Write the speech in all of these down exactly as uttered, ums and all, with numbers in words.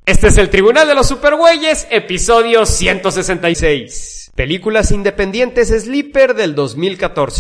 Este es el Tribunal de los Supergüeyes, episodio ciento sesenta y seis. Películas independientes Sleeper del dos mil catorce.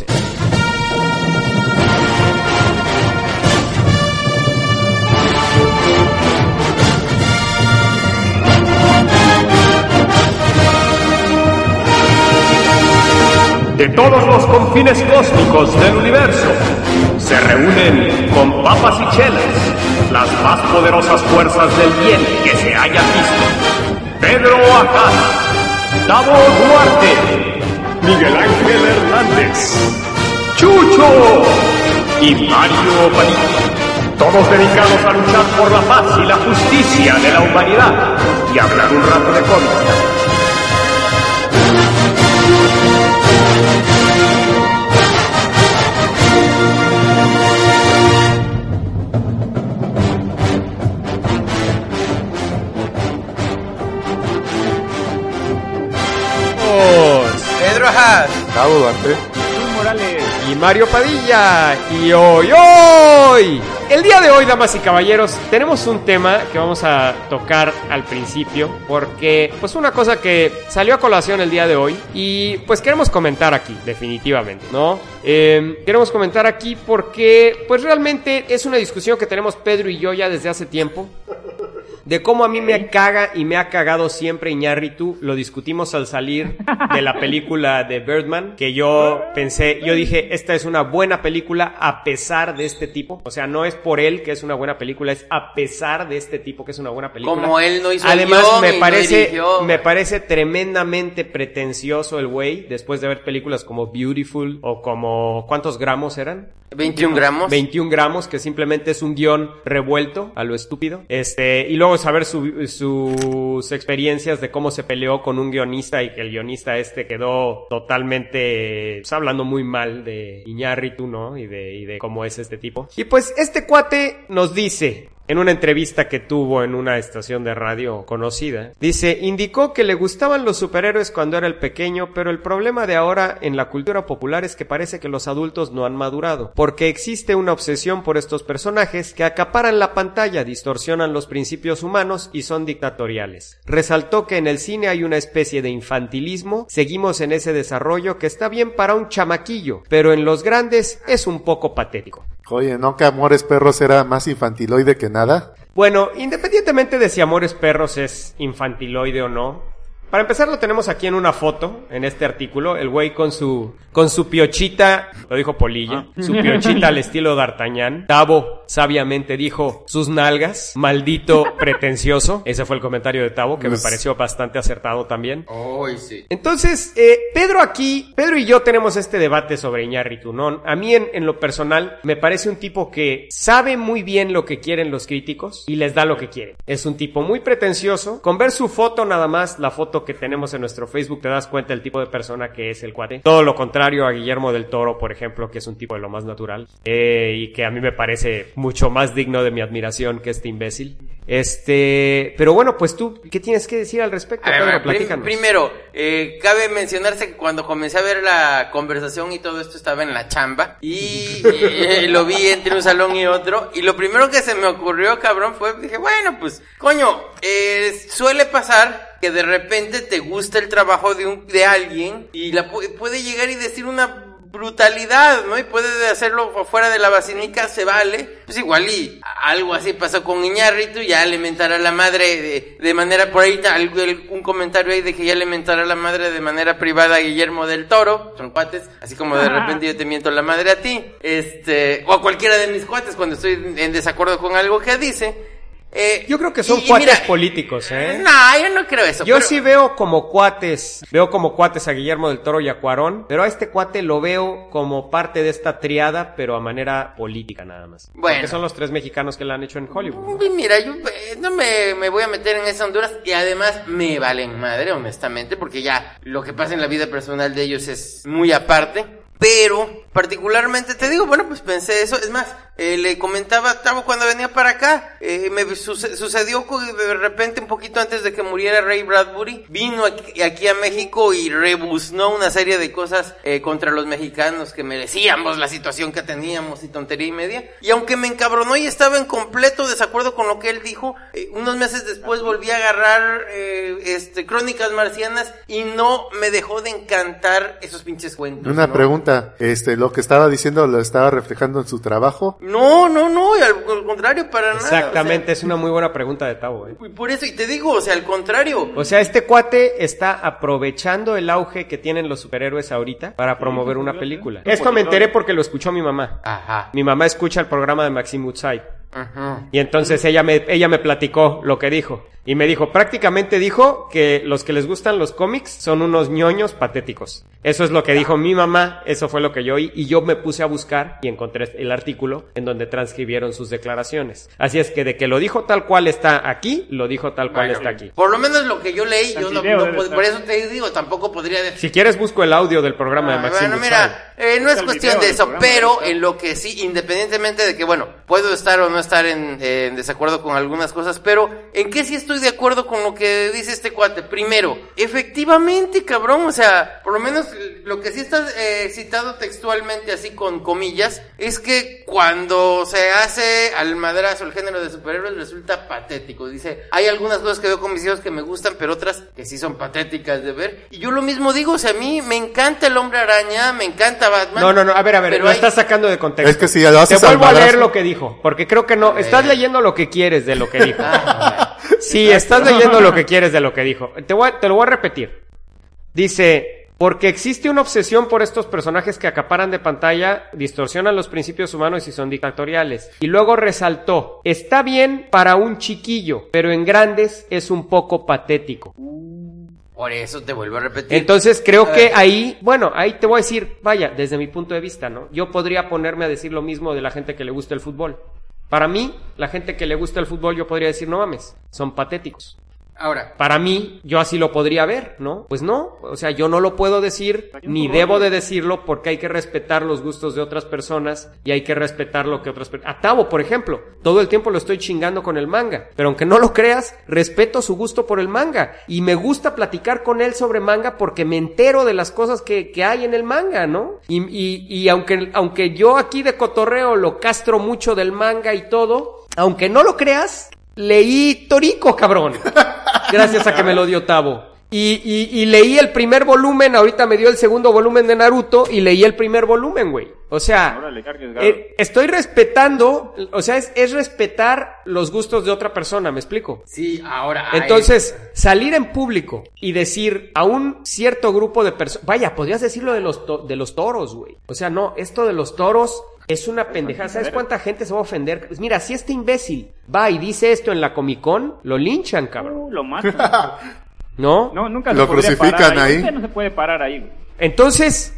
De todos los confines cósmicos del universo, se reúnen con papas y chelas las más poderosas fuerzas del bien que se hayan visto. Pedro Acá, Tavo Duarte, Miguel Ángel Hernández, Chucho y Mario Padilla. Todos dedicados a luchar por la paz y la justicia de la humanidad y hablar un rato de cómics. Pedro Haas, Tavo Duarte, Morales y Mario Padilla. Y hoy, hoy, el día de hoy, damas y caballeros, tenemos un tema que vamos a tocar al principio, porque pues una cosa que salió a colación el día de hoy y pues queremos comentar aquí, definitivamente, ¿no? Eh, queremos comentar aquí porque pues realmente es una discusión que tenemos Pedro y yo ya desde hace tiempo. De cómo a mí me caga y me ha cagado siempre Iñárritu. Lo discutimos al salir de la película de Birdman, que yo pensé, yo dije, esta es una buena película a pesar de este tipo. O sea, no es por él que es una buena película, es a pesar de este tipo que es una buena película. Como él no hizo Además, el guión me y parece, no me parece tremendamente pretencioso el güey, después de ver películas como Beautiful o como, ¿cuántos gramos eran? veintiún gramos. veintiún gramos, que simplemente es un guión revuelto a lo estúpido. Este, y luego saber su, sus experiencias de cómo se peleó con un guionista y que el guionista este quedó totalmente, pues, hablando muy mal de Iñárritu, ¿no? Y de, y de cómo es este tipo. Y pues este cuate nos dice, en una entrevista que tuvo en una estación de radio conocida, dice, indicó que le gustaban los superhéroes cuando era el pequeño, pero el problema de ahora en la cultura popular es que parece que los adultos no han madurado, porque existe una obsesión por estos personajes que acaparan la pantalla, distorsionan los principios humanos y son dictatoriales. Resaltó que en el cine hay una especie de infantilismo, seguimos en ese desarrollo que está bien para un chamaquillo, pero en los grandes es un poco patético. Oye, ¿no que Amores Perros era más infantiloide que nada? Bueno, independientemente de si Amores Perros es infantiloide o no, para empezar lo tenemos aquí en una foto, en este artículo, el güey con su con su piochita, lo dijo Polilla, su piochita al estilo D'Artagnan. Tavo sabiamente dijo, sus nalgas, maldito pretencioso. Ese fue el comentario de Tavo, que me pareció bastante acertado también. Oh, sí. Entonces, eh, Pedro aquí, Pedro y yo tenemos este debate sobre Iñárritu, ¿no? A mí en, en lo personal me parece un tipo que sabe muy bien lo que quieren los críticos y les da lo que quieren. Es un tipo muy pretencioso. Con ver su foto nada más, la foto que tenemos en nuestro Facebook, te das cuenta del tipo de persona que es el cuate. Todo lo contrario a Guillermo del Toro, por ejemplo, que es un tipo de lo más natural, eh, y que a mí me parece mucho más digno de mi admiración que este imbécil. Este, pero bueno, pues tú, ¿qué tienes que decir al respecto? A ver, Pedro, prim- platícanos. primero, eh, cabe mencionarse que cuando comencé a ver la conversación y todo esto estaba en la chamba y eh, lo vi entre un salón y otro y lo primero que se me ocurrió, cabrón, fue, dije, bueno, pues, coño, eh, suele pasar que de repente te gusta el trabajo de un de alguien y la pu- puede llegar y decir una brutalidad, ¿no? Y puede hacerlo fuera de la basinica, se vale. Pues igual y algo así pasó con Iñárritu, ya le mentará la madre de, de manera, por ahí algo, un comentario ahí de que ya le mentará la madre de manera privada a Guillermo del Toro, son cuates, así como de repente yo te miento la madre a ti, este, o a cualquiera de mis cuates cuando estoy en desacuerdo con algo que dice. Eh, Yo creo que son y, y cuates mira, políticos, ¿eh? No, yo no creo eso. Yo pero... sí veo como cuates, veo como cuates a Guillermo del Toro y a Cuarón, pero a este cuate lo veo como parte de esta triada, pero a manera política nada más. Bueno. Porque son los tres mexicanos que la han hecho en Hollywood. Uy, mira, yo eh, no me, me voy a meter en esa Honduras y además me valen madre, honestamente, porque ya lo que pasa en la vida personal de ellos es muy aparte. pero particularmente te digo, bueno, pues pensé eso, es más, eh, le comentaba a Tavo cuando venía para acá, eh, me suce- sucedió de repente un poquito antes de que muriera Ray Bradbury, vino aquí, aquí a México y rebuznó una serie de cosas eh, contra los mexicanos que merecíamos la situación que teníamos y tontería y media, y aunque me encabronó y estaba en completo desacuerdo con lo que él dijo, eh, unos meses después volví a agarrar eh, este Crónicas Marcianas y no me dejó de encantar esos pinches cuentos. Una ¿no? pregunta, este, lo que estaba diciendo lo estaba reflejando en su trabajo. No, no, no, al, al contrario, para nada. Exactamente, O sea, es una muy buena pregunta de Tavo, ¿eh? y por eso, y te digo, o sea, al contrario. O sea, este cuate está aprovechando el auge que tienen los superhéroes ahorita para promover una película. Esto me enteré porque lo escuchó mi mamá. Ajá. Mi mamá escucha el programa de Maxim Woodside. Ajá. Y entonces ella me, ella me platicó lo que dijo. Y me dijo, prácticamente dijo que los que les gustan los cómics son unos ñoños patéticos. Eso es lo que dijo mi mamá, eso fue lo que yo oí. Y yo me puse a buscar y encontré el artículo en donde transcribieron sus declaraciones. Así es que de que lo dijo tal cual está aquí, lo dijo tal cual Bueno, está aquí. Por lo menos lo que yo leí, yo no, video no debe pod- estar. por eso te digo, tampoco podría decir. Si quieres busco el audio del programa de Ah, Maxim bueno, Woodside. mira, eh, no es el cuestión video de del eso, programa, pero ¿verdad? en lo que sí, independientemente de que, bueno, puedo estar o no estar en, eh, en desacuerdo con algunas cosas, pero ¿en qué sí estoy de acuerdo con lo que dice este cuate? Primero, efectivamente, cabrón, o sea, por lo menos lo que sí está eh, citado textualmente, así con comillas, es que cuando se hace al madrazo el género de superhéroes resulta patético. Dice, hay algunas cosas que veo con mis hijos que me gustan, pero otras que sí son patéticas de ver. Y yo lo mismo digo, o sea, a mí me encanta el Hombre Araña, me encanta Batman. No, no, no, a ver, a ver, pero lo hay- estás sacando de contexto. Es que si lo haces Te vuelvo al a leer madrazo- lo que dijo, porque creo que no, estás leyendo lo que quieres de lo que dijo. Ah, Sí, estás leyendo lo que quieres de lo que dijo. Te, voy a- te lo voy a repetir. Dice, porque existe una obsesión por estos personajes que acaparan de pantalla, distorsionan los principios humanos y son dictatoriales. Y luego resaltó, está bien para un chiquillo, pero en grandes es un poco patético. por eso te vuelvo a repetir. Entonces creo A que ver. ahí, bueno, ahí te voy a decir, vaya, desde mi punto de vista, ¿no? Yo podría ponerme a decir lo mismo de la gente que le gusta el fútbol. Para mí, la gente que le gusta el fútbol, yo podría decir, no mames, son patéticos. Ahora, Para mí, yo así lo podría ver, ¿no? Pues no, o sea, yo no lo puedo decir, ni debo de decirlo, porque hay que respetar los gustos de otras personas y hay que respetar lo que otras personas... A Tavo, por ejemplo, todo el tiempo lo estoy chingando con el manga, pero aunque no lo creas, respeto su gusto por el manga y me gusta platicar con él sobre manga porque me entero de las cosas que, que hay en el manga, ¿no? Y, y, y aunque, aunque yo aquí de cotorreo lo castro mucho del manga y todo, aunque no lo creas, leí Toriko, cabrón. Gracias a que me lo dio Tavo. Y, y, y leí el primer volumen, ahorita me dio el segundo volumen de Naruto y leí el primer volumen, güey. O sea, Órale, qué arriesgado. eh, estoy respetando, o sea, es, es respetar los gustos de otra persona, ¿me explico? sí, ahora... Entonces, salir en público y decir a un cierto grupo de personas, vaya, podrías decirlo de los, to- de los toros, güey. O sea, no, esto de los toros es una pendejada. ¿Sabes cuánta gente se va a ofender? Pues mira, si este imbécil va y dice esto en la Comic Con, lo linchan, cabrón. Uh, lo matan. ¿No? No, nunca se Lo podría crucifican parar ahí. Usted no se puede parar ahí, güey. Entonces,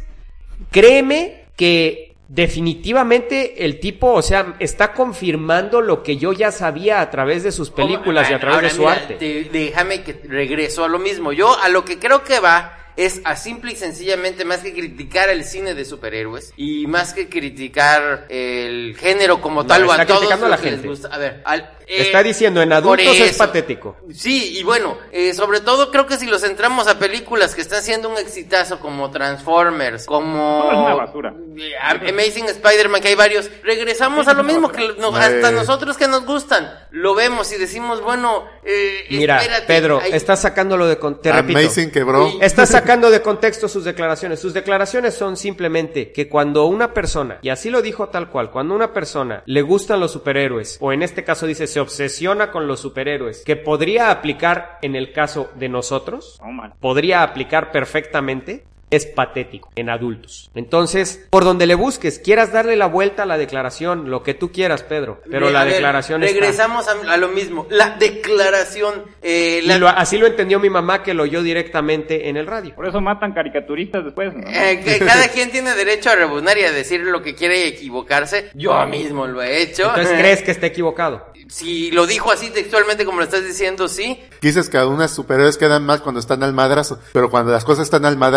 créeme que definitivamente el tipo, o sea, está confirmando lo que yo ya sabía a través de sus películas y a través Ahora, de su mira, arte. te- déjame que regreso a lo mismo. Yo a lo que creo que va es a simple y sencillamente más que criticar el cine de superhéroes y más que criticar el género como No, tal o está a todos criticando a la los que les gente. gusta. A ver, al, eh, Está diciendo, en por adultos es eso. patético. Sí, y bueno, eh, sobre todo creo que si los centramos a películas que están siendo un exitazo como Transformers, como Todo es una basura. eh, Amazing Spider-Man, que hay varios, regresamos a lo mismo que no- hasta Eh. nosotros que nos gustan, lo vemos y decimos, bueno, eh, Mira, espérate, Pedro, hay- estás sacándolo de contexto. Te repito. Amazing quebró. Estás sacando de contexto sus declaraciones. Sus declaraciones son simplemente que cuando una persona, y así lo dijo tal cual, cuando una persona le gustan los superhéroes, o en este caso dice se obsesiona con los superhéroes, que podría aplicar en el caso de nosotros, No, man. podría aplicar perfectamente, es patético en adultos. Entonces, por donde le busques, quieras darle la vuelta a la declaración, lo que tú quieras, Pedro, pero Ve, la a ver, declaración está. regresamos a, a lo mismo, la declaración, eh, Y la, lo- así lo entendió mi mamá que lo oyó directamente en el radio. Por eso matan caricaturistas después, ¿no? eh, que cada quien tiene derecho a rebuznar y a decir lo que quiere y equivocarse. Yo mismo lo he hecho. Entonces, ¿crees que está equivocado? Si lo dijo así textualmente como lo estás diciendo, sí. Dices que algunas superhéroes quedan más cuando están al madrazo, pero cuando las cosas están al madrazo casi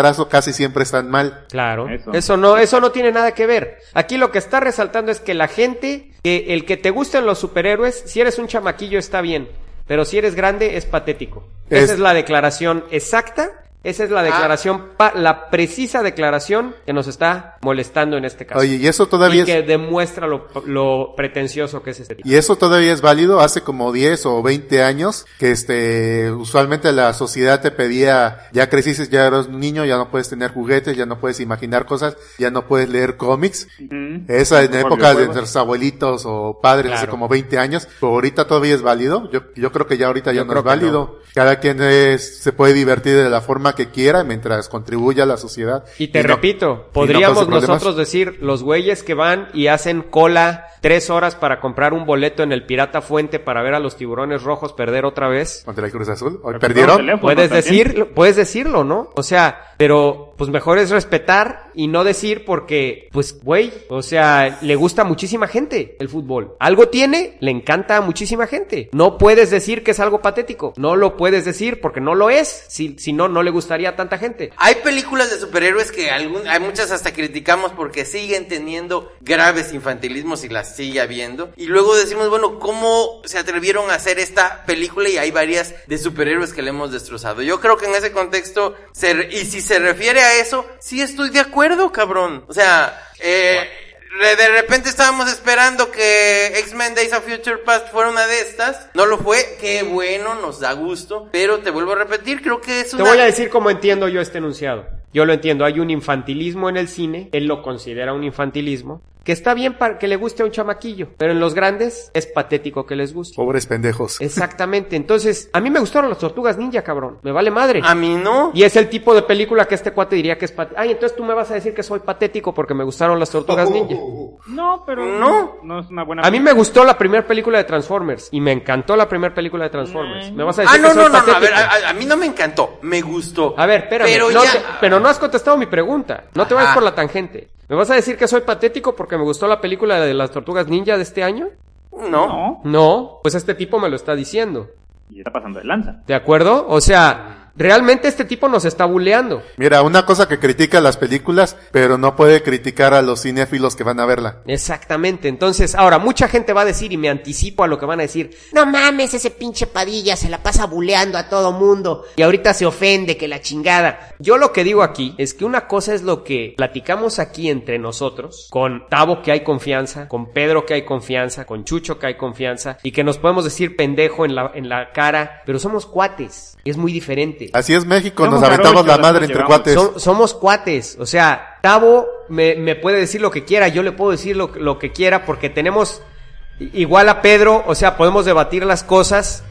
casi siempre están mal. Claro, Eso. eso no, eso no tiene nada que ver. Aquí lo que está resaltando es que la gente, que el que te gusten los superhéroes, si eres un chamaquillo está bien, pero si eres grande es patético. Es- Esa es la declaración exacta. Esa es la declaración, pa- la precisa declaración que nos está molestando en este caso. Oye, y eso todavía y es... que demuestra lo, lo pretencioso que es este tipo. Y eso todavía es válido. Hace como diez o veinte años que este usualmente la sociedad te pedía, ya creciste, ya eres un niño, ya no puedes tener juguetes, ya no puedes imaginar cosas, ya no puedes leer cómics. Ujú. Esa en Mejor época de videojuegos. nuestros abuelitos o padres hace Claro. como veinte años, pero ahorita todavía es válido. Yo yo creo que ya ahorita ya Yo no creo es que válido. Cada quien es, se puede divertir de la forma que quiera mientras contribuya a la sociedad. Y te no- repito, y no podríamos cause problemas. nosotros decir, los güeyes que van y hacen cola tres horas para comprar un boleto en el Pirata Fuente para ver a los tiburones rojos perder otra vez. Contra el Cruz Azul. Hoy Pero perdieron. teléfono Puedes también. decir, puedes decirlo, ¿no? O sea, pero pues mejor es respetar y no decir porque, pues, güey, o sea, le gusta a muchísima gente el fútbol. Algo tiene, le encanta a muchísima gente. No puedes decir que es algo patético. No lo puedes decir porque no lo es. Si, si no, no le gustaría a tanta gente. Hay películas de superhéroes que algún, hay muchas hasta criticamos porque siguen teniendo graves infantilismos y las sigue habiendo. Y luego decimos, bueno, ¿cómo se atrevieron a hacer esta película? Y hay varias de superhéroes que le hemos destrozado. Yo creo que en ese contexto, se, y si se refiere a eso, sí estoy de acuerdo, cabrón. O sea, eh... Re- De repente estábamos esperando que X-Men Days of Future Past fuera una de estas. No lo fue. Qué bueno, nos da gusto. Pero te vuelvo a repetir, creo que es Te una... voy a decir cómo entiendo yo este enunciado. Yo lo entiendo, hay un infantilismo en el cine, él lo considera un infantilismo, que está bien para que le guste a un chamaquillo, pero en los grandes es patético que les guste. Pobres pendejos. Exactamente, entonces, a mí me gustaron las Tortugas Ninja, cabrón, me vale madre. A mí no. Y es el tipo de película que este cuate diría que es patético. Ay, entonces tú me vas a decir que soy patético porque me gustaron las Tortugas Ninja. No, pero No. no es una buena A mí me gustó la primera película de Transformers y me encantó la primera película de Transformers. Me vas a decir Ah, no, que soy no, no, no, a patético. ver, a, a mí no me encantó, me gustó. A ver, espérame, Pero no ya... te- pero no has contestado mi pregunta. No te vayas Ajá. por la tangente. ¿Me vas a decir que soy patético porque me gustó la película de las Tortugas Ninja de este año? No. No, No, pues este tipo me lo está diciendo. y está pasando de lanza. ¿De acuerdo? O sea, realmente este tipo nos está buleando. Mira, una cosa que critica las películas, pero no puede criticar a los cinéfilos que van a verla. Exactamente. Entonces, ahora, mucha gente va a decir, y me anticipo a lo que van a decir, No mames, ese pinche Padilla se la pasa buleando a todo mundo. y ahorita se ofende que la chingada. Yo lo que digo aquí es que una cosa es lo que platicamos aquí entre nosotros, con Tavo que hay confianza, con Pedro que hay confianza, con Chucho que hay confianza, y que nos podemos decir pendejo en la, en la cara, pero somos cuates. Es muy diferente. Así es México, Somos nos aventamos jarochos, la nos madre entre llevamos. cuates. Som- somos cuates, o sea, Tavo me, me puede decir lo que quiera, yo le puedo decir lo, lo que quiera porque tenemos i- igual a Pedro, o sea, podemos debatir las cosas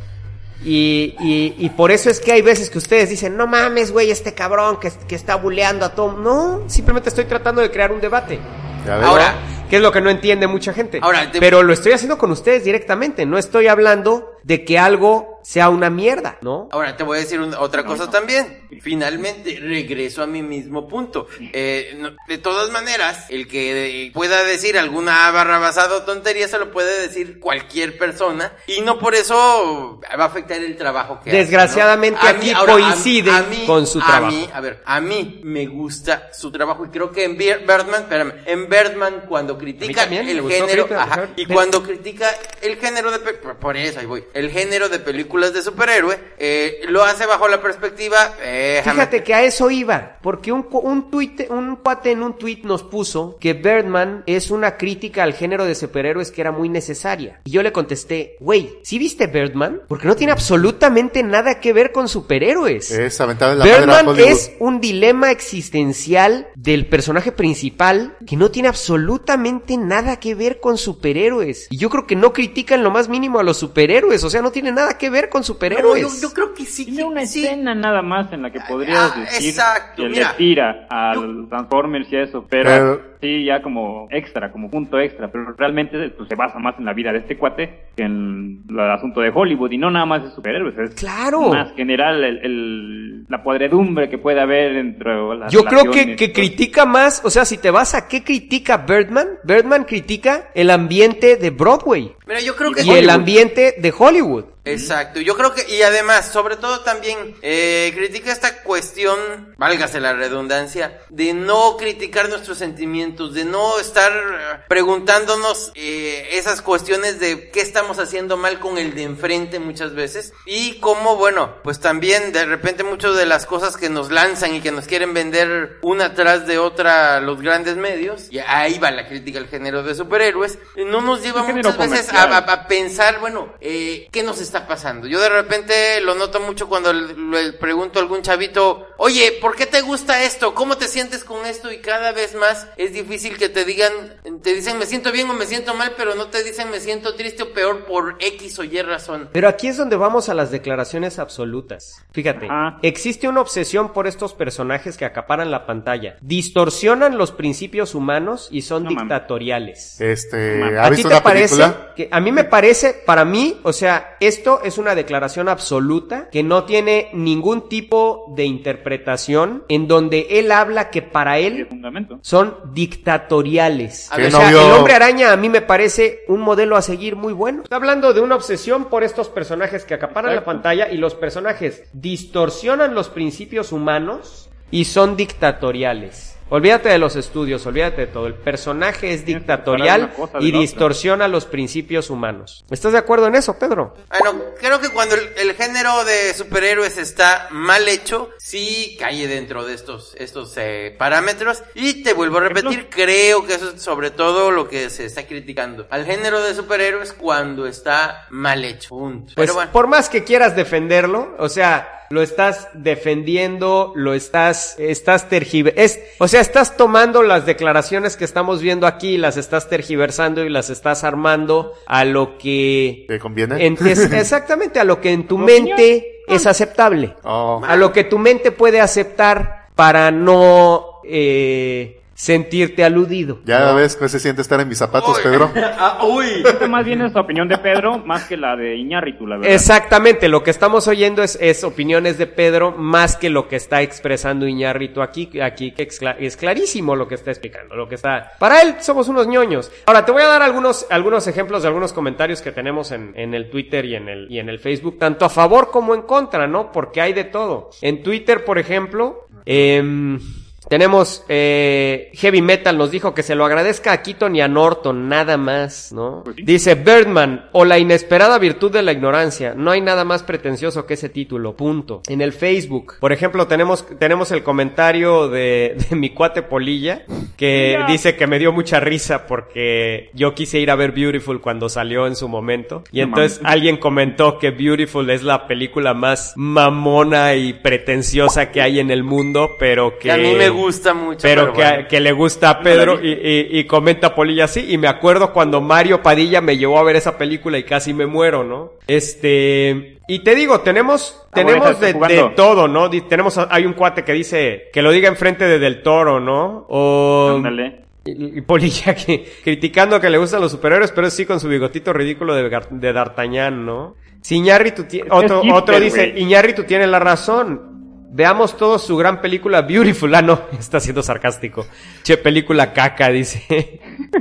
y, y, y por eso es que hay veces que ustedes dicen, no mames, güey, este cabrón que, que está buleando a todo. No, simplemente estoy tratando de crear un debate. Ya ves. Ahora, Que es lo que no entiende mucha gente. Ahora, te- Pero lo estoy haciendo con ustedes directamente, no estoy hablando de que algo sea una mierda, ¿no? ahora te voy a decir un- otra cosa también. Finalmente, regreso a mi mismo punto. Eh, no- de todas maneras, el que pueda decir alguna barrabasada o tontería se lo puede decir cualquier persona y no por eso va a afectar el trabajo que hace, ¿no? Desgraciadamente A aquí mí- ahora, a mí- coincide a mí- con su a trabajo. mí, a ver, a mí me gusta su trabajo y creo que en Birdman, Birdman, espérame, en Birdman cuando critica también me el gustó género, Critter, ajá, ajá. y Pero- cuando critica el género de pe- por- por eso ahí voy, el género de películas de superhéroe, eh, lo hace bajo la perspectiva, eh, Fíjate que a eso iba, porque un, cu- un tuit, un cuate en un tuit nos puso que Birdman es una crítica al género de superhéroes que era muy necesaria. Y yo le contesté, güey, ¿sí viste Birdman? Porque no tiene absolutamente nada que ver con superhéroes. Es aventar en la madre a Birdman Hollywood. es un dilema existencial del personaje principal que no tiene absolutamente nada que ver con superhéroes. Y yo creo que no critican lo más mínimo a los superhéroes, o sea, no tiene nada que ver con No, superhéroes. yo, yo creo que sí. Tiene una sí. escena nada más en la que podrías Ah, decir exacto, que mira. le tira a Yo- los Transformers y eso, pero, Pero- sí, ya como extra, como punto extra, pero realmente pues, se basa más en la vida de este cuate que en el asunto de Hollywood y no nada más de superhéroes, es Claro. más general el, el- la podredumbre que puede haber entre las Yo creo que, relaciones, que todo. critica más, o sea, si te vas a qué critica Birdman, Birdman critica el ambiente de Broadway. Mira, yo creo que y el ambiente de Hollywood. Exacto, yo creo que, y además, sobre todo también, eh, critica esta cuestión, válgase la redundancia, de no criticar nuestros sentimientos, de no estar preguntándonos eh, esas cuestiones de qué estamos haciendo mal con el de enfrente muchas veces, y cómo, bueno, pues también de repente muchas de las cosas que nos lanzan y que nos quieren vender una tras de otra los grandes medios, y ahí va la crítica al género de superhéroes, no nos lleva muchas veces a, a, a pensar, bueno, eh, ¿qué nos está pasando? Yo de repente lo noto mucho cuando le, le pregunto a algún chavito, oye, ¿por qué te gusta esto? ¿Cómo te sientes con esto? Y cada vez más es difícil que te digan, te dicen me siento bien o me siento mal, pero no te dicen me siento triste o peor por X o Y razón. Pero aquí es donde vamos a las declaraciones absolutas. Fíjate, Ajá. existe una obsesión por estos personajes que acaparan la pantalla, distorsionan los principios humanos y son No, dictatoriales. Este, ¿A ¿ha ¿A ti visto te una parece? película? Que a mí me parece, para mí, o sea, esto es una declaración absoluta que no tiene ningún tipo de interpretación en donde él habla que para De él fundamento. son dictatoriales. A O ver, sea, no vio- el Hombre Araña a mí me parece un modelo a seguir muy bueno. Está hablando de una obsesión por estos personajes que acaparan Exacto. la pantalla y los personajes distorsionan los principios humanos y son dictatoriales. Olvídate de los estudios, olvídate de todo. El personaje es Tienes que dictatorial separar una cosa de y la otra. distorsiona los principios humanos. ¿Estás de acuerdo en eso, Pedro? Bueno, creo que cuando el, el género de superhéroes está mal hecho, sí cae dentro de estos estos eh, parámetros. Y te vuelvo a repetir, creo que eso es sobre todo lo que se está criticando al género de superhéroes cuando está mal hecho. Punto. Pues Pero bueno, por más que quieras defenderlo, o sea, lo estás defendiendo, lo estás, estás tergiver, es, o sea, estás tomando las declaraciones que estamos viendo aquí, las estás tergiversando y las estás armando a lo que ¿Te conviene? en- es- exactamente a lo que en tu ¿Tu mente es aceptable, Oh. a lo que tu mente puede aceptar para no eh, sentirte aludido. Ya ves que se siente estar en mis zapatos, Uy. Pedro. Ah, uy. Esta más bien es la opinión de Pedro, más que la de Iñárritu, la verdad. Exactamente, lo que estamos oyendo es, es opiniones de Pedro más que lo que está expresando Iñárritu aquí, aquí que es, cla- es clarísimo lo que está explicando, lo que está, para él somos unos ñoños. Ahora te voy a dar algunos, algunos ejemplos de algunos comentarios que tenemos en, en el Twitter y en el, y en el Facebook, tanto a favor como en contra, ¿no? Porque hay de todo. En Twitter, por ejemplo, eh, tenemos eh, Heavy Metal nos dijo que se lo agradezca a Keaton y a Norton, nada más, ¿no? Pues sí. Dice Birdman, o la inesperada virtud de la ignorancia, no hay nada más pretencioso que ese título, punto. En el Facebook, por ejemplo, tenemos tenemos el comentario de, de mi cuate Polilla, que Ya. dice que me dio mucha risa porque yo quise ir a ver Beautiful cuando salió en su momento, y No entonces mames. alguien comentó que Beautiful es la película más mamona y pretenciosa que hay en el mundo, pero que... Que a mí me gusta mucho. Pero, Pero, que, bueno. que le gusta a Pedro y, y, y comenta Polilla así. Y me acuerdo cuando Mario Padilla me llevó a ver esa película y casi me muero, ¿no? Este... Y te digo, tenemos... Ah, bueno, Tenemos está de, jugando. de todo, ¿no? Di- Tenemos... Hay un cuate que dice... Que lo diga enfrente de Del Toro, ¿no? O... Ándale. Y, y Polilla que, criticando que le gustan los superhéroes, pero sí con su bigotito ridículo de, Gar- de D'Artagnan, ¿no? Si Iñárritu ti- otro, hipster, otro dice, güey. Iñárritu tiene la razón. Veamos todos su gran película Beautiful. Ah, no, está siendo sarcástico. Che, película caca, dice.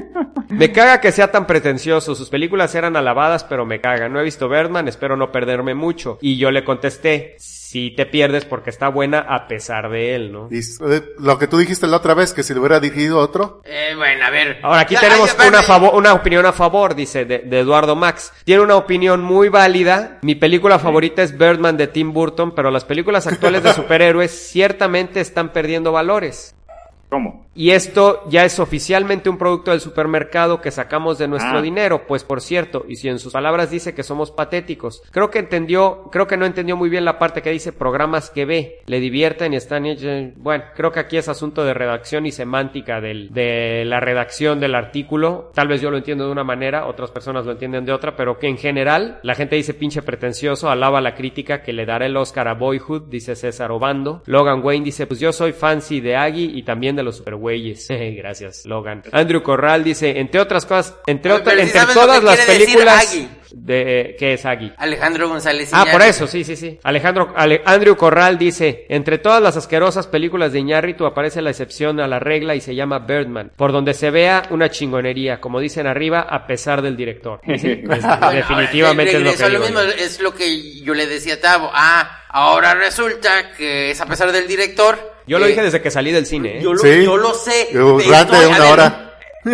Me caga que sea tan pretencioso. Sus películas eran alabadas, pero me caga. No he visto Birdman, espero no perderme mucho. Y yo le contesté, sí te pierdes porque está buena a pesar de él, ¿no? Y, eh, lo que tú dijiste la otra vez, que si le hubiera dirigido otro, Eh, bueno, a ver. Ahora aquí Ya, tenemos ay, una, ay, favor, una opinión a favor, dice, de, de Eduardo Max. Tiene una opinión muy válida. Mi película favorita es Birdman de Tim Burton, pero las películas actuales de superhéroes ciertamente están perdiendo valores. ¿Cómo? Y esto ya es oficialmente un producto del supermercado que sacamos de nuestro Ah. dinero, pues por cierto, y si en sus palabras dice que somos patéticos. Creo que entendió, creo que no entendió muy bien la parte que dice programas que ve, le divierten y están hechos. Bueno, creo que aquí es asunto de redacción y semántica del, de la redacción del artículo. Tal vez yo lo entiendo de una manera, otras personas lo entienden de otra, pero que en general la gente dice pinche pretencioso, alaba la crítica que le dará el Oscar a Boyhood, dice César Obando. Logan Wayne dice, pues yo soy fancy de Aggie y también de los supergüeyes. Gracias, Logan. Andrew Corral dice, entre otras cosas, entre, Oye, otras, pero si entre sabes lo todas que las quiere decir películas, Aggie. de ¿qué es Agui? Alejandro González Ah, Iñárritu. por eso, sí, sí, sí. Alejandro, Ale, Andrew Corral dice, entre todas las asquerosas películas de Iñárritu aparece la excepción a la regla y se llama Birdman, por donde se vea una chingonería, como dicen arriba, a pesar del director. Sí, es- Bueno, definitivamente ahora, es lo regreso que a lo digo mismo, yo. es lo que yo le decía a Tavo. Ah, ahora resulta que es a pesar del director. Yo lo que- dije desde que salí del cine, ¿eh? Yo lo, Sí. yo lo sé. Un pero rant de estoy- a una ver, hora.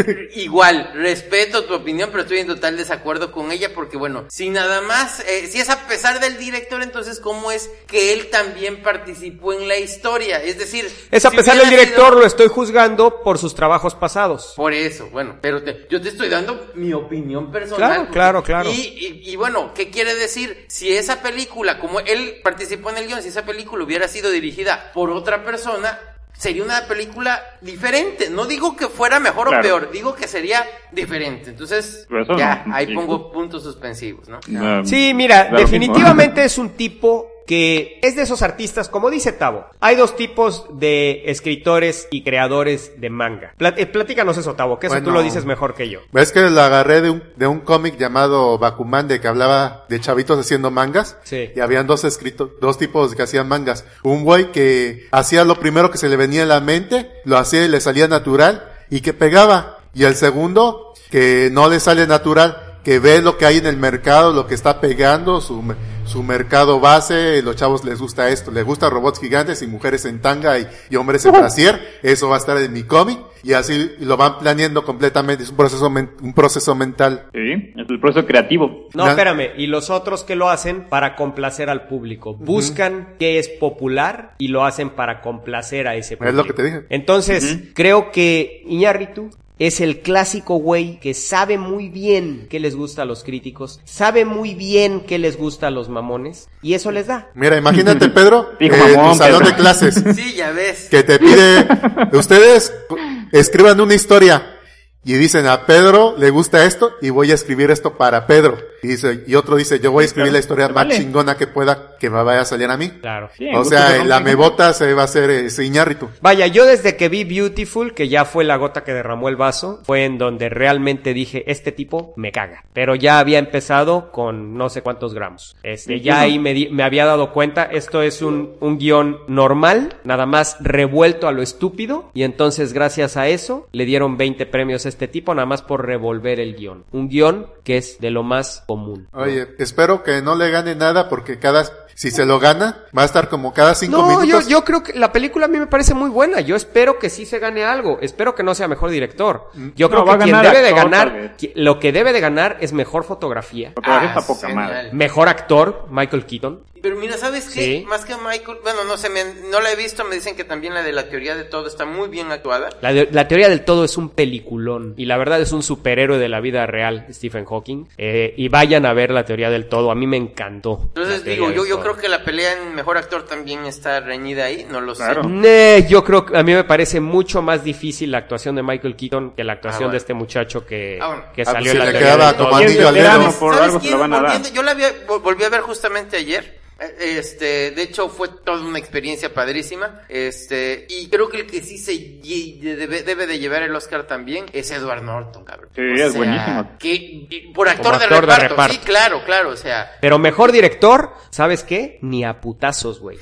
Igual, respeto tu opinión, pero estoy en total desacuerdo con ella porque, bueno, si nada más, eh, si es a pesar del director, entonces, ¿cómo es que él también participó en la historia? Es decir... Es a si pesar del hubiera director, sido- lo estoy juzgando por sus trabajos pasados. Por eso, bueno, pero te- yo te estoy dando mi opinión personal. Claro, porque- claro, claro. Y, y, y bueno, ¿qué quiere decir? Si esa película, como él participó en el guión, si esa película hubiera sido dirigida por otra persona, sería una película diferente. No digo que fuera mejor Claro. o peor, digo que sería diferente. Entonces, Pero eso ya, no, ahí sí. pongo puntos suspensivos, ¿no? No, Sí, mira, da lo mismo. definitivamente es un tipo que es de esos artistas, como dice Tavo. Hay dos tipos de escritores y creadores de manga. Plat- eh, platícanos eso, Tavo, que eso Bueno. tú lo dices mejor que yo. ¿Ves que lo agarré de un, de un cómic llamado Bakuman, de que hablaba de chavitos haciendo mangas? Sí. Y habían dos escritos, dos tipos que hacían mangas. Un güey que hacía lo primero que se le venía a la mente, lo hacía y le salía natural, y que pegaba. Y el segundo, que no le sale natural, que ve lo que hay en el mercado, lo que está pegando, su, me- su mercado base, los chavos les gusta esto, les gusta robots gigantes y mujeres en tanga y, y hombres en brasier, eso va a estar en mi cómic, y así lo van planeando completamente, es un proceso, men- un proceso mental. Sí, es el proceso creativo. No, Na- espérame, y los otros que lo hacen para complacer al público. Buscan qué es popular y lo hacen para complacer a ese público. Es lo que te dije. Entonces, creo que Iñárritu es el clásico güey que sabe muy bien qué les gusta a los críticos, sabe muy bien qué les gusta a los mamones, y eso les da. Mira, imagínate, Pedro, Dijo eh, mamón, tu salón Pedro. de clases, Sí, ya ves. que te pide, ustedes escriban una historia, y dicen, a Pedro le gusta esto, y voy a escribir esto para Pedro. Y dice, y otro dice, yo voy a escribir la historia más Vale. chingona que pueda, que me vaya a salir a mí. Claro. Sí, O gusto sea, se la rompe. mebota se va a hacer ese Iñárritu. Vaya, yo desde que vi Beautiful, que ya fue la gota que derramó el vaso, fue en donde realmente dije, este tipo me caga. Pero ya había empezado con no sé cuántos gramos. Este, ya ahí me, di- me había dado cuenta, esto es un, un guión normal, nada más revuelto a lo estúpido, y entonces gracias a eso le dieron veinte premios a este tipo, nada más por revolver el guión. Un guión que es de lo más común. Oye, espero que no le gane nada, porque cada, si se lo gana, va a estar como cada cinco No, yo, minutos. yo creo que la película a mí me parece muy buena. Yo espero que sí se gane algo. Espero que no sea mejor director. Yo creo No, va a que quien ganar debe de actor, tal ganar, vez. qui- lo que debe de ganar es mejor fotografía, Fotografía Ah, está poca genial. madre. mejor actor, Michael Keaton. Pero mira, ¿sabes qué? Sí. Más que Michael, bueno, no sé, me- no la he visto, me dicen que también la de la teoría de todo está muy bien actuada. La, de- la teoría del todo es un peliculón y la verdad es un superhéroe de la vida real, Stephen Hawking. Eh, y vayan a ver la teoría del todo, a mí me encantó. Entonces la teoría digo, del yo, yo todo. creo que la pelea en mejor actor también está reñida ahí, no lo Claro. sé. Ne, yo creo que a mí me parece mucho más difícil la actuación de Michael Keaton que la actuación Ah, bueno. de este muchacho que, Ah, bueno. que Ah, salió pues en si la le teoría quedaba del todo. como Y es anillo al veterano, dedo. por ¿Sabes algo se quién? lo van a dar. Volviendo- yo la vi, vol- volví a ver justamente ayer. Eh, Este, de hecho fue toda una experiencia padrísima. Este, y creo que el que sí se lle- debe, debe de llevar el Oscar también es Edward Norton, cabrón. Sí, es buenísimo. Que, y- por actor, Como de, actor de reparto. reparto. Sí, claro, claro, o sea. Pero mejor director, ¿sabes qué? Ni a putazos, güey.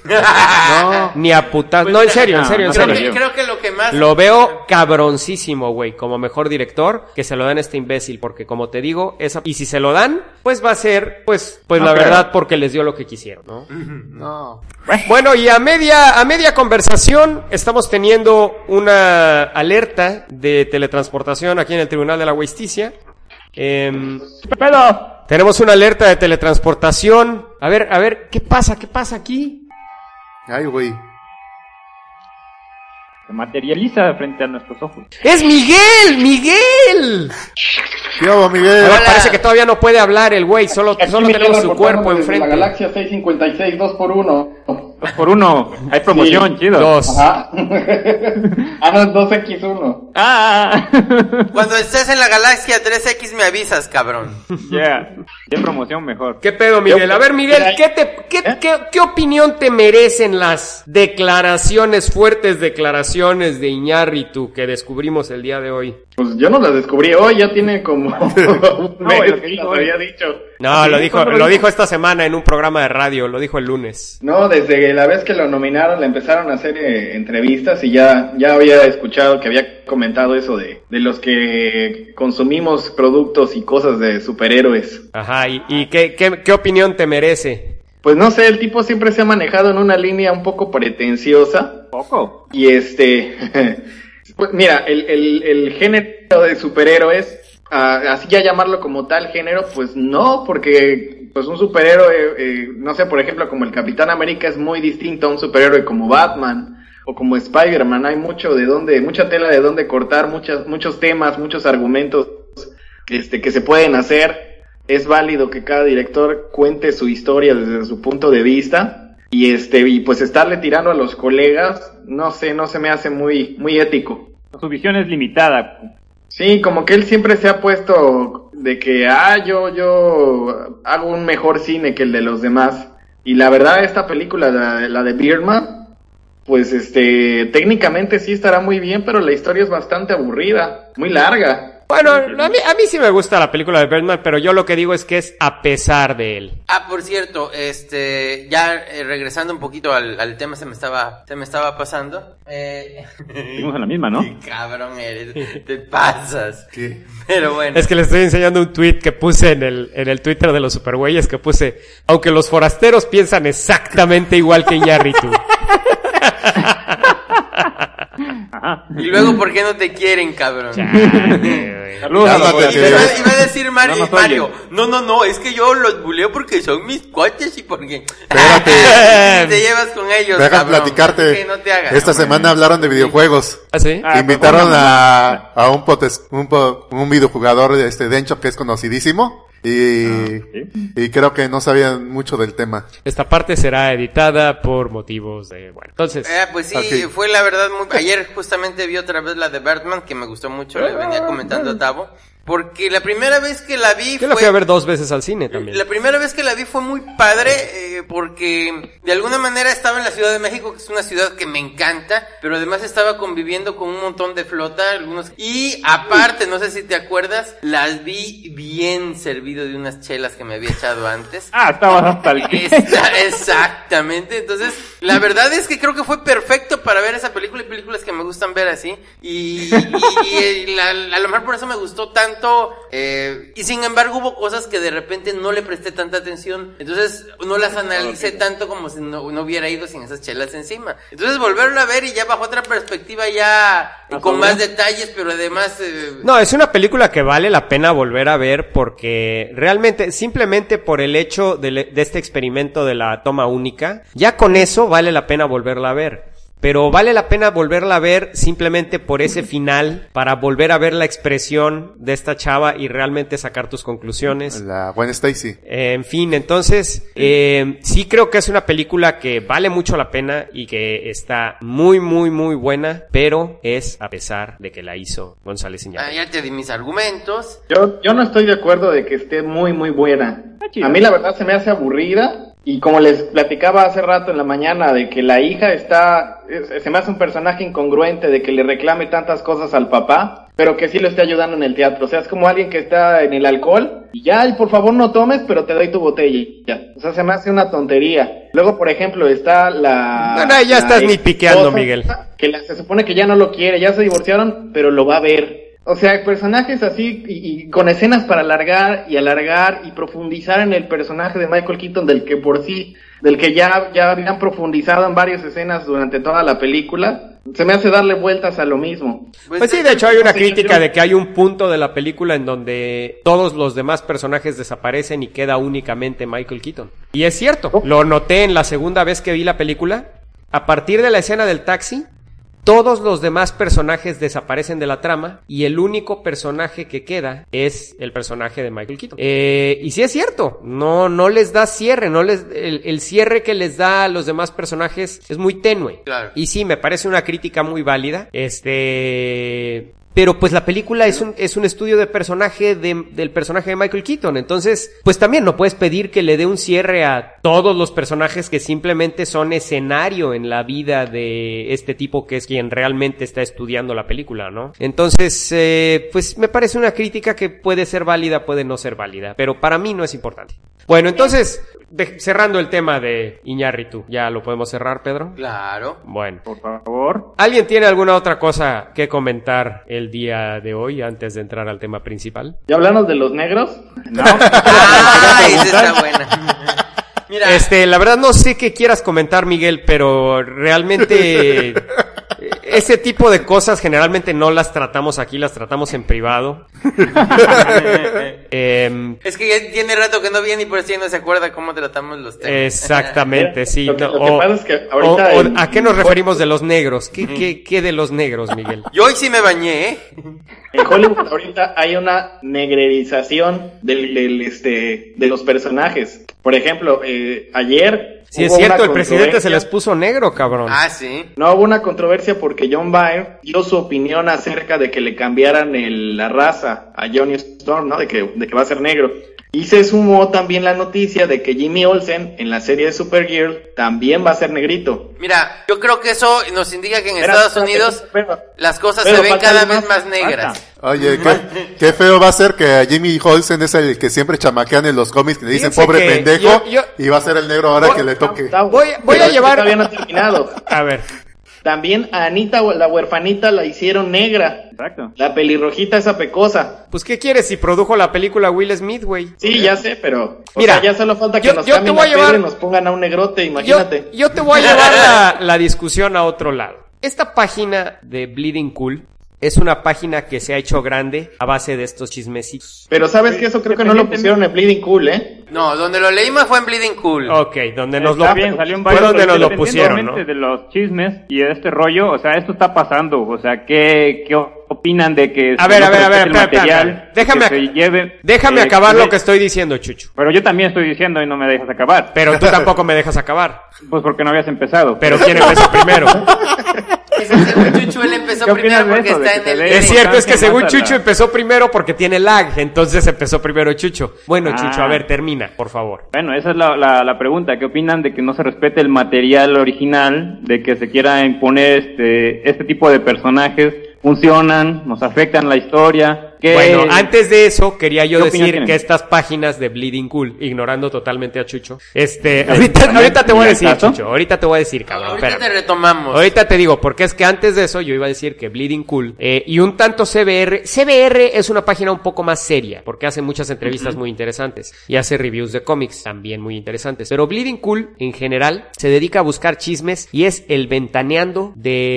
No, Ni a putazos. Pues No, en mira, serio, en no, serio, en no Creo se serio. que, creo que lo que más... Lo veo cabroncísimo, güey, como mejor director, que se lo dan a este imbécil, porque como te digo, esa... y si se lo dan, pues va a ser, pues, pues No la creo. verdad, porque les dio lo que quisieron, ¿no? no. Bueno, y a media, a media conversación estamos teniendo una alerta de teletransportación aquí en el Tribunal de la Justicia. Em, ¿Qué pedo? tenemos una alerta de teletransportación. A ver, a ver, ¿qué pasa? ¿Qué pasa aquí? Ay, güey. Se materializa frente a nuestros ojos. ¡Es Miguel! ¡Miguel! ¿Qué hago, Miguel? A ver, parece que todavía no puede hablar el güey, solo, Aquí solo Miguel tenemos su reportando cuerpo desde enfrente. La Galaxia seiscientos cincuenta y seis, dos por uno. Dos por uno. Hay promoción, Sí. chido. Dos. Ajá. Ah, no, dos equis uno. Ah, Cuando estés en la galaxia tres equis me avisas, cabrón. ya, yeah. Qué promoción mejor. ¿Qué pedo, Miguel? A ver, Miguel, ¿qué, te, qué, ¿Eh? qué, qué opinión te merecen las declaraciones, fuertes declaraciones de Iñárritu que descubrimos el día de hoy? Pues yo no las descubrí hoy, ya tiene como un No, mes lo que que dijo las hoy. había dicho. No, ¿Sí? lo dijo, ¿Cuándo lo lo dijo? dijo esta semana en un programa de radio, lo dijo el lunes. No, desde la vez que lo nominaron le empezaron a hacer eh, entrevistas y ya, ya había escuchado que había comentado eso de, de los que consumimos productos y cosas de superhéroes. Ajá, ¿y, y qué, qué, qué opinión te merece? Pues no sé, el tipo siempre se ha manejado en una línea un poco pretenciosa. Poco. Y este, pues mira, el, el, el género de superhéroes, uh, así ya llamarlo como tal género, pues no, porque pues un superhéroe, eh, no sé, por ejemplo, como el Capitán América es muy distinto a un superhéroe como Batman o como Spider-Man. Hay mucho de dónde, mucha tela de dónde cortar, muchas, muchos temas, muchos argumentos este, que se pueden hacer. Es válido que cada director cuente su historia desde su punto de vista. Y este, y pues estarle tirando a los colegas, no sé, no se me hace muy, muy ético. Su visión es limitada. Sí, como que él siempre se ha puesto de que, ah, yo, yo hago un mejor cine que el de los demás. Y la verdad, esta película, la, la de Birdman, pues este, técnicamente sí estará muy bien, pero la historia es bastante aburrida, muy larga. Bueno, a mí, a mí sí me gusta la película de Birdman, pero yo lo que digo es que es a pesar de él. Ah, por cierto, este, ya eh, regresando un poquito al, al tema, se me estaba, se me estaba pasando. Eh... Seguimos en la misma, ¿no? Qué cabrón eres, te pasas. ¿Qué? Pero bueno. Es que le estoy enseñando un tweet que puse en el, en el Twitter de los supergüeyes, que puse, aunque los forasteros piensan exactamente igual que Iñárritu. Ajá. Y luego, ¿por qué no te quieren, cabrón? Saludos a los Cálmate, forasteros. Iba, iba a decir Mario, No nos Mario, oyen. no, no, no, es que yo los buleo porque son mis cuates y porque... Espérate. te llevas con ellos, Deja cabrón. platicarte. Que no te hagas. Esta semana hablaron de videojuegos. ¿Ah, sí? Ah, Invitaron pues, bueno, a, a un, potes, un, po- un videojugador este, Denchop que es conocidísimo. Y, sí. y creo que no sabían mucho del tema. Esta parte será editada por motivos de... Bueno, entonces... Eh, pues sí, Ok. fue la verdad muy... Ayer justamente vi otra vez la de Birdman, que me gustó mucho, le venía comentando a Tavo. Porque la primera vez que la vi Yo fue... la fui a ver dos veces al cine también. La primera vez que la vi fue muy padre, eh, porque de alguna manera estaba en la Ciudad de México, que es una ciudad que me encanta, pero además estaba conviviendo con un montón de flota, algunos... Y aparte, no sé si te acuerdas, las vi bien servido de unas chelas que me había echado antes. Ah, estabas hasta el que... Esa- exactamente, entonces la verdad es que creo que fue perfecto para ver esa película y películas que me gustan ver así y, y, y la- a lo mejor por eso me gustó tanto eh, y sin embargo hubo cosas que de repente no le presté tanta atención, entonces no las analicé tanto como si no, no hubiera ido sin esas chelas encima, entonces volverlo a ver y ya bajo otra perspectiva ya eh, con más detalles, pero además eh, No, es una película que vale la pena volver a ver porque realmente, simplemente por el hecho de, le- de este experimento de la toma única, ya con eso vale la pena volverla a ver. Pero vale la pena volverla a ver simplemente por ese final, para volver a ver la expresión de esta chava y realmente sacar tus conclusiones. La buena Stacy. Eh, en fin, entonces, eh, sí creo que es una película que vale mucho la pena y que está muy, muy, muy buena, pero es a pesar de que la hizo González ah, Iñárritu. ya te di mis argumentos. Yo, yo no estoy de acuerdo de que esté muy, muy buena. chida. A mí la verdad se me hace aburrida. Y como les platicaba hace rato en la mañana de que la hija está, es- se me hace un personaje incongruente de que le reclame tantas cosas al papá, pero que sí lo esté ayudando en el teatro. O sea, es como alguien que está en el alcohol y ya, y por favor no tomes, pero te doy tu botella. Ya. O sea, se me hace una tontería. Luego, por ejemplo, está la... No, no, ya la estás ni piqueando, esposa, Miguel. Que la- se supone que ya no lo quiere, ya se divorciaron, pero lo va a ver. O sea, personajes así y, y con escenas para alargar y alargar y profundizar en el personaje de Michael Keaton del que por sí, del que ya, ya habían profundizado en varias escenas durante toda la película, se me hace darle vueltas a lo mismo. Pues sí, de hecho hay una crítica de que hay un punto de la película en donde todos los demás personajes desaparecen y queda únicamente Michael Keaton. Y es cierto, lo noté en la segunda vez que vi la película. A partir de la escena del taxi, todos los demás personajes desaparecen de la trama y el único personaje que queda es el personaje de Michael Keaton. Eh, y sí es cierto, no, no les da cierre, no les, el, el cierre que les da a los demás personajes es muy tenue. Claro. Y sí, me parece una crítica muy válida. Este, pero pues la película es un, es un estudio de personaje de, del personaje de Michael Keaton, entonces, pues también no puedes pedir que le dé un cierre a todos los personajes que simplemente son escenario en la vida de este tipo que es quien realmente está estudiando la película, ¿no? Entonces, eh, pues me parece una crítica que puede ser válida, puede no ser válida, pero para mí no es importante. Bueno, entonces, de, cerrando el tema de Iñárritu, ¿ya lo podemos cerrar, Pedro? Claro. Bueno. Por favor. ¿Alguien tiene alguna otra cosa que comentar el día de hoy antes de entrar al tema principal? ¿Ya hablamos de los negros? No. ¡Ah! Esa está buena. Mira. Este, la verdad no sé qué quieras comentar, Miguel, pero realmente ese tipo de cosas generalmente no las tratamos aquí, las tratamos en privado. eh, es que ya tiene rato que no viene y por eso ya no se acuerda cómo tratamos los temas. Exactamente, sí. Lo que, no, lo que o, pasa es que ahorita o, o, el- ¿a qué nos referimos de los negros? ¿Qué, qué, qué de los negros, Miguel? Yo hoy sí me bañé, ¿eh? En Hollywood ahorita hay una negrerización del, del, este, de los personajes. Por ejemplo, eh, ayer... Si es hubo cierto, una el presidente se les controversia- puso negro, cabrón. Ah, sí. No hubo una controversia porque John Byrne dio su opinión acerca de que le cambiaran el, la raza a Johnny Storm, ¿no? De que, de que va a ser negro. Y se sumó también la noticia de que Jimmy Olsen en la serie de Supergirl también va a ser negrito. Mira, yo creo que eso nos indica que en Espera, Estados espérate, Unidos espera. las cosas Pero se ven falta cada algo vez más. más negras. Falta. Oye, qué, qué feo va a ser que a Jimmy Olsen es el que siempre chamaquean en los cómics, que le dicen Fíjense pobre que pendejo, yo- yo- y va a ser el negro ahora Voy- que le toque. Está- Voy- voy pero a es que llevar- Todavía no ha terminado. A ver, También a Anita, la huerfanita, la hicieron negra. Exacto. La pelirrojita esa pecosa. pues ¿qué quieres si produjo la película Will Smith, güey? Sí, ya sé, pero... O Mira, sea, ya solo falta que yo- nos yo te cambien voy a la llevar- peli y nos pongan a un negrote, Yo, imagínate. yo te voy a llevar la, la discusión a otro lado. Esta página de Bleeding Cool es una página que se ha hecho grande a base de estos chismecitos. Pero ¿sabes qué? Eso creo que no lo pusieron en Bleeding Cool, ¿eh? No, donde lo leímos fue en Bleeding Cool. Ok, donde nos Está lo... bien, salió en fue varios, donde pero nos lo pusieron, ¿no? independientemente de los chismes y de este rollo, o sea, esto está pasando, o sea, ¿qué, qué opinan de que... A ver, no a ver, se a ver, respete el espera, espera, material, espera. Déjame que ac- se lleve, Déjame eh, acabar que- lo que estoy diciendo, Chucho. Pero yo también estoy diciendo y no me dejas acabar. Pero tú tampoco me dejas acabar. Pues porque no habías empezado. Pero ¿quién empezó primero? Es que según Chucho él empezó ¿Qué opinas primero de porque eso, de está que en se el... dé- Es cierto, es que según Más a la- Chucho empezó primero porque tiene lag, entonces empezó primero Chucho. Bueno, Ah. Chucho, a ver, termina, por favor. Bueno, esa es la, la, la pregunta. ¿Qué opinan de que no se respete el material original, de que se quiera imponer este, este tipo de personajes? Funcionan, nos afectan la historia. ¿Qué- Bueno, antes de eso, quería yo ¿Qué opinión decir tienen? que estas páginas de Bleeding Cool, ignorando totalmente a Chucho, este, ahorita, ahorita te voy a decir, ¿Caso? Chucho, ahorita te voy a decir, cabrón, Ahorita espérame. te retomamos. Ahorita te digo, porque es que antes de eso yo iba a decir que Bleeding Cool eh, y un tanto C B R, C B R es una página un poco más seria, porque hace muchas entrevistas muy interesantes y hace reviews de cómics también muy interesantes, pero Bleeding Cool en general se dedica a buscar chismes y es el ventaneando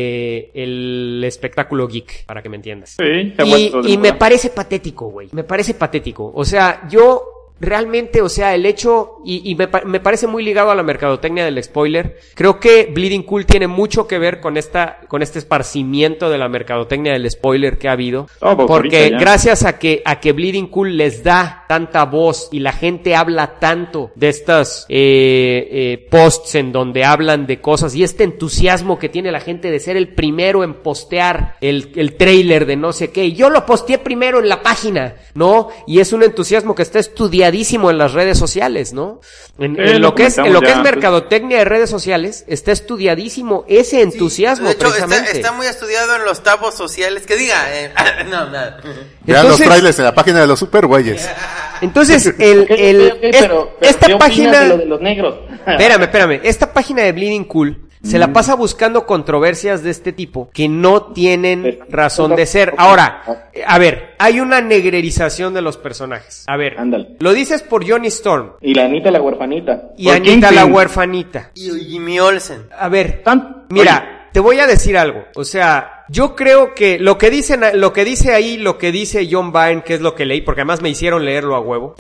de el espectáculo geek, para que me entiendas. Sí, se ha Y, vuelto de y me moda. parece patético, güey. Me parece patético. O sea, yo realmente, o sea, el hecho, y, y me, pa- me parece muy ligado a la mercadotecnia del spoiler, creo que Bleeding Cool tiene mucho que ver con esta, con este esparcimiento de la mercadotecnia del spoiler que ha habido, Oh, pues porque ahorita ya. gracias a que, a que Bleeding Cool les da tanta voz y la gente habla tanto de estas eh, eh, posts en donde hablan de cosas y este entusiasmo que tiene la gente de ser el primero en postear el, el trailer de no sé qué, y yo lo posteé primero en la página, ¿no? Y es un entusiasmo que está estudiadísimo en las redes sociales, ¿no? En, Sí, en lo lo que es, en comentamos lo que ya es antes. mercadotecnia de redes sociales, está estudiadísimo ese entusiasmo, De hecho, está, precisamente. está muy estudiado en los tabos sociales. Que diga, eh, no, nada. Vean Entonces- los trailers en la página de los super güeyes. Entonces, el, Ok, el, ok, ok, es- pero, pero esta ¿qué opinas página... de lo de los negros? Espérame, espérame. Esta página de Bleeding Cool se la pasa buscando controversias de este tipo que no tienen razón de ser. Ahora, a ver, hay una negrerización de los personajes. A ver, Ándale. lo dices por Johnny Storm Y la Anita, la huerfanita. y Por Anita la Kingpin. huerfanita. Y Jimmy Olsen. A ver, Tan- mira, te voy a decir algo. O sea, yo creo que lo que dicen, lo que dice ahí, lo que dice John Byrne, que es lo que leí, porque además me hicieron leerlo a huevo.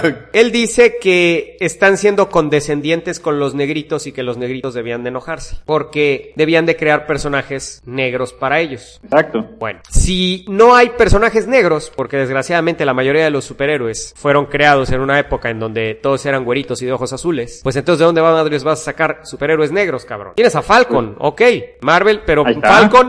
Él dice que están siendo condescendientes con los negritos y que los negritos debían de enojarse, porque debían de crear personajes negros para ellos. Exacto. Bueno, si no hay personajes negros, porque desgraciadamente la mayoría de los superhéroes fueron creados en una época en donde todos eran güeritos y de ojos azules, pues entonces ¿de dónde madres vas a sacar superhéroes negros, cabrón? Tienes a Falcon, ok, Marvel, pero Ahí está. Falcon, sí,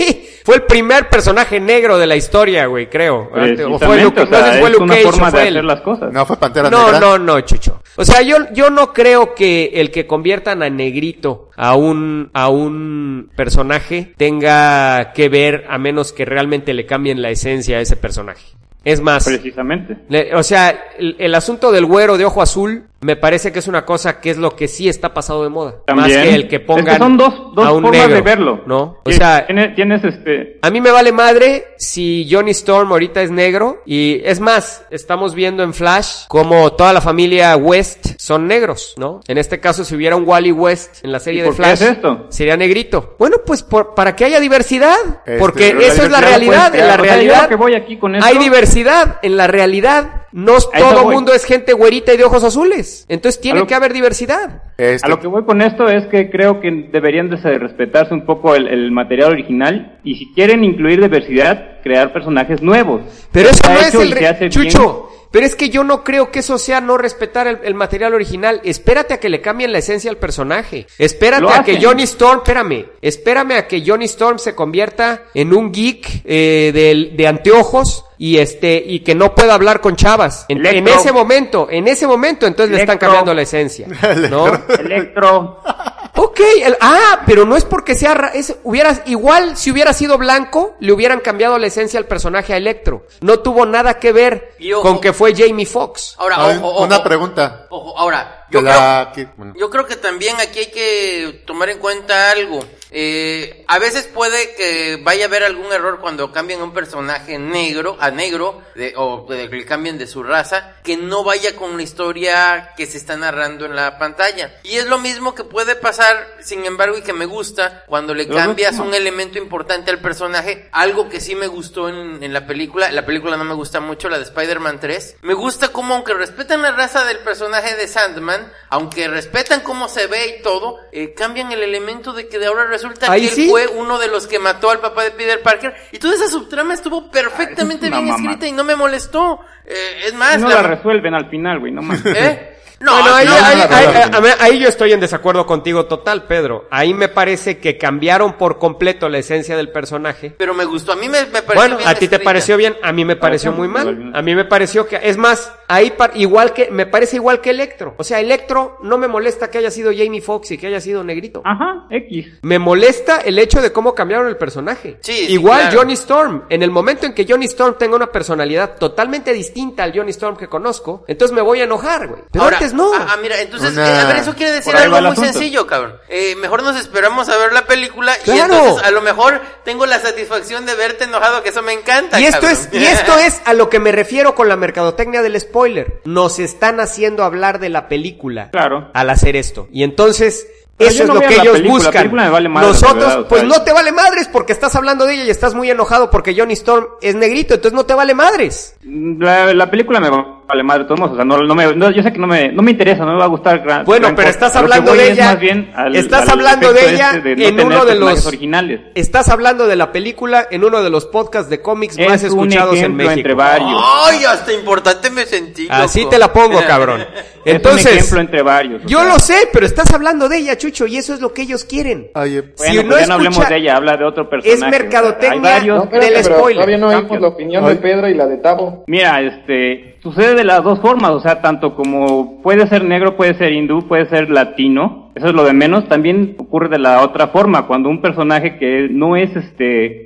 Sí, fue el primer personaje negro de la historia, güey, creo. O fue Luke, o sea, no sé si fue es Luke una Cage forma o fue de él. hacer las cosas. No, fue Pantera No, Negra. no, no, Chucho. O sea, yo, yo no creo que el que conviertan a negrito a un, a un personaje tenga que ver a menos que realmente le cambien la esencia a ese personaje. Es más, Precisamente. le- o sea, el, el asunto del güero de ojo azul me parece que es una cosa que es lo que sí está pasado de moda. También. Más que el que pongan Es que son dos, dos a un formas negro, de verlo. ¿no? O Sí, sea, tienes, tienes este... a mí me vale madre si Johnny Storm ahorita es negro. Y es más, estamos viendo en Flash como toda la familia West son negros, ¿no? En este caso, si hubiera un Wally West en la serie ¿Y de por qué Flash, es esto? sería negrito. Bueno, pues por, para que haya diversidad. Este, Porque pero la eso es la diversidad no realidad. puedes En la crear. O sea, yo realidad lo que voy aquí con esto- hay diversidad. En la realidad no eso todo voy. mundo es gente güerita y de ojos azules. Entonces tiene A lo- que haber diversidad. Este, A lo que voy con esto es que creo que deberían de se- respetarse un poco el, el material original y si quieren incluir diversidad, crear personajes nuevos. Pero eso Está no es hecho el... y se re- hace Chucho, pero es que yo no creo que eso sea no respetar el, el material original. Espérate a que le cambien la esencia al personaje. Espérate Lo a que hacen. Johnny Storm, espérame, espérame a que Johnny Storm se convierta en un geek eh, de, de anteojos y este y que no pueda hablar con chavas. En, en Electro. ese momento, en ese momento entonces le están Electro. cambiando la esencia, ¿no? Electro. Ok, el- ah, pero no es porque sea, ra- es, hubieras, igual si hubiera sido blanco, le hubieran cambiado la esencia al personaje a Electro. No tuvo nada que ver Y ojo. con que fue Jamie Foxx. Ahora, a ver, ojo, ojo. una pregunta. Ojo, ahora, Que yo creo, la- que- bueno. yo creo que también aquí hay que tomar en cuenta algo. Eh, a veces puede que vaya a haber algún error cuando cambian un personaje negro a negro de, o de, que le cambien de su raza, que no vaya con la historia que se está narrando en la pantalla. Y es lo mismo que puede pasar, sin embargo, y que me gusta cuando le Lo cambias mismo. un elemento importante al personaje. Algo que sí me gustó en, en la película, la película no me gusta mucho, la de Spider-Man tres. Me gusta como aunque respetan la raza del personaje de Sandman, aunque respetan cómo se ve y todo, eh, cambian el elemento de que de ahora resulta Ahí que él sí. fue uno de los que mató al papá de Peter Parker. Y toda esa subtrama estuvo perfectamente Ah, eso es bien una mamada. escrita y no me molestó. Eh, es más, No la- la resuelven al final, güey, no más. ¿eh? No, Bueno, ahí, no, ahí- no, no, ahí- no, no. ahí- a ver, ahí yo estoy en desacuerdo contigo total, Pedro. Ahí me parece que cambiaron por completo la esencia del personaje. pero me gustó. A mí me, me pareció Bueno, bien a ti te escrita. pareció bien, a mí me pareció muy mal. A mí me pareció que, es más, ahí par- igual que, me parece igual que Electro. O sea, Electro no me molesta que haya sido Jamie Foxx y que haya sido negrito. Ajá, X. Me molesta el hecho de cómo cambiaron el personaje. Sí, sí, Igual claro. Johnny Storm. En el momento en que Johnny Storm tenga una personalidad totalmente distinta al Johnny Storm que conozco, entonces me voy a enojar, güey. Pero Ahora, antes no. Ah, ah, mira, entonces, Una- eh, a ver, eso quiere decir Por ahí algo va el muy asunto. sencillo, cabrón. Eh, mejor nos esperamos a ver la película y ¡Claro! entonces a lo mejor tengo la satisfacción de verte enojado, que eso me encanta, Y esto cabrón. es, y esto es a lo que me refiero con la mercadotecnia del spoiler. Nos están haciendo hablar de la película. Claro. Al hacer esto. Y entonces, Pero eso yo es no lo veo que la ellos película, la buscan. película me vale madres, Nosotros, de verdad, o pues sea, no te vale madres porque estás hablando de ella y estás muy enojado porque Johnny Storm es negrito, entonces no te vale madres. La, la película me vale madre de todos modos, o sea, no, no me, no, yo sé que no me, no me interesa, no me va a gustar gran, Bueno, gran pero cosa. estás A lo que hablando voy de es ella, más bien al- estás al hablando de efecto ella este de no en tener uno de personajes los originales. Estás hablando de la película en uno de los podcasts de cómics más Es un escuchados en ejemplo México. entre varios. Ay, hasta importante me sentí, Así loco. te la pongo, cabrón. Es un Entonces, ejemplo entre varios. o yo sea. lo sé, pero estás hablando de ella, Chucho, y eso es lo que ellos quieren. Oye, Bueno, Si pues no ya no hablemos escucha- de ella, habla de otro personaje. Es mercadotecnia. Hay varios. No, espérate, del pero spoiler. todavía no oímos Cambios. la opinión Ay. de Pedro y la de Tavo. Mira, este, sucede de las dos formas, o sea, tanto como puede ser negro, puede ser hindú, puede ser latino, eso es lo de menos. También ocurre de la otra forma, cuando un personaje que no es este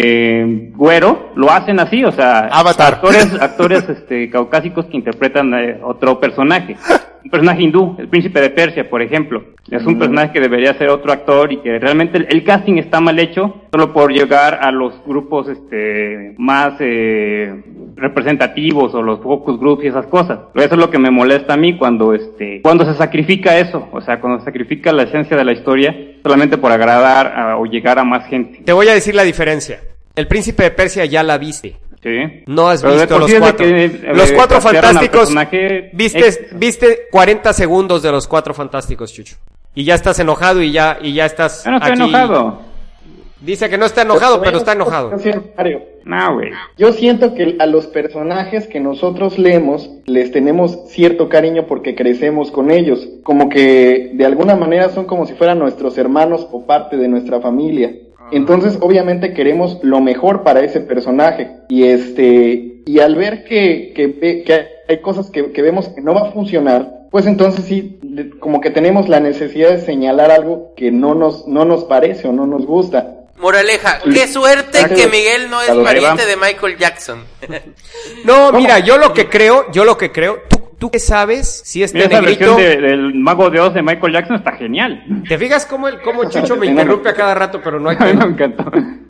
eh, güero, lo hacen así, o sea, Avatar. actores, actores este caucásicos que interpretan eh, otro personaje. Un personaje hindú, el príncipe de Persia, por ejemplo, es un personaje que debería ser otro actor y que realmente el, el casting está mal hecho solo por llegar a los grupos este más eh, representativos o los focus groups y esas cosas. Pero eso es lo que me molesta a mí cuando este cuando se sacrifica eso, o sea, cuando se sacrifica la esencia de la historia solamente por agradar a- o llegar a más gente. Te voy a decir la diferencia. El príncipe de Persia ya la viste. Sí. No has Pero de visto por los sí es de cuatro. que, eh, los cuatro castearon al fantásticos. personaje Viste, X. viste cuarenta segundos de los cuatro fantásticos, Chucho. Y ya estás enojado y ya, y ya estás Yo no estoy aquí. enojado. Dice que no está enojado, pero está enojado. Mario, No, güey. yo siento que a los personajes que nosotros leemos les tenemos cierto cariño porque crecemos con ellos, como que de alguna manera son como si fueran nuestros hermanos o parte de nuestra familia. Entonces, obviamente queremos lo mejor para ese personaje. Y este, y al ver que, que, que hay cosas que, que vemos que no va a funcionar, pues entonces sí, de, como que tenemos la necesidad de señalar algo que no nos, no nos parece o no nos gusta. Moraleja, qué suerte que Miguel no es pariente de Michael Jackson. No, mira, yo lo que creo, yo lo que creo, tú, tú qué sabes si este Mira, negrito... esa versión de, del Mago de Oz de Michael Jackson está genial. ¿Te fijas cómo el, cómo Chucho me interrumpe a cada rato, pero no hay A mí tema? me encantó.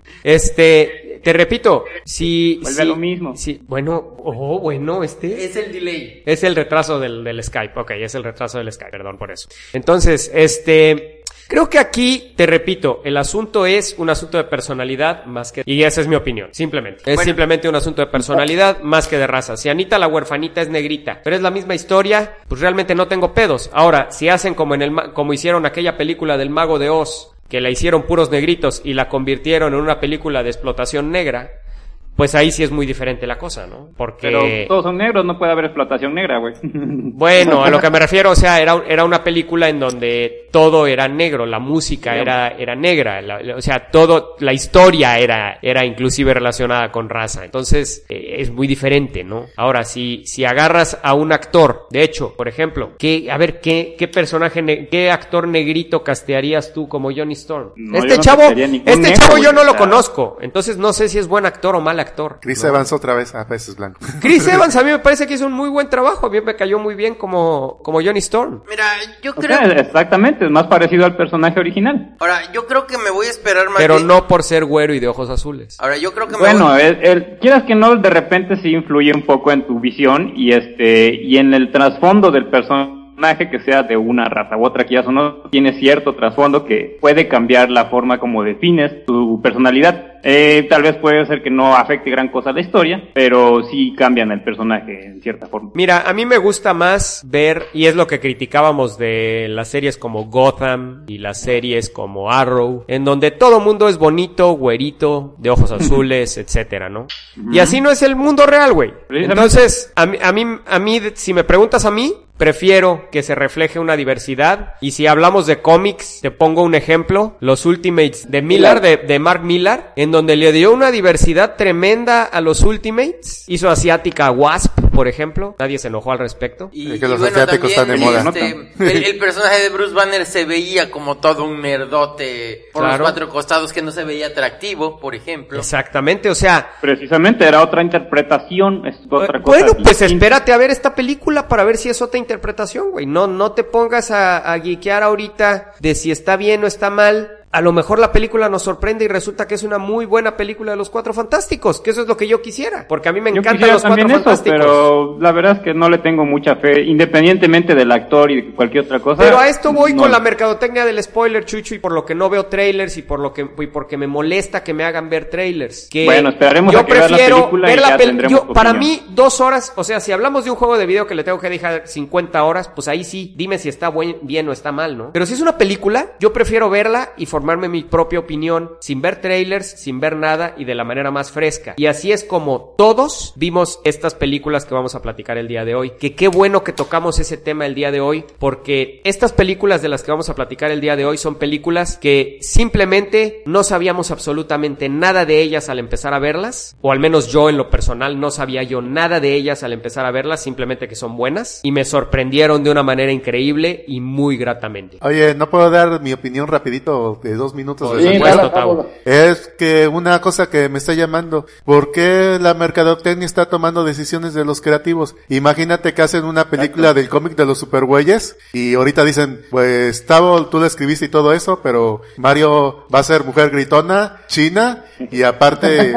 Este, te repito, si... Vuelve si, a lo mismo. Si, bueno, oh, bueno, este... Es el delay. Es el retraso del, del Skype, ok, es el retraso del Skype, perdón por eso. Entonces, este... Creo que aquí, te repito, el asunto es un asunto de personalidad más que... Y esa es mi opinión, simplemente. Es Bueno. simplemente un asunto de personalidad más que de raza. Si Anita la huerfanita es negrita, pero es la misma historia, pues realmente no tengo pedos. Ahora, si hacen como en el ma- como hicieron aquella película del Mago de Oz, que la hicieron puros negritos y la convirtieron en una película de explotación negra, pues ahí sí es muy diferente la cosa, ¿no? Porque... Pero todos son negros, no puede haber explotación negra, güey. Bueno, a lo que me refiero, o sea, era, era una película en donde todo era negro, la música era, era negra, la, la, o sea, todo, la historia era, era inclusive relacionada con raza. Entonces, eh, es muy diferente, ¿no? Ahora, si, si agarras a un actor, de hecho, por ejemplo, ¿qué, a ver, qué, qué personaje, ne- qué actor negrito castearías tú como Johnny Storm? No, este yo no chavo, castearía ningún este negro, chavo güey, yo no o lo sea. conozco, entonces no sé si es buen actor o mal actor. Chris ¿no? Evans otra vez, a veces blanco. Chris Evans a mí me parece que hizo un muy buen trabajo, a mí me cayó muy bien como, como Johnny Storm. Mira, yo O creo... sea, exactamente, es más parecido al personaje original. Ahora, yo creo que me voy a esperar más Pero bien- no por ser güero y de ojos azules. Ahora, yo creo que me Bueno, voy... el, el- quieras que no, de repente sí influye un poco en tu visión y este y en el trasfondo del personaje, que sea de una raza u otra, que ya eso no tiene cierto trasfondo que puede cambiar la forma como defines tu personalidad. Eh, tal vez puede ser que no afecte gran cosa la historia, pero sí cambian el personaje en cierta forma. Mira, a mí me gusta más ver, y es lo que criticábamos de las series como Gotham y las series como Arrow, en donde todo mundo es bonito, güerito, de ojos azules, etcétera, ¿no? Y así no es el mundo real, güey. Precisamente. Entonces, a mí, a mí, a mí, si me preguntas a mí, prefiero que se refleje una diversidad. Y si hablamos de cómics, te pongo un ejemplo, los Ultimates de Millar, de, de Mark Millar, en donde le dio una diversidad tremenda a los Ultimates. Hizo asiática a Wasp, por ejemplo. Nadie se enojó al respecto. Y, Es que y los bueno, asiáticos también, están de moda. este, el, el personaje de Bruce Banner se veía como todo un nerdote por Claro. los cuatro costados, que no se veía atractivo, por ejemplo. Exactamente, o sea... Precisamente era otra interpretación, es otra Eh, cosa. Bueno, pues distinta. espérate a ver esta película para ver si es otra interpretación, güey. No, no te pongas a, a geekear ahorita de si está bien o está mal. A lo mejor la película nos sorprende y resulta que es una muy buena película de los Cuatro Fantásticos, que eso es lo que yo quisiera, porque a mí me Yo encantan quisiera los Cuatro también eso, Fantásticos. pero la verdad es que no le tengo mucha fe, independientemente del actor y de cualquier otra cosa. Pero a esto voy no. con la mercadotecnia del spoiler, Chucho, y por lo que no veo trailers y por lo que y porque me molesta que me hagan ver trailers. Que Bueno, esperaremos yo a que veas la prefiero película ver y la ya pel- tendremos yo- tu Para opinión. mí, dos horas, o sea, si hablamos de un juego de video que le tengo que dejar cincuenta horas, pues ahí sí, dime si está buen, bien o está mal, ¿no? Pero si es una película, yo prefiero verla y formarme mi propia opinión sin ver trailers, sin ver nada y de la manera más fresca. Y así es como todos vimos estas películas que vamos a platicar el día de hoy. Que qué bueno que tocamos ese tema el día de hoy, porque estas películas de las que vamos a platicar el día de hoy son películas que simplemente no sabíamos absolutamente nada de ellas al empezar a verlas, o al menos yo en lo personal no sabía yo nada de ellas al empezar a verlas, simplemente que son buenas y me sorprendieron de una manera increíble y muy gratamente. Oye, ¿no puedo dar mi opinión rapidito de dos minutos? Por de Sí, supuesto, nada, Tavo. vámonos. Es que una cosa que me está llamando, ¿por qué la mercadotecnia está tomando decisiones de los creativos? Imagínate que hacen una película del cómic de los supergüeyes y ahorita dicen, pues Tavo, tú la escribiste y todo eso, pero Mario va a ser mujer gritona, china y aparte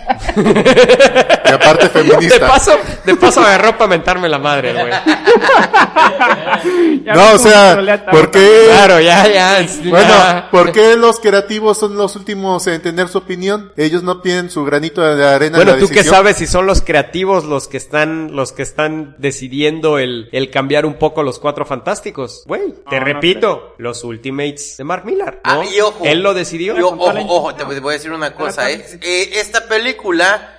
y aparte De feminista. paso, de paso agarró para mentarme la madre, güey. Ya No, ves o cómo sea, trolea a Tavo ¿por qué? Claro, ya, ya. Bueno, ya. ¿por qué los creativos son los últimos en tener su opinión? Ellos no tienen su granito de arena Bueno, en la tú qué decisión. sabes si son los creativos los que están, los que están decidiendo el, el cambiar un poco los Cuatro Fantásticos. Güey, te no repito, los Ultimates de Mark Millar, ¿no? Ah, y ojo. Él lo decidió. Y o- ojo, ojo, te voy a decir una cosa, ¿eh? Eh, esta película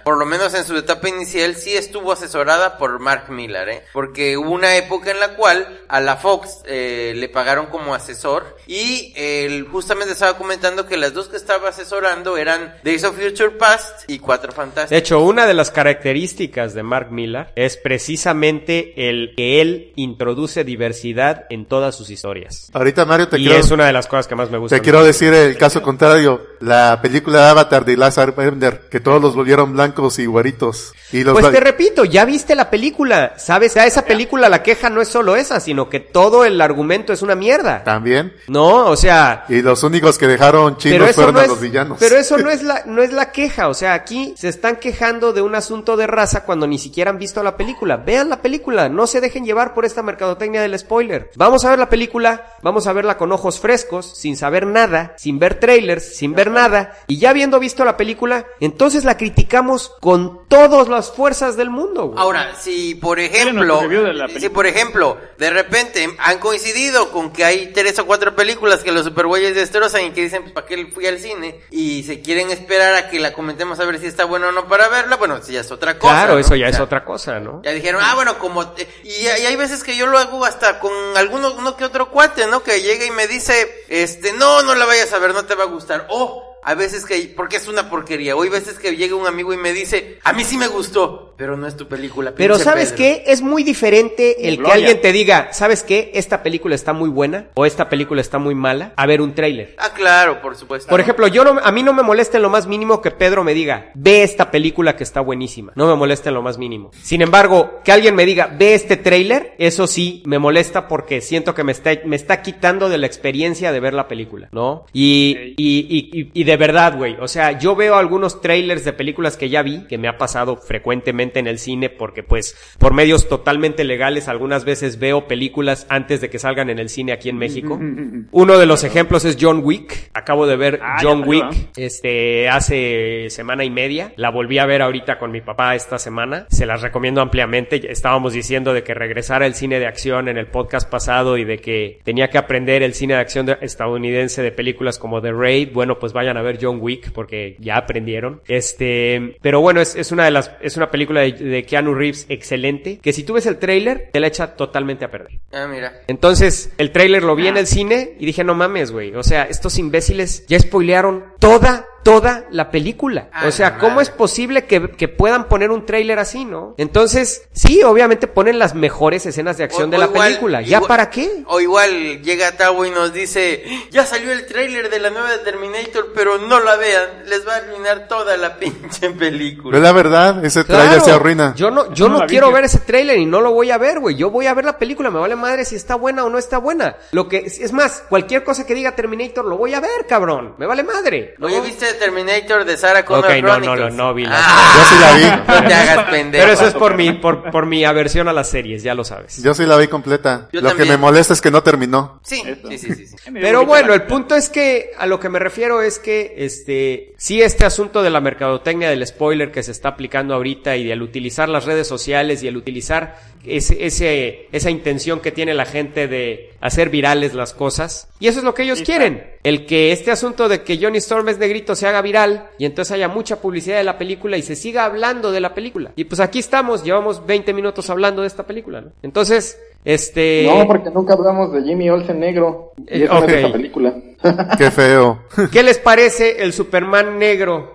por lo menos en su etapa inicial, sí estuvo asesorada por Mark Millar, ¿eh? Porque hubo una época en la cual a la Fox eh, le pagaron como asesor y él justamente estaba comentando que las dos que estaba asesorando eran Days of Future Past y Cuatro Fantásticos. De hecho, una de las características de Mark Millar es precisamente el que él introduce diversidad en todas sus historias. Ahorita, Mario, te y quiero... es una de las cosas que más me gusta. Te quiero decir el caso contrario. La película de Avatar de Lazar Bender, que todos los volvieron blancos y güeritos. Y los Pues bla- te repito, ya viste la película, ¿sabes? A esa película la queja no es solo esa, sino que todo el argumento es una mierda. También. No, o sea... Y los únicos que dejaron Pero chinos eso fueron no a es, los villanos. pero eso no es la, no es la queja, o sea, aquí se están quejando de un asunto de raza cuando ni siquiera han visto la película. Vean la película, no se dejen llevar por esta mercadotecnia del spoiler. Vamos a ver la película, vamos a verla con ojos frescos, sin saber nada, sin ver trailers, sin ver nada, y ya habiendo visto la película, entonces la criticamos con todas las fuerzas del mundo, güey. Ahora, si por ejemplo, si por ejemplo, de repente han coincidido con que hay tres o cuatro películas que los supergüeyes destrozan y que dicen, pues, ¿para qué fui al cine? Y se quieren esperar a que la comentemos a ver si está bueno o no para verla, bueno, si ya es otra cosa. Claro, ¿no? eso ya O es sea, otra cosa, ¿no? ya dijeron, ah, bueno, como... Te... Y, y hay veces que yo lo hago hasta con alguno uno que otro cuate, ¿no? Que llega y me dice, este, no, no la vayas a ver, no te va a gustar. O... a veces que, porque es una porquería, o hay veces que llega un amigo y me dice, a mí sí me gustó, pero no es tu película. Pero ¿sabes Pedro. qué? Es muy diferente el Gloria. que alguien te diga, ¿sabes qué? Esta película está muy buena o esta película está muy mala, a ver un tráiler. Ah, claro, por supuesto. Por ejemplo, yo no, a mí no me molesta en lo más mínimo que Pedro me diga, ve esta película que está buenísima. No me molesta en lo más mínimo. Sin embargo, que alguien me diga, ve este tráiler, eso sí me molesta porque siento que me está, me está quitando de la experiencia de ver la película, ¿no? Y, Ok. y, y, y, y de verdad, güey, o sea, yo veo algunos trailers de películas que ya vi, que me ha pasado frecuentemente en el cine porque pues por medios totalmente legales algunas veces veo películas antes de que salgan en el cine aquí en México. Uno de los ejemplos es John Wick. Acabo de ver Ah, John ya salió, Wick este hace semana y media. La volví a ver ahorita con mi papá esta semana. Se las recomiendo ampliamente. Estábamos diciendo de que regresara el cine de acción en el podcast pasado y de que tenía que aprender el cine de acción de- estadounidense de películas como The Raid. Bueno, pues vayan a ver John Wick porque ya aprendieron. Este, pero bueno, es, es una de las, es una película de, de Keanu Reeves excelente, que si tú ves el tráiler, te la echa totalmente a perder. Ah, mira. Entonces, el tráiler lo vi en el cine y dije, no mames, güey. O sea, estos imbéciles ya spoilearon toda, toda la película. Ah, O sea, la ¿cómo madre. es posible que, que puedan poner un tráiler así, no? Entonces, sí, obviamente ponen las mejores escenas de acción O- de o la igual- película. ¿Ya igual- para qué? O igual llega Tavo y nos dice, ya salió el tráiler de la nueva de Terminator, pero no la vean, les va a arruinar toda la pinche película. Es la verdad, ese trailer se arruina. Yo no, yo No no la vi, quiero tío. ver ese tráiler y no lo voy a ver, güey. Yo voy a ver la película, me vale madre si está buena o no está buena. Lo que, es más, cualquier cosa que diga Terminator lo voy a ver, cabrón. Me vale madre. ¿no? Oye, ¿viste Terminator de Sarah Connor Ok, no, no, Chronicles? no, no vi la- Ah, Yo sí la vi. No te hagas pendejo. Pero eso es por mi, por, por mi aversión a las series, ya lo sabes. Yo sí la vi completa. Yo Lo también. que me molesta es que no terminó. Sí, Eso. sí, sí, sí, sí. Pero bueno, el punto es que a lo que me refiero es que este sí este asunto de la mercadotecnia del spoiler que se está aplicando ahorita y del utilizar las redes sociales y el utilizar ese, ese esa intención que tiene la gente de hacer virales las cosas, y eso es lo que ellos Sí, quieren, el que este asunto de que Johnny Storm es negrito se haga viral y entonces haya mucha publicidad de la película y se siga hablando de la película. Y pues aquí estamos, llevamos veinte minutos hablando de esta película, ¿no? Entonces, este No, porque nunca hablamos de Jimmy Olsen negro. Y Eh, eso no es de ok. esta película. Qué feo. ¿qué les parece el Superman negro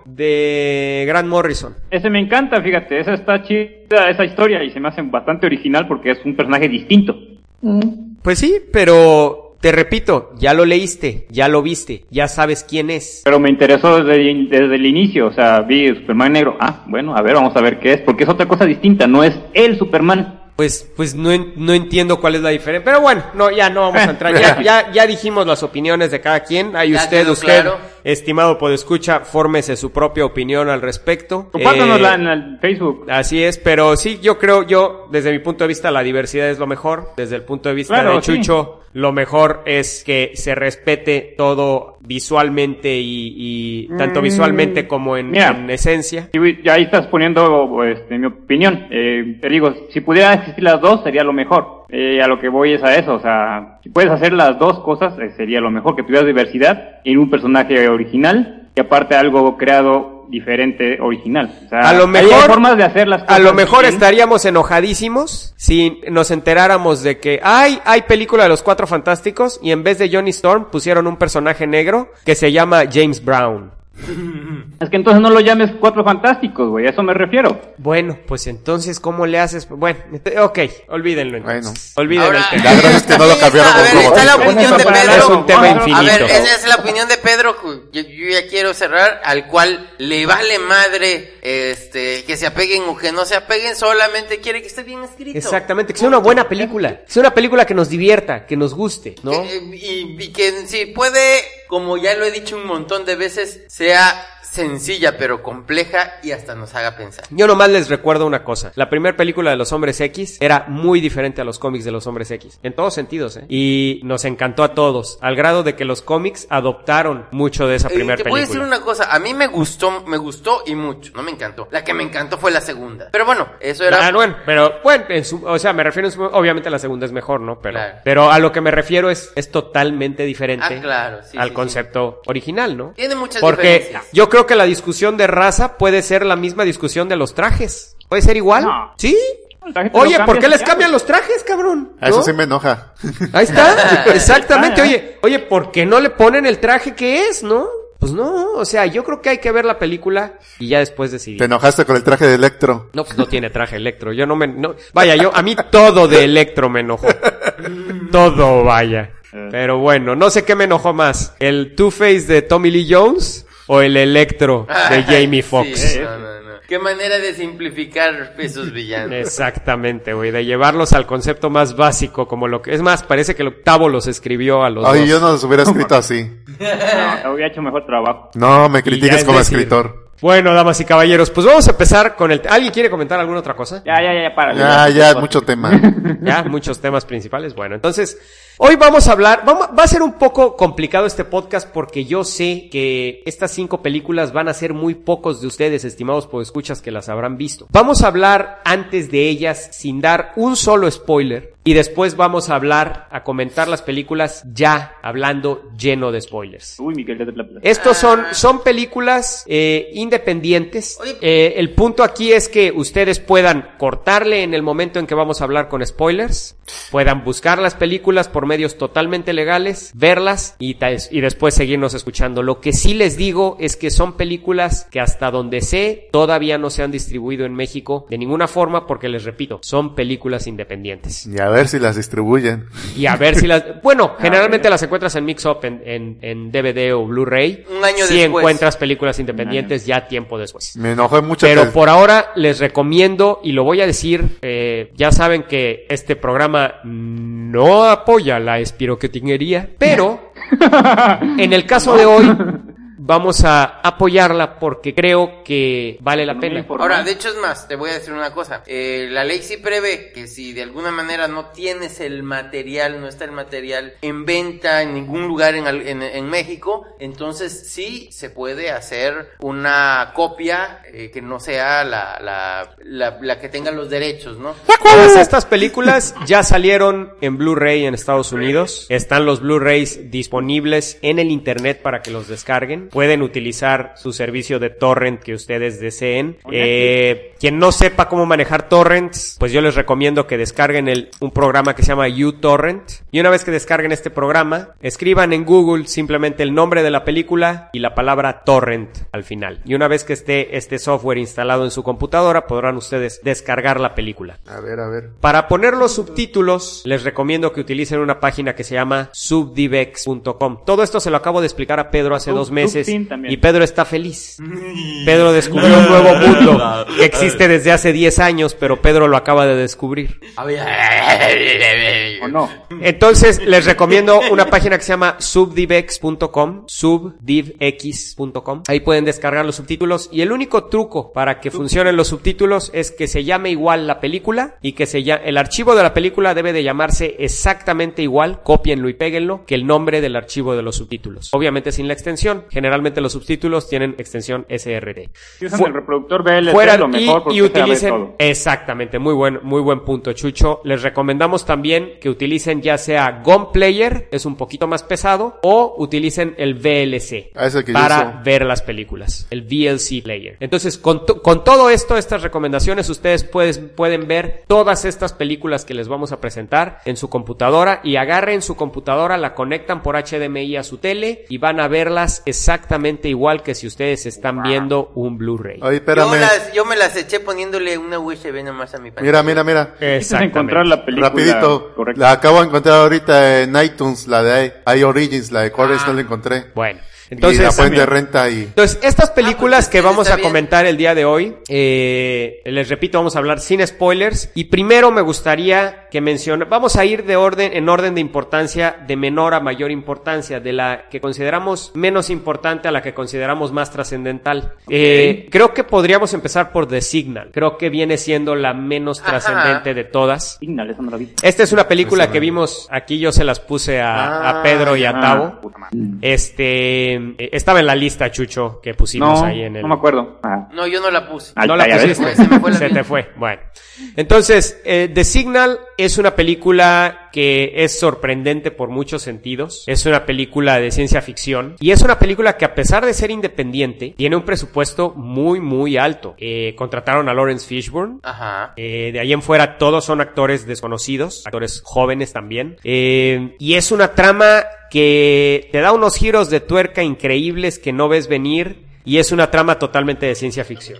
de Grant Morrison? Ese me encanta, fíjate, esa está chida, esa historia, y se me hace bastante original porque es un personaje distinto. Pues sí, pero te repito, ya lo leíste, ya lo viste, ya sabes quién es. Pero me interesó desde, desde el inicio, o sea, vi Superman negro, ah, bueno, a ver, vamos a ver qué es, porque es otra cosa distinta, no es el Superman. Pues, pues no, en- no entiendo cuál es la diferencia. Pero bueno, no, ya no vamos a entrar. Ya, ya, ya dijimos las opiniones de cada quien. Ahí Ya usted, quedó usted, claro. estimado podescucha, fórmese su propia opinión al respecto. Compártanosla Eh, en el Facebook. Así es, pero sí, yo creo, yo, desde mi punto de vista, la diversidad es lo mejor. Desde el punto de vista Claro, de sí. Chucho, lo mejor es que se respete todo visualmente y, y tanto Mm, visualmente como en, mira. en esencia. Y ya ahí estás poniendo este, mi opinión. Eh, te digo, si pudiera existir las dos, sería lo mejor. Eh, a lo que voy es a eso, o sea, si puedes hacer las dos cosas, eh, sería lo mejor, que tuvieras diversidad en un personaje original y aparte algo creado diferente original. O sea, A lo mejor, hay formas de hacer las cosas a lo mejor bien. estaríamos enojadísimos si nos enteráramos de que ay, hay película de los Cuatro Fantásticos y en vez de Johnny Storm pusieron un personaje negro que se llama James Brown. Es que entonces no lo llames Cuatro Fantásticos, güey, a eso me refiero. Bueno, pues entonces, ¿cómo le haces? Bueno, ent- ok, olvídenlo entonces. Bueno. Olvídenlo. Ahora, el La tema. verdad es que no lo cambiaron a con ver, Robot. está la Bueno, opinión de para Pedro. Es un tema Vamos, infinito. A ver, esa es la opinión de Pedro. Yo, yo ya quiero cerrar, al cual le vale madre este que se apeguen o que no se apeguen, solamente quiere que esté bien escrito. Exactamente, que sea una buena película. Que sea una película que nos divierta, que nos guste, ¿no? Que- y, y que si puede, como ya lo he dicho un montón de veces, sea sencilla pero compleja y hasta nos haga pensar. Yo nomás les recuerdo una cosa. La primera película de los Hombres X era muy diferente a los cómics de los Hombres X. En todos sentidos, ¿eh? Y nos encantó a todos. Al grado de que los cómics adoptaron mucho de esa Eh, primera te película. puedo decir una cosa, a mí me gustó, me gustó y mucho, no me encantó. La que me encantó fue la segunda. Pero bueno, eso era... Ah, bueno, pero bueno, en su, o sea, me refiero, en su, obviamente la segunda es mejor, ¿no? Pero, Claro. pero a lo que me refiero es, es totalmente diferente Ah, claro, sí, al sí, concepto original, ¿no? Tiene muchas Porque diferencias. yo creo que la discusión de raza puede ser la misma discusión de los trajes. ¿Puede ser igual? No. ¿Sí? El traje te lo Oye, ¿por cambias qué y les ya, cambian güey. los trajes, cabrón? A eso ¿No? sí me enoja. Ahí está, exactamente. Ah, ya. Oye, oye, ¿por qué no le ponen el traje que es, no? Pues no, o sea, yo creo que hay que ver la película y ya después decidir. Te enojaste con el traje de Electro. No, pues no tiene traje Electro. Yo no me... No, vaya, yo... A mí todo de Electro me enojó. Todo, vaya. Pero bueno, no sé qué me enojó más. ¿El Two-Face de Tommy Lee Jones o el Electro de Jamie Foxx? Sí, no, no, no. Qué manera de simplificar esos villanos. Exactamente, güey. De llevarlos al concepto más básico, como lo que... Es más, parece que el octavo los escribió a los Ay, dos. yo no los hubiera escrito así. No, hubiera hecho mejor trabajo. No, me Y ya critiques es como decir, escritor. Bueno, damas y caballeros, pues vamos a empezar con el... ¿Alguien quiere comentar alguna otra cosa? Ya, ya, ya, para. Ya, ya, mucho tema. Ya, muchos temas principales. Bueno, entonces, hoy vamos a hablar, vamos, va a ser un poco complicado este podcast porque yo sé que estas cinco películas van a ser muy pocos de ustedes, estimados podescuchas, que las habrán visto. Vamos a hablar antes de ellas sin dar un solo spoiler y después vamos a hablar, a comentar las películas ya hablando lleno de spoilers. Uy, Miguel, ya te la plata. Estos son, son películas eh, independientes. Oye. Eh, el punto aquí es que ustedes puedan cortarle en el momento en que vamos a hablar con spoilers, puedan buscar las películas por medios totalmente legales, verlas y, ta- y después seguirnos escuchando. Lo que sí les digo es que son películas que hasta donde sé todavía no se han distribuido en México de ninguna forma porque les repito, son películas independientes. Y a ver si las distribuyen. Y a ver si las... Bueno, generalmente las encuentras en Mix Up, en, en, en D V D o Blu-ray. Un año si después. encuentras películas independientes ya tiempo después. Me enojé mucho Pero que... por ahora les recomiendo, y lo voy a decir, eh, ya saben que este programa no apoya la espiroquetinguería, pero en el caso de hoy vamos a apoyarla porque creo que vale la pena. Ahora, de hecho es más, te voy a decir una cosa. Eh, la ley sí prevé que si de alguna manera no tienes el material, no está el material en venta en ningún lugar en, al- en, en México, entonces sí se puede hacer una copia eh, que no sea la, la, la, la que tenga los derechos, ¿no? Todas estas películas ya salieron en Blu-ray en Estados Unidos. Están los Blu-rays disponibles en el internet para que los descarguen. Pueden utilizar su servicio de torrent que ustedes deseen. Eh, quien no sepa cómo manejar torrents, pues yo les recomiendo que descarguen el, un programa que se llama uTorrent. Y una vez que descarguen este programa, escriban en Google simplemente el nombre de la película y la palabra torrent al final. Y una vez que esté este software instalado en su computadora, podrán ustedes descargar la película. A ver, a ver. Para poner los subtítulos, les recomiendo que utilicen una página que se llama subdivex punto com. Todo esto se lo acabo de explicar a Pedro hace Sub- dos meses Subtin también. y Pedro está feliz. Pedro descubrió un nuevo mundo que existe desde hace diez años, pero Pedro lo acaba de descubrir. ¿O no? Entonces, les recomiendo una página que se llama subdivex punto com, subdivex punto com. Ahí pueden descargar los subtítulos y el único truco para que funcionen los subtítulos es que se llame igual la película y que se llame, el archivo de la película debe de llamarse exactamente igual, cópienlo y péguenlo, que el nombre del archivo de los subtítulos. Obviamente sin la extensión. Generalmente los subtítulos tienen extensión S R T. Si usan Fu- el reproductor V L C, Fuera, lo y, mejor mejor porque y utilicen, se ve todo. exactamente, muy buen, muy buen punto, Chucho. Les recomendamos también que utilicen ya sea Gun Player, es un poquito más pesado, o utilicen el V L C Ah, ese que yo para uso. ver las películas, el V L C Player. Entonces, con, to- con todo esto, estas recomendaciones, ustedes puedes, pueden ver todas estas películas que les vamos a presentar en su computadora y agarren su computadora, la conectan por H D M I a su tele y van a verlas exactamente igual que si ustedes están viendo un Blu-ray. Oye, Yo, espérame. las, yo me las eché poniéndole una U S B nomás a mi pantalla. Mira, mira, mira. Necesitas encontrar la película Rapidito. correcta. La acabo de encontrar ahorita en iTunes, la de iOrigins, la de Corres no la encontré. Bueno, Entonces, y la entonces... pueden de renta y... Entonces, estas películas Ah, pues, que vamos está a bien. comentar el día de hoy, eh, les repito, vamos a hablar sin spoilers. Y primero me gustaría que mencione, vamos a ir de orden, en orden de importancia, de menor a mayor importancia, de la que consideramos menos importante a la que consideramos más trascendental. Eh, creo que podríamos empezar por The Signal. Creo que viene siendo la menos Ajá. trascendente de todas. Signal, esa no la vi. Esta es una película Esa no. que vimos, aquí yo se las puse a, a Ah, Pedro y a Ah, Tavo. puta madre. Este, eh, estaba en la lista, Chucho, que pusimos No, ahí en el... no me acuerdo. Ah. No, yo no la puse. Ahí No está, la ya ves. pusiste. Se me fue la Se vida. te fue. Bueno. Entonces, eh, The Signal es una película que es sorprendente por muchos sentidos. Es una película de ciencia ficción. Y es una película que, a pesar de ser independiente, tiene un presupuesto muy, muy alto. Eh, contrataron a Lawrence Fishburne. Ajá. Eh, de ahí en fuera todos son actores desconocidos, actores jóvenes también. Eh, y es una trama que te da unos giros de tuerca increíbles que no ves venir. Y es una trama totalmente de ciencia ficción.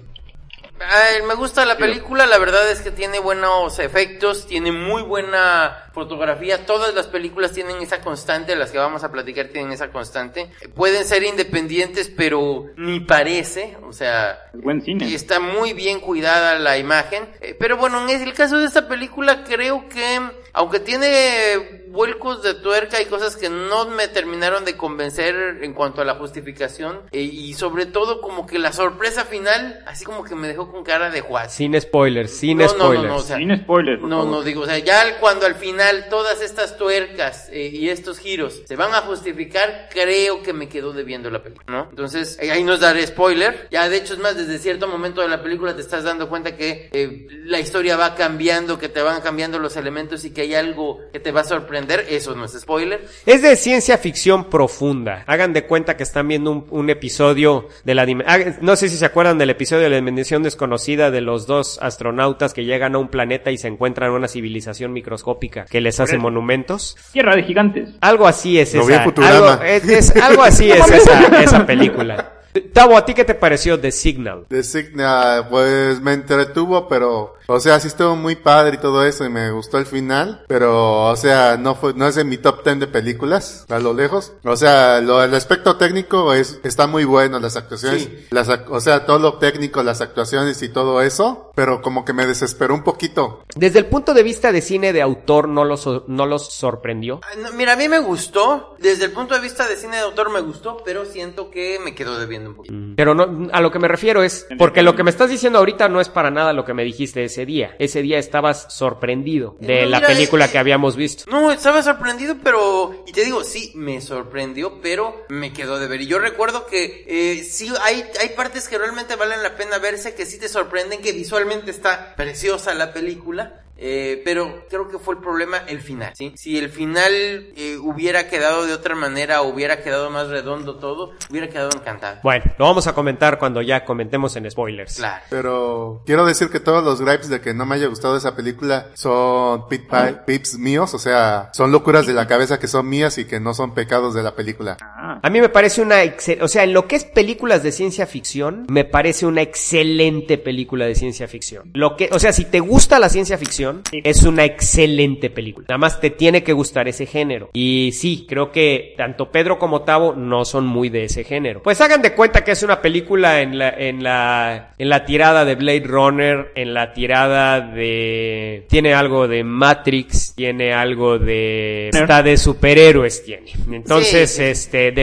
Ay, me gusta la película, la verdad es que tiene buenos efectos, tiene muy buena fotografía, todas las películas tienen esa constante, las que vamos a platicar tienen esa constante, pueden ser independientes pero ni parece, o sea, Es buen cine. y está muy bien cuidada la imagen, eh, pero bueno, en el caso de esta película creo que, aunque tiene vuelcos de tuerca y cosas que no me terminaron de convencer en cuanto a la justificación, eh, y sobre todo como que la sorpresa final, así como que me dejó con cara de Juan. Sin spoilers, sin No, no, no, spoilers. no, o sea, Sin spoilers, por No, favor. no, digo, o sea, ya al- cuando al final todas estas tuercas eh, y estos giros se van a justificar, creo que me quedó debiendo la película, ¿no? Entonces, eh, ahí no os daré spoiler. Ya, de hecho, es más, desde cierto momento de la película te estás dando cuenta que eh, la historia va cambiando, que te van cambiando los elementos y que hay algo que te va a sorprender. Eso no es spoiler. Es de ciencia ficción profunda. Hagan de cuenta que están viendo un, un episodio de la dim- hagan- no sé si se acuerdan del episodio de la dimensión desconocida de los dos astronautas que llegan a un planeta y se encuentran una civilización microscópica que les hace monumentos. Tierra de gigantes. Algo así es Lo vi en esa. Futurama. Algo, es, es- algo así es esa, esa película. Tavo, ¿a ti qué te pareció The Signal? The Signal, pues me entretuvo, pero, o sea, sí estuvo muy padre y todo eso, y me gustó el final, pero, o sea, no fue, no es en mi top ten de películas, a lo lejos. O sea, lo, el aspecto técnico es, está muy bueno, las actuaciones, Sí. las, ac- o sea, todo lo técnico, las actuaciones y todo eso, pero como que me desesperó un poquito. Desde el punto de vista de cine de autor, ¿no los, no los sorprendió? Ah, no, mira, a mí me gustó. Desde el punto de vista de cine de autor me gustó, pero siento que me quedó debiendo un poquito. Pero no, a lo que me refiero es, porque lo que me estás diciendo ahorita no es para nada lo que me dijiste ese día. Ese día estabas sorprendido de No, la mira, película eh, que habíamos visto. No, estaba sorprendido, pero... Y te digo, sí, me sorprendió, pero me quedó de ver. Y yo recuerdo que eh, sí, hay, hay partes que realmente valen la pena verse, que sí te sorprenden, que visualmente está preciosa la película. Eh, pero creo que fue el problema el final, ¿sí? Si el final eh, hubiera quedado de otra manera, o hubiera quedado más redondo todo, hubiera quedado encantado. Bueno, lo vamos a comentar cuando ya comentemos en spoilers. Claro. Pero quiero decir que todos los gripes de que no me haya gustado esa película son pit pi- pips míos, o sea, son locuras de la cabeza que son mías y que no son pecados de la película. Ah, A mí me parece una excel- o sea, en lo que es películas de ciencia ficción, me parece una excelente película de ciencia ficción. Lo que, o sea, si te gusta la ciencia ficción, es una excelente película. Nada más te tiene que gustar ese género. Y sí, creo que tanto Pedro como Tavo no son muy de ese género. Pues hagan de cuenta que es una película en la, en la, en la tirada de Blade Runner, en la tirada de, tiene algo de Matrix, tiene algo de, está de superhéroes tiene. Entonces, Sí, sí. este,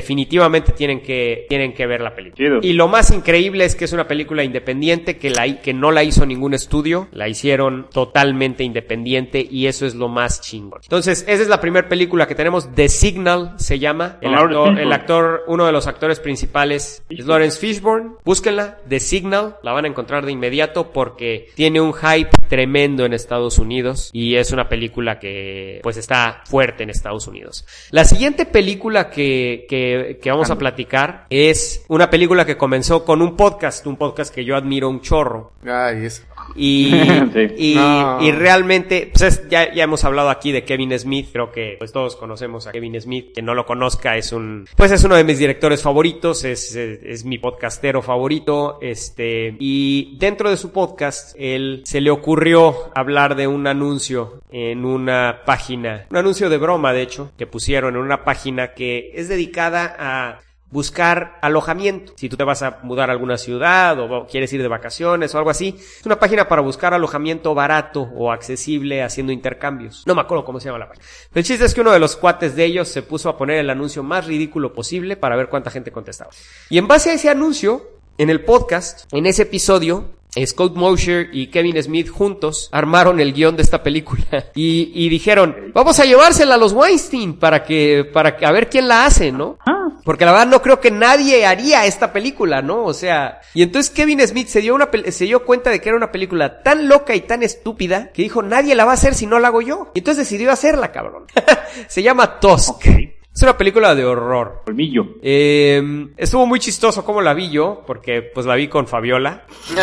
definitivamente tienen que, tienen que ver la película. Chido. Y lo más increíble es que es una película independiente que, la, que no la hizo ningún estudio, la hicieron totalmente independiente y eso es lo más chingón. Entonces, esa es la primera película que tenemos, The Signal se llama. El actor, el actor, uno de los actores principales es Lawrence Fishburne. Búsquenla, The Signal, la van a encontrar de inmediato porque tiene un hype tremendo en Estados Unidos y es una película que pues está fuerte en Estados Unidos. La siguiente película que, que, que vamos a platicar es una película que comenzó con un podcast, un podcast que yo admiro un chorro. Ay, es... Y, sí. y, no. y realmente, pues es, ya, ya hemos hablado aquí de Kevin Smith, creo que pues todos conocemos a Kevin Smith, quien no lo conozca es un, pues es uno de mis directores favoritos, es, es, es mi podcastero favorito, este, y dentro de su podcast, él se le ocurrió hablar de un anuncio en una página, un anuncio de broma de hecho, que pusieron en una página que es dedicada a buscar alojamiento. Si tú te vas a mudar a alguna ciudad o quieres ir de vacaciones o algo así, es una página para buscar alojamiento barato o accesible haciendo intercambios. No me acuerdo cómo se llama la página. Pero el chiste es que uno de los cuates de ellos se puso a poner el anuncio más ridículo posible para ver cuánta gente contestaba. Y en base a ese anuncio, en el podcast, en ese episodio, Scott Mosher y Kevin Smith juntos armaron el guión de esta película y, y dijeron, vamos a llevársela a los Weinstein para que, para que, a ver quién la hace, ¿no? Porque la verdad no creo que nadie haría esta película, ¿no? O sea, y entonces Kevin Smith se dio una, se dio cuenta de que era una película tan loca y tan estúpida que dijo, nadie la va a hacer si no la hago yo. Y entonces decidió hacerla, cabrón. Se llama Tusk. Okay. Es una película de horror. Colmillo. Eh, estuvo muy chistoso como la vi yo, porque pues la vi con Fabiola. Y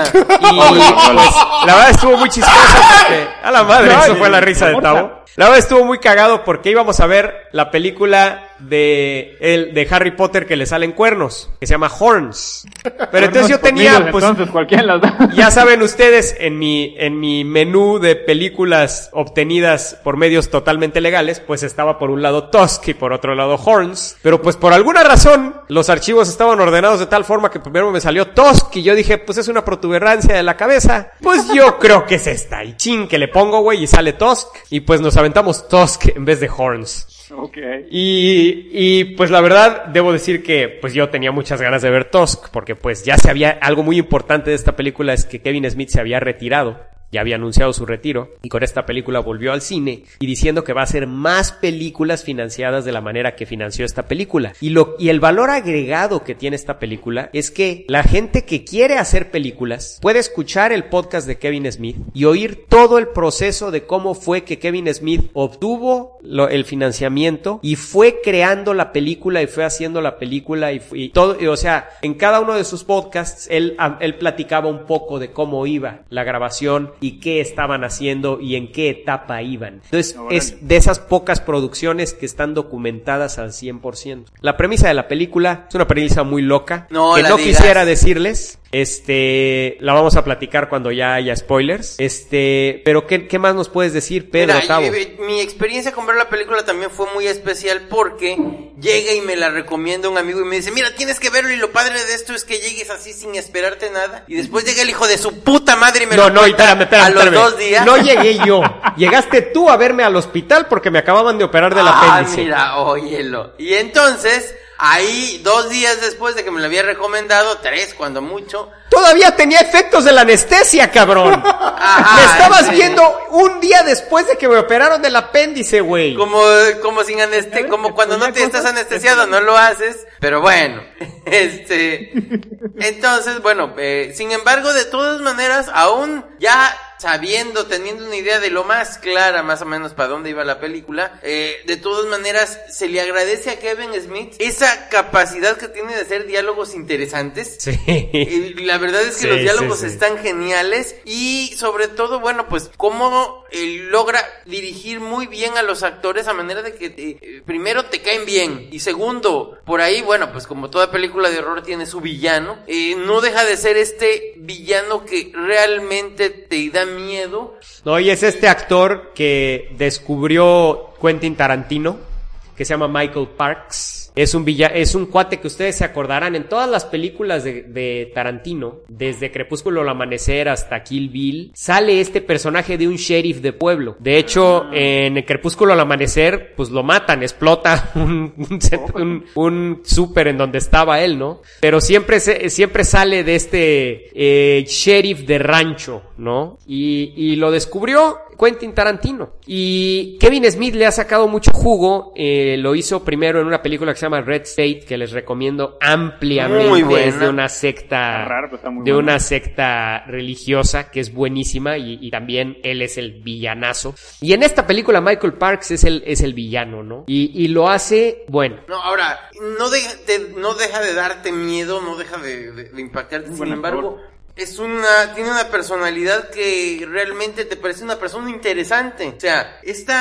pues la verdad estuvo muy chistosa porque, a la madre, eso fue la risa de Tavo. La verdad estuvo muy cagado porque íbamos a ver la película de el de Harry Potter que le salen cuernos, que se llama Horns. Pero entonces yo tenía, pues, entonces, cualquiera de las dos. Ya saben ustedes, en mi en mi menú de películas obtenidas por medios totalmente legales, pues estaba por un lado Tusk y por otro lado Horns. Pero pues por alguna razón los archivos estaban ordenados de tal forma que primero me salió Tusk y yo dije, pues es una protuberancia de la cabeza. Pues yo creo que es esta. Y chin, que le pongo, güey, y sale Tusk. Y pues nos aventamos Tusk en vez de Horns. Okay. Y, y pues la verdad debo decir que pues yo tenía muchas ganas de ver Tusk porque pues ya se había, algo muy importante de esta película es que Kevin Smith se había retirado. Ya había anunciado su retiro y con esta película volvió al cine y diciendo que va a hacer más películas financiadas de la manera que financió esta película. Y lo y el valor agregado que tiene esta película es que la gente que quiere hacer películas puede escuchar el podcast de Kevin Smith y oír todo el proceso de cómo fue que Kevin Smith obtuvo lo, el financiamiento y fue creando la película y fue haciendo la película y, y todo, y, o sea, en cada uno de sus podcasts él, él platicaba un poco de cómo iba la grabación y qué estaban haciendo y en qué etapa iban. Entonces, no, es de esas pocas producciones que están documentadas al cien por ciento. La premisa de la película es una premisa muy loca, no, que no digas. quisiera decirles. Este, la vamos a platicar cuando ya haya spoilers. Este, pero ¿qué, qué más nos puedes decir, Pedro, Mira, Tavo? Yo, mi experiencia con ver la película también fue muy especial porque llega y me la recomienda un amigo y me dice, mira, tienes que verlo y lo padre de esto es que llegues así sin esperarte nada. Y después llega el hijo de su puta madre y me no, lo no, cuenta espérame, espérame, a los espérame. dos días. No llegué yo. Llegaste tú a verme al hospital porque me acababan de operar del ah, apéndice. Mira, óyelo. Y entonces, ahí, dos días después de que me lo había recomendado, tres cuando mucho, todavía tenía efectos de la anestesia, cabrón. Ajá, me estabas sí. viendo un día después de que me operaron del apéndice, güey. Como, como sin anestesia, como cuando no te estás anestesiado, no lo haces. Pero bueno, este, entonces, bueno, eh, sin embargo, de todas maneras, aún ya sabiendo, teniendo una idea de lo más clara, más o menos para dónde iba la película, eh, de todas maneras, se le agradece a Kevin Smith esa capacidad que tiene de hacer diálogos interesantes. Sí. Y la verdad es que Sí, los diálogos sí, sí. están geniales y sobre todo, bueno, pues cómo eh, logra dirigir muy bien a los actores a manera de que eh, primero te caen bien y segundo, por ahí, bueno, pues como toda película de horror tiene su villano, eh, no deja de ser este villano que realmente te da miedo. No, y es este actor que descubrió Quentin Tarantino, que se llama Michael Parks. Es un villa, es un cuate que ustedes se acordarán en todas las películas de, de Tarantino, desde Crepúsculo al amanecer hasta Kill Bill, sale este personaje de un sheriff de pueblo. De hecho, en el Crepúsculo al amanecer, pues lo matan, explota un, un, un, un súper en donde estaba él, ¿no? Pero siempre se, siempre sale de este eh, sheriff de rancho, ¿no? Y, y lo descubrió Quentin Tarantino. Y Kevin Smith le ha sacado mucho jugo. Eh, lo hizo primero en una película que se llama Red State, que les recomiendo ampliamente. Muy buena. Es de una secta, Raro, pero está muy de buena. una secta religiosa que es buenísima, y, y también él es el villanazo. Y en esta película Michael Parks es el, es el villano, ¿no? Y, y lo hace, bueno. No, ahora, no, de, de- no deja de darte miedo, no deja de, de- de impactarte. Sin Buen embargo, actor. es una, tiene una personalidad que realmente te parece una persona interesante. O sea,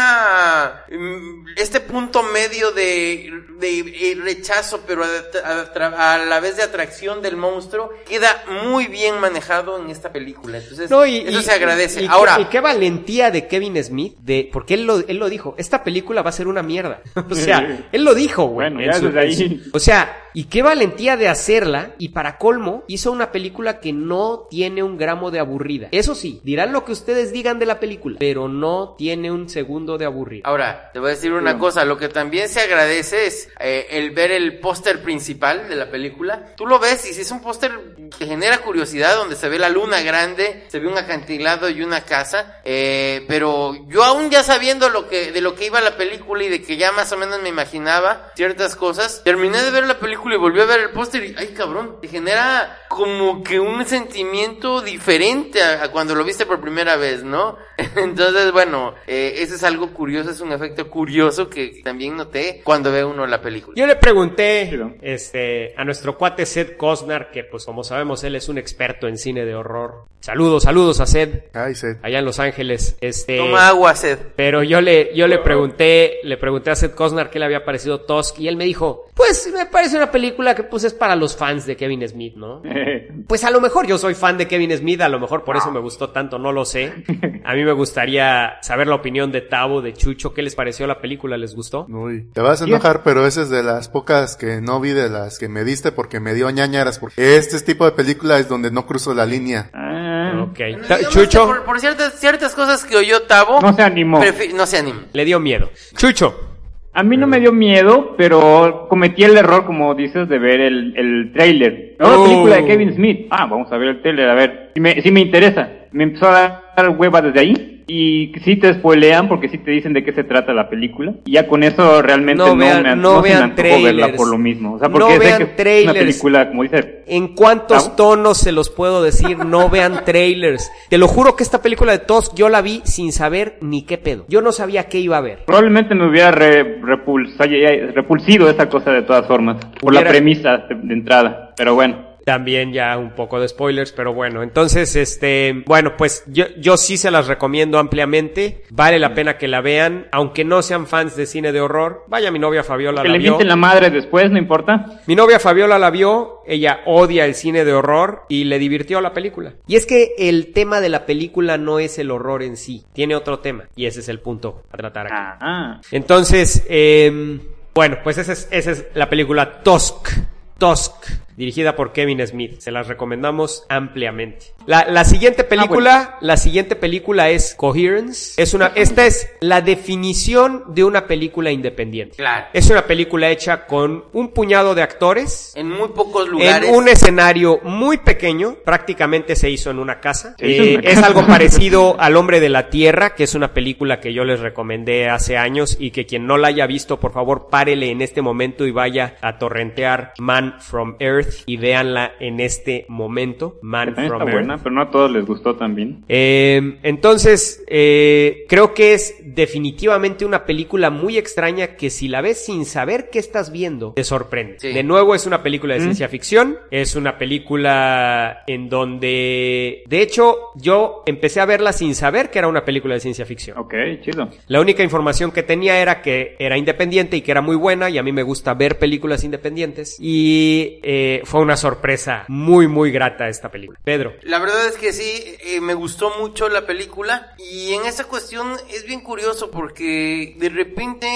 esta, mm, este punto medio de, de eh, rechazo, pero a, a- a la vez de atracción del monstruo, queda muy bien manejado en esta película. Entonces, No, y, eso y- se agradece. Y, y Ahora, qué, y qué valentía de Kevin Smith, de, porque él lo, él lo dijo, esta película va a ser una mierda. O sea, él lo dijo, güey. Bueno, en ya su- desde ahí. en su- O sea, y qué valentía de hacerla, y para colmo, hizo una película que no tiene un gramo de aburrida. Eso sí, dirán lo que ustedes digan de la película, pero no tiene un segundo de aburrida. Ahora, te voy a decir una cosa, lo que también se agradece es eh, el ver el póster principal de la película. Tú lo ves y si es un póster que genera curiosidad, donde se ve la luna grande, se ve un acantilado y una casa, eh, pero yo aún ya sabiendo lo que de lo que iba la película y de que ya más o menos me imaginaba ciertas cosas, terminé de ver la película y volví a ver el póster y, ay cabrón, te genera como que un sentimiento diferente a, a cuando lo viste por primera vez, ¿no? Entonces, bueno, eh, eso es algo curioso, es un efecto curioso que también noté cuando ve uno la película. Yo le pregunté, Sí, ¿no? este, a nuestro cuate Seth Cosnar, que pues como sabemos él es un experto en cine de horror. Saludos, saludos a Seth, Ay, Seth. allá en Los Ángeles. Este, Toma agua, Sed. pero yo le, yo le pregunté, le pregunté a Seth Cosnar qué le había parecido Tusk, y él me dijo, pues me parece una película que pues es para los fans de Kevin Smith, ¿no? Pues a lo mejor yo soy fan de Kevin Smith, a lo mejor por eso me gustó tanto, no lo sé. A mí me gustaría saber la opinión de Tavo, de Chucho, ¿qué les pareció la película? ¿Les gustó? Uy, te vas a enojar, pero esa es de las pocas que no vi, de las que me diste porque me dio ñañaras. Porque este tipo de película es donde no cruzo la línea. Ah, Ok. Digamos Ta- que Chucho Por, por ciertas, ciertas cosas que oyó Tavo, no se animó. prefi- no se animó. le dio miedo. Chucho. A mí no me dio miedo, pero cometí el error, como dices, de ver el, el tráiler. ¿No? La Oh. película de Kevin Smith. Ah, vamos a ver el tráiler, a ver. Si me, si me interesa. Me empezó a dar hueva desde ahí. Y sí te spoilean porque sí te dicen de qué se trata la película. Y ya con eso realmente No no, vean- me, an- no no se me vean antojó verla trailers. por lo mismo. O sea, No porque sé vean que es trailers. una película, como dice... ¿En cuántos ¿Tavo? tonos se los puedo decir? No vean trailers. Te lo juro que esta película de Tusk yo la vi sin saber ni qué pedo. Yo no sabía qué iba a ver. Probablemente me hubiera re- repulsa- repulsido esa cosa de todas formas. Por Hubiera- la premisa de, de entrada. Pero bueno. También ya un poco de spoilers, pero bueno, entonces, este, bueno, pues yo, yo sí se las recomiendo ampliamente, vale la pena que la vean, aunque no sean fans de cine de horror, vaya, mi novia Fabiola Que la le vio, mienten la madre después, no importa. mi novia Fabiola la vio, ella odia el cine de horror y le divirtió la película. Y es que el tema de la película no es el horror en sí, tiene otro tema, y ese es el punto a tratar aquí. Ah, Entonces, eh, bueno, pues esa es, esa es la película Tusk. Tusk, dirigida por Kevin Smith. Se las recomendamos ampliamente. La, la siguiente película, Ah, bueno. la siguiente película es Coherence. Es una, esta es la definición de una película independiente. Claro. Es una película hecha con un puñado de actores. En muy pocos lugares. En un escenario muy pequeño, prácticamente se hizo en una casa. Se hizo en Eh, una es casa. algo parecido al Hombre de la Tierra, que es una película que yo les recomendé hace años y que quien no la haya visto, por favor, párele en este momento y vaya a torrentear Man from Earth y véanla en este momento. Man también from está Earth. buena, pero no a todos les gustó también. Eh, entonces, eh, creo que es definitivamente una película muy extraña que si la ves sin saber qué estás viendo, te sorprende. Sí. De nuevo, es una película de Mm. ciencia ficción, es una película en donde, de hecho, yo empecé a verla sin saber que era una película de ciencia ficción. Ok, chido. La única información que tenía era que era independiente y que era muy buena, y a mí me gusta ver películas independientes, y eh, fue una sorpresa muy, muy grata esta película. Pedro. La verdad es que sí, eh, me gustó mucho la película y en esa cuestión es bien curioso porque de repente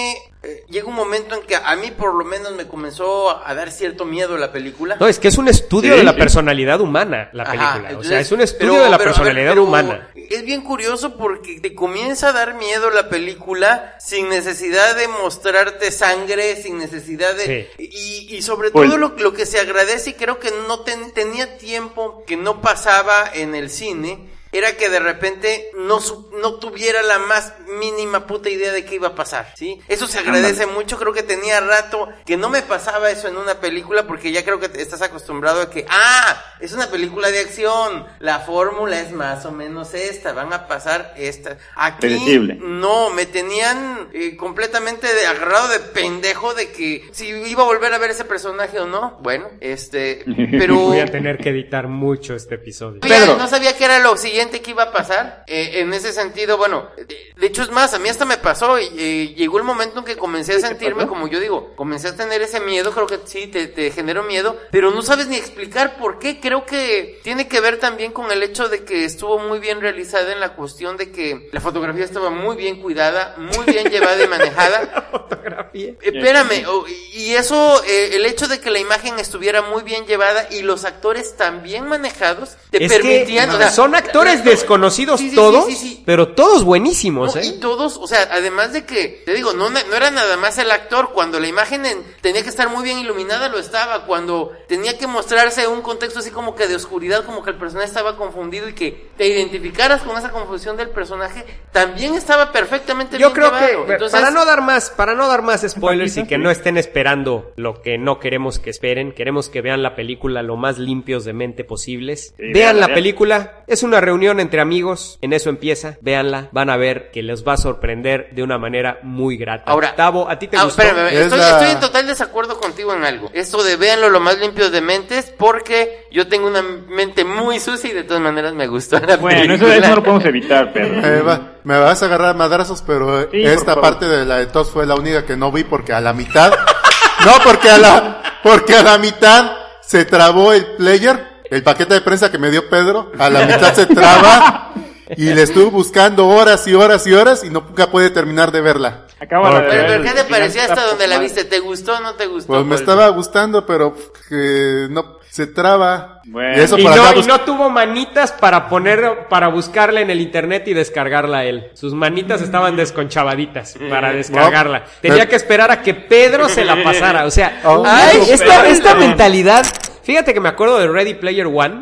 eh, llega un momento en que a mí por lo menos me comenzó a dar cierto miedo la película. No, es que es un estudio Sí, de la sí. personalidad humana, la Ajá, película. entonces, o sea, es un estudio pero- de la pero, a ver, personalidad pero humana. Es bien curioso porque te comienza a dar miedo la película sin necesidad de mostrarte sangre, sin necesidad de... Y, y sobre Pues- todo lo, lo que se agradece y creo que no ten- tenía tiempo que no pasaba en el cine, era que de repente no su- no tuviera la más mínima puta idea de qué iba a pasar, ¿sí? Eso se agradece mucho, creo que tenía rato que no me pasaba eso en una película porque ya creo que te estás acostumbrado a que, ah, es una película de acción, la fórmula es más o menos esta, van a pasar esta. Aquí Predecible. no, me tenían eh, completamente de, agarrado de pendejo de que si iba a volver a ver ese personaje o no, bueno, este, pero... Voy a tener que editar mucho este episodio. Oye, Pedro. no sabía que era lo siguiente que iba a pasar. Eh, en ese sentido, bueno, de, de hecho es más, a mí hasta me pasó. Y, eh, llegó el momento en que comencé a sentirme, como yo digo, comencé a tener ese miedo. Creo que sí, te, te generó miedo, pero no sabes ni explicar por qué. Creo que tiene que ver también con el hecho de que estuvo muy bien realizada en la cuestión de que la fotografía estaba muy bien cuidada, muy bien llevada y manejada. Fotografía. Eh, Espérame, oh, y eso, eh, el hecho de que la imagen estuviera muy bien llevada y los actores tan bien manejados, te Es permitían, que o sea, son actores la- la- desconocidos sí, sí, todos, sí, sí, sí. pero todos buenísimos, No, ¿eh? y todos, o sea, además de que, te digo, no, no era nada más el actor, cuando la imagen en- tenía que estar muy bien iluminada, lo estaba, cuando tenía que mostrarse un contexto así como que de oscuridad, como que el personaje estaba confundido y que te identificaras con esa confusión del personaje, también estaba perfectamente Yo bien creo llevado. que Entonces, para no dar más, para no dar más spoilers y que Sí. no estén esperando lo que no queremos que esperen, queremos que vean la película lo más limpios de mente posibles. Sí, Vean véanla, la vean. película, es una reunión entre amigos, en eso empieza, véanla, van a ver que les va a sorprender de una manera muy grata. Ahora, Tavo, ¿a ti te ah, gustó? espérame, Es estoy, la- estoy en total desacuerdo contigo en algo. Esto de véanlo lo más limpios de mentes, porque yo tengo una mente muy sucia y de todas maneras me gustó la Bueno, eso, película. eso no lo podemos evitar, Pedro. Eh, va- me vas a agarrar a madrazos, pero eh, Sí, por esta favor. parte de la de T O S fue la única que no vi porque a la mitad, no, porque a la, porque a la mitad se trabó el player, el paquete de prensa que me dio Pedro, a la mitad se traba y le estuve buscando horas y horas y horas y no nunca pude terminar de verla. Acaba Ok. de Pero, ver pero el ¿qué te final, pareció está hasta donde poca la madre. viste? ¿Te gustó o no te gustó? Pues me Paul? estaba gustando, pero que no se traba. Bueno. Y eso Y por no, acá y bus- no tuvo manitas para poner, para buscarla en el internet y descargarla él. Sus manitas estaban desconchavaditas para descargarla. Tenía pero- que esperar a que Pedro se la pasara. O sea, Oh, ay, pero- esta, esta mentalidad. Fíjate que me acuerdo de Ready Player One.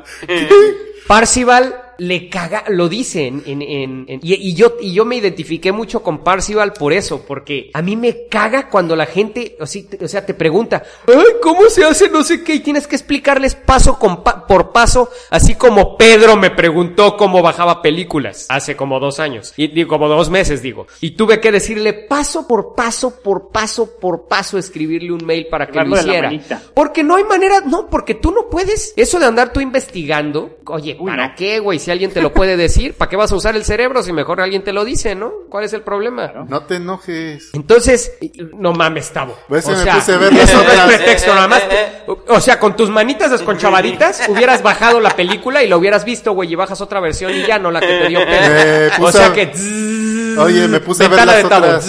Parcival le caga, lo dice en, en, en, en- y, y yo, y yo me identifiqué mucho con Parcival por eso, porque a mí me caga cuando la gente, o, sí, te- o sea, te pregunta, ay, ¿cómo se hace no sé qué? Y tienes que explicarles paso con pa- por paso, así como Pedro me preguntó cómo bajaba películas hace como dos años, y digo, como dos meses digo, y tuve que decirle paso por paso, por paso, por paso, escribirle un mail para que lo Llevarlo de la hiciera. manita. Porque no hay manera, no, porque tú no puedes. Eso de andar tú investigando, oye, Uy, ¿para no. qué, güey? Si alguien te lo puede decir, ¿para qué vas a usar el cerebro si mejor alguien te lo dice, no? ¿Cuál es el problema? Claro. No te enojes. Entonces, no mames, Tavo. Pues o que me sea, puse a ver eso las no es otras. pretexto, nada más. te- o sea, con tus manitas desconchavaditas, hubieras bajado la película y lo hubieras visto, güey, y bajas otra versión y ya, no la que te dio Me Pedro. O puse sea a- que... Oye, me puse a ver Ventana las de Tavo. otras.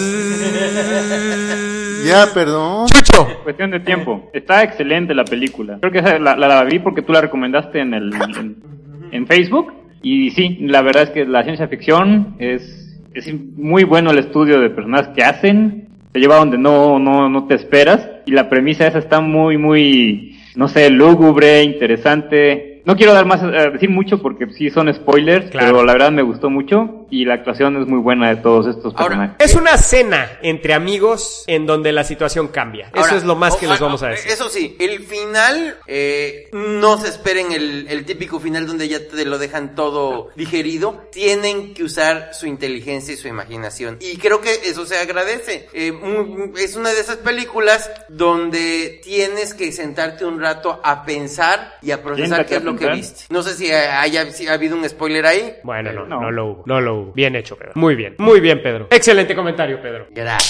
Ya, perdón. Chucho. Cuestión de tiempo. Está excelente la película. Creo que esa la, la, la vi porque tú la recomendaste en el en, en Facebook. Y sí, la verdad es que la ciencia ficción es, es muy bueno el estudio de personas que hacen. Te lleva donde no, no, no te esperas. Y la premisa esa está muy, muy, no sé, lúgubre, interesante. No quiero dar más, eh, decir mucho porque sí son spoilers, Claro. pero la verdad me gustó mucho y la actuación es muy buena de todos estos Ahora, personajes. Es una cena entre amigos en donde la situación cambia. Eso Ahora, es lo más que o- les ah, vamos a decir. Eso sí, el final, eh, no se esperen el, el típico final donde ya te lo dejan todo digerido. Tienen que usar su inteligencia y su imaginación. Y creo que eso se agradece. Eh, mu- es una de esas películas donde tienes que sentarte un rato a pensar y a procesar Siéntate qué es a lo que pensar. viste. No sé si haya si ha habido un spoiler ahí. Bueno, no, no, No. lo hubo. No lo hubo. Bien hecho, Pedro. Muy bien. Muy bien, Pedro. Excelente comentario, Pedro. Gracias.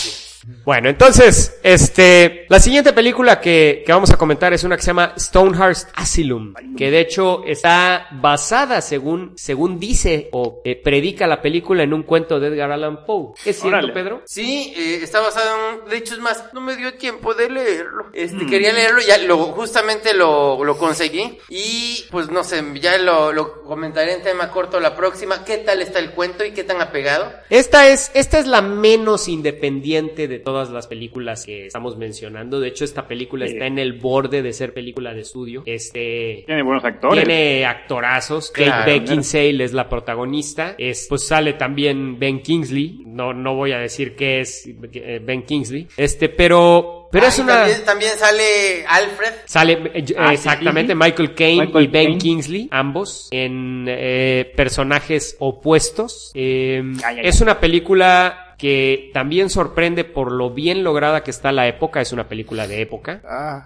Bueno, entonces, este, la siguiente película que, que vamos a comentar es una que se llama Stonehearst Asylum, que de hecho está basada, según, según dice o eh, predica la película, en un cuento de Edgar Allan Poe. ¿Es cierto, Órale. Pedro? Sí, eh, está basado en un... De hecho, es más, no me dio tiempo de leerlo. Este, mm. quería leerlo, ya lo, justamente lo, lo conseguí. Y, pues, no sé, ya lo, lo comentaré en tema corto la próxima. ¿Qué tal está el cuento y qué tan apegado? Esta es, esta es la menos independiente de todas las películas que estamos mencionando. De hecho, esta película sí. está en el borde de ser película de estudio. Este... Tiene buenos actores. Tiene actorazos. Kate Claro, Beckinsale es la protagonista. Es, pues sale también Ben Kingsley. No, no voy a decir qué es Ben Kingsley. Este, pero... Pero ah, es una... También, también sale Alfred. Sale eh, Ah, exactamente sí, sí. Michael Caine Michael y Ben Caine. Kingsley, ambos en eh, personajes opuestos. Eh, Ay, ay, es una película que también sorprende por lo bien lograda que está la época. Es una película de época. Ah,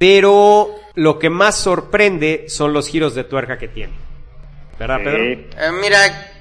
Pero lo que más sorprende son los giros de tuerca que tiene. ¿Verdad, Sí. Pedro? Eh, mira,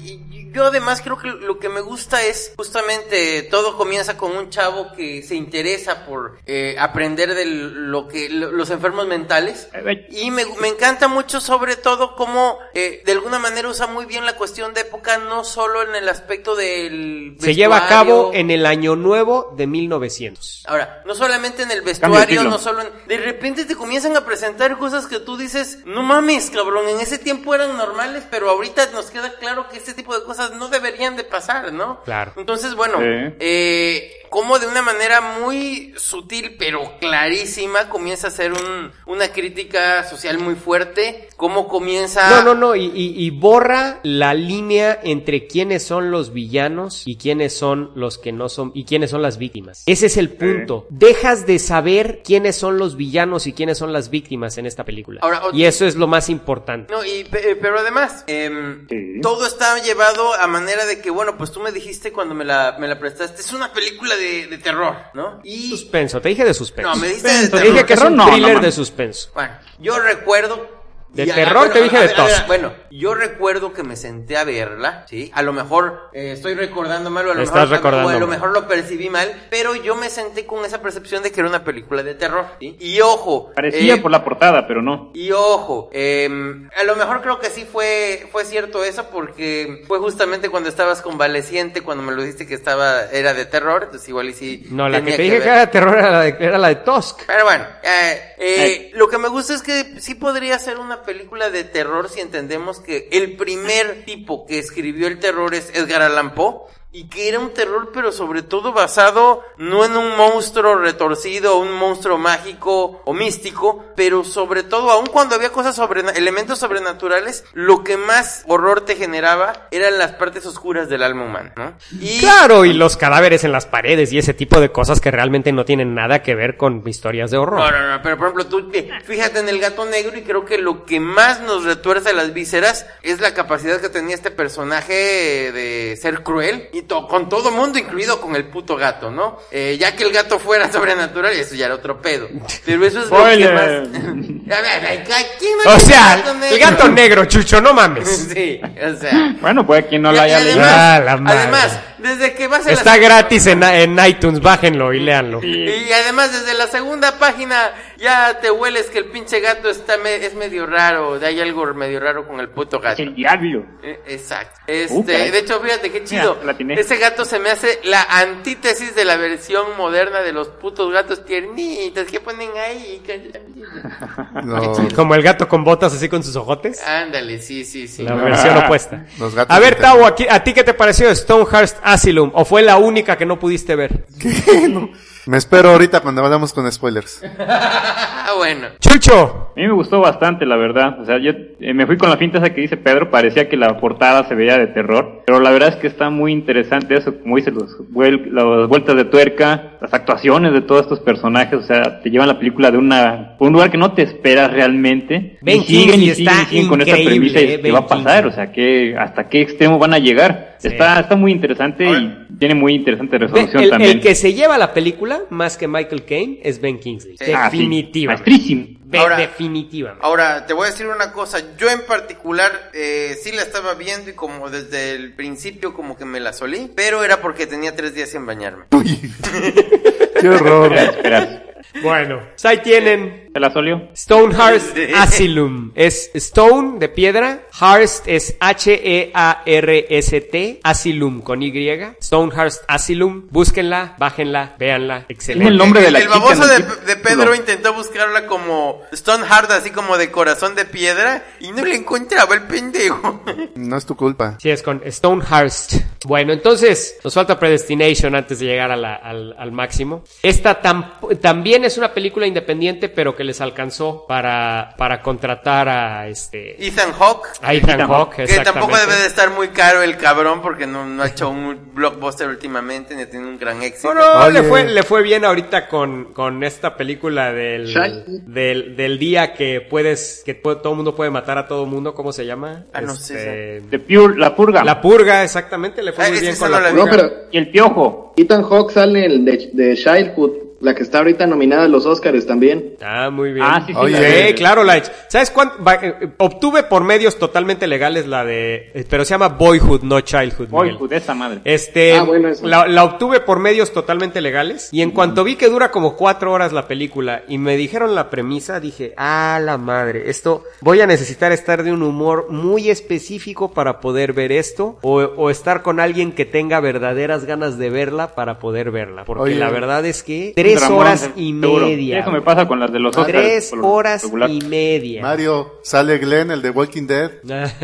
yo además creo que lo que me gusta es justamente todo comienza con un chavo que se interesa por eh, aprender de lo que lo, los enfermos mentales y me, me encanta mucho sobre todo cómo eh, de alguna manera usa muy bien la cuestión de época, no solo en el aspecto del Se lleva a vestuario. cabo en el año nuevo de mil novecientos. Ahora, no solamente en el Cambio de vestuario, siglo. no solo en... De repente te comienzan a presentar cosas que tú dices, no mames, cabrón, en ese tiempo eran normales, pero ahorita nos queda claro que este tipo de cosas no deberían de pasar, ¿no? Claro. Entonces, bueno, Sí. eh, como de una manera muy sutil, pero clarísima, comienza a hacer un, una crítica social muy fuerte, cómo comienza... No, no, no, y, y, y borra la línea entre quiénes son los villanos y quiénes son los que no son, y quiénes son las víctimas. Ese es el punto. Dejas de saber quiénes son los villanos y quiénes son las víctimas en esta película. Ahora, y eso es lo más importante. No, y, pe- pero además, eh, Sí. todo está llevado a manera de que, bueno, pues tú me dijiste cuando me la, me la prestaste, es una película de, de terror, ¿no? Y... Suspenso, te dije de suspenso. No, me dijiste de Suspenso, Te terror. dije que es Terror un no, no thriller mames. de suspenso. Bueno, yo recuerdo... De y a- terror bueno, te dije a de ver, a ver, Tusk. Bueno, yo recuerdo que me senté a verla, ¿sí? A lo mejor eh, estoy recordando mal o a lo, Estás mejor, recordando o a lo mal. mejor lo percibí mal, pero yo me senté con esa percepción de que era una película de terror, ¿sí? Y ojo... Parecía eh, por la portada, pero no. Y ojo, eh, a lo mejor creo que sí fue fue cierto eso porque fue justamente cuando estabas convaleciente, cuando me lo dijiste que estaba era de terror, entonces igual y sí. No, la que tenía te dije ver. que era de terror era la de, era la de Tusk. Pero bueno, eh, eh, Ay. lo que me gusta es que sí podría ser una película de terror si entendemos que el primer tipo que escribió el terror es Edgar Allan Poe. Y que era un terror, pero sobre todo basado no en un monstruo retorcido, un monstruo mágico o místico, pero sobre todo, aun cuando había cosas sobre elementos sobrenaturales, lo que más horror te generaba eran las partes oscuras del alma humana, ¿no? Y Claro, y los cadáveres en las paredes y ese tipo de cosas que realmente no tienen nada que ver con historias de horror. No, no, no, pero por ejemplo, tú eh, fíjate en el gato negro y creo que lo que más nos retuerce las vísceras es la capacidad que tenía este personaje de ser cruel y to- con todo mundo, incluido con el puto gato, ¿no? Eh, ya que el gato fuera sobrenatural, eso ya era otro pedo. Pero eso es lo que Spoiler. más... A ver, a ver, ¿quién no O tiene sea, gato negro? el gato negro, Chucho, no mames. Sí, o sea... Bueno, puede quien no Y- la y haya leído. además, Ah, la madre. además, desde que vas a la Está gratis en, en iTunes, bájenlo y léanlo. Y además desde la segunda página ya te hueles que el pinche gato está me- es medio raro, hay algo medio raro con el puto gato. El diablo. Eh, Exacto. Este, Uh, caray. de hecho, fíjate qué chido. Mira, la atiné. Ese gato se me hace la antítesis de la versión moderna de los putos gatos tiernitos que ponen ahí. no, Como el gato con botas así con sus ojotes. Ándale, sí, sí, sí. La versión opuesta. los gatos A ver, internos. Tavo, aquí- ¿a ti qué te pareció Stonehearst Asylum? ¿O fue la única que no pudiste ver? No. Me espero ahorita cuando hablamos con spoilers. Ah, bueno. Chucho. A mí me gustó bastante, la verdad. O sea, yo eh, me fui con la finta esa que dice Pedro. Parecía que la portada se veía de terror. Pero la verdad es que está muy interesante eso. Como dice, los vuel- las vueltas de tuerca, las actuaciones de todos estos personajes. O sea, te llevan la película de una un lugar que no te esperas realmente. Ben y siguen Kingsley y siguen, está y siguen con esta increíble, premisa. eh, ¿Y qué Ben va a pasar? Kingsley. O sea, ¿qué, ¿hasta qué extremo van a llegar? Sí. Está, está muy interesante Ahora- y Tiene muy interesante resolución el, también. el que se lleva la película, más que Michael Caine, es Ben Kingsley. Sí. Ah, sí. Definitivamente. Maestrísimo. Be- Ahora- definitivamente. Ahora, te voy a decir una cosa, yo en particular eh, sí la estaba viendo y como desde el principio como que me la solí, pero era porque tenía tres días sin bañarme. Uy, qué horror. Espera, espera. Bueno, pues ahí tienen ¿Se la solió? Stonehearst Asylum. Es Stone de piedra, Hearst es H E A R S T, Asylum con Y. Stonehearst Asylum, búsquenla, bájenla, véanla, excelente. Tiene el nombre de la el chica baboso en de, el título. de Pedro intentó buscarla como Stoneheart, así como de corazón de piedra, y no le encontraba el pendejo. No es tu culpa. Sí, es con Stonehearst. Bueno, entonces, nos falta Predestination antes de llegar a la- al, al máximo. Esta tam- también es una película independiente, pero que les alcanzó para, para contratar a este... Ethan Hawke, a Ethan Hawke, que tampoco exactamente. debe de estar muy caro el cabrón, porque no, no ha hecho un blockbuster últimamente, ni ha tenido un gran éxito. No, no, Oye. le fue, le fue bien ahorita con, con esta película del, Shy. del, del día que puedes, que puede- todo el mundo puede matar a todo el mundo, ¿cómo se llama? Ah, no sé The Pure, La Purga. La Purga, exactamente, le fue Ah, muy esa bien sí con no la la vi. Purga. No, pero Y El Piojo. Ethan Hawke sale en el de, de Childhood, la que está ahorita nominada a los Oscars también. Ah, muy bien. Ah, sí, sí, Oye. la de- Sí, claro, la ¿sabes cuánto? Va- eh, obtuve por medios totalmente legales la de, eh, pero se llama Boyhood, no Childhood. Miguel. Boyhood, esa madre. Este, Ah, bueno, eso. la, la obtuve por medios totalmente legales y en cuanto vi que dura como cuatro horas la película y me dijeron la premisa, dije, ah, la madre, esto, voy a necesitar estar de un humor muy específico para poder ver esto o, o estar con alguien que tenga verdaderas ganas de verla para poder verla, porque Oye. la verdad es que tres Ramón, horas y seguro. media. Eso me pasa con las de los Oscars. Tres por lo horas regular. y media. Mario, sale Glenn, el de Walking Dead.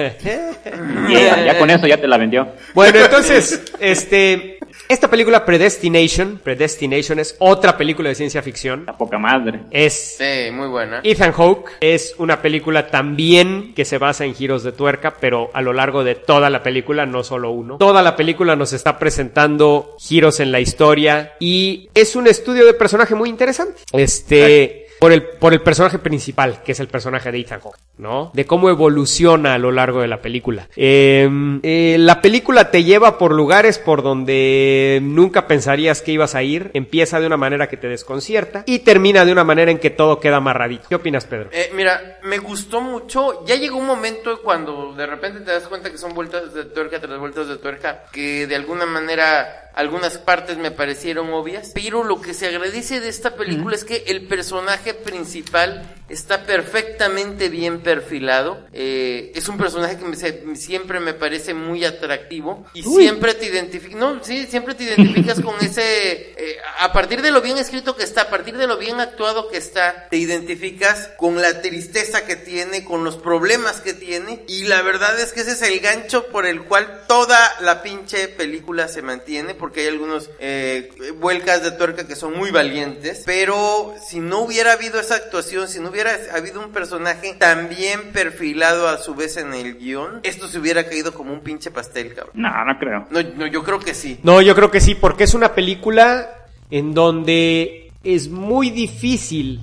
Yeah, ya con eso ya te la vendió. Bueno, entonces, este, esta película Predestination, Predestination es otra película de ciencia ficción. La poca madre. Es Sí, muy buena. Ethan Hawke, es una película también que se basa en giros de tuerca, pero a lo largo de toda la película, no solo uno. Toda la película nos está presentando giros en la historia y es un estudio de personaje muy interesante. Este... Por el, por el personaje principal, que es el personaje de Ethan Hawke, ¿no? De cómo evoluciona a lo largo de la película. Eh, eh, la película te lleva por lugares por donde nunca pensarías que ibas a ir. Empieza de una manera que te desconcierta y termina de una manera en que todo queda amarradito. ¿Qué opinas, Pedro? Eh, mira, me gustó mucho. Ya llegó un momento cuando de repente te das cuenta que son vueltas de tuerca tras vueltas de tuerca, que de alguna manera algunas partes me parecieron obvias. Pero lo que se agradece de esta película es que el personaje principal está perfectamente bien perfilado. Eh, es un personaje que me, se- siempre me parece muy atractivo y siempre te identificas, no, sí, siempre te identificas con ese, eh, a partir de lo bien escrito que está, a partir de lo bien actuado que está, te identificas con la tristeza que tiene, con los problemas que tiene, y la verdad es que ese es el gancho por el cual toda la pinche película se mantiene, porque hay algunos eh, vuelcas de tuerca que son muy valientes, pero si no hubiera habido esa actuación, si no hubiera habido un personaje tan bien perfilado a su vez en el guión, esto se hubiera caído como un pinche pastel, cabrón. No, no creo. No, no, yo creo que sí. No, yo creo que sí, porque es una película en donde es muy difícil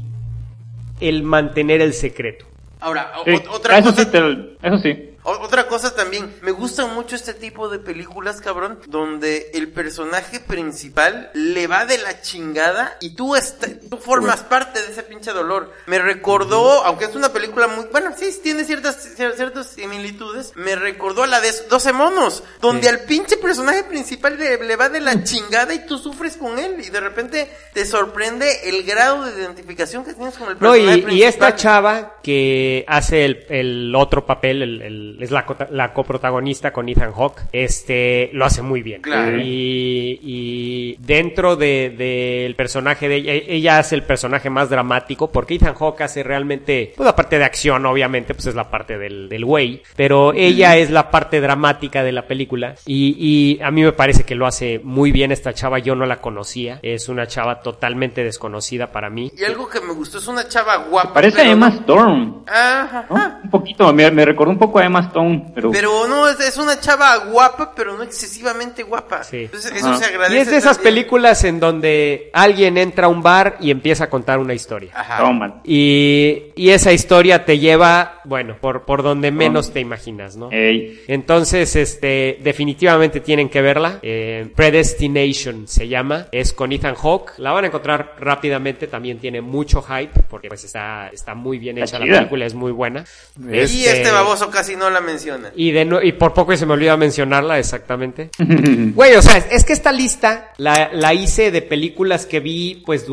el mantener el secreto. Ahora, o- Sí, otra eso cosa... sí, te- eso sí. O- Otra cosa también, me gustan mucho este tipo de películas, cabrón, donde el personaje principal le va de la chingada y tú, est- tú formas parte de ese pinche dolor. Me recordó, aunque es una película muy, bueno, sí, tiene ciertas, cier- ciertas similitudes, me recordó a la de doce monos, donde Sí. al pinche personaje principal le, le va de la chingada y tú sufres con él y de repente te sorprende el grado de identificación que tienes con el No, personaje y, principal. y esta chava que hace el, el otro papel, el, el- es la, cota- la coprotagonista con Ethan Hawke, este, lo hace muy bien. Claro. Y, y dentro de, del personaje de ella, ella hace el personaje más dramático, porque Ethan Hawke hace realmente, pues la parte de acción, obviamente, pues es la parte del, del güey, pero ella es la parte dramática de la película, y, y a mí me parece que lo hace muy bien esta chava, yo no la conocía, es una chava totalmente desconocida para mí. Y algo que me gustó, es una chava guapa. Parece pero Emma no- Storm. Stone. Ajá. ¿No? Un poquito, me, me recordó un poco a Emma Stone, pero... Pero no, es, es una chava guapa, pero no excesivamente guapa. Sí. Entonces, eso Ajá. se agradece. Y es de esas también. películas en donde alguien entra a un bar y empieza a contar una historia. Ajá. Toma. Y, y esa historia te lleva, bueno, por, por donde menos te imaginas, ¿no? Ey. Entonces, este, definitivamente tienen que verla. Eh, Predestination se llama. Es con Ethan Hawke. La van a encontrar rápidamente. También tiene mucho hype porque pues está, está muy bien Está hecha la chida. película. Es muy buena. Y este baboso casi no la menciona. Y, de no- y por poco se me olvida mencionarla, exactamente. Güey, o sea, es, es que esta lista la, la hice de películas que vi pues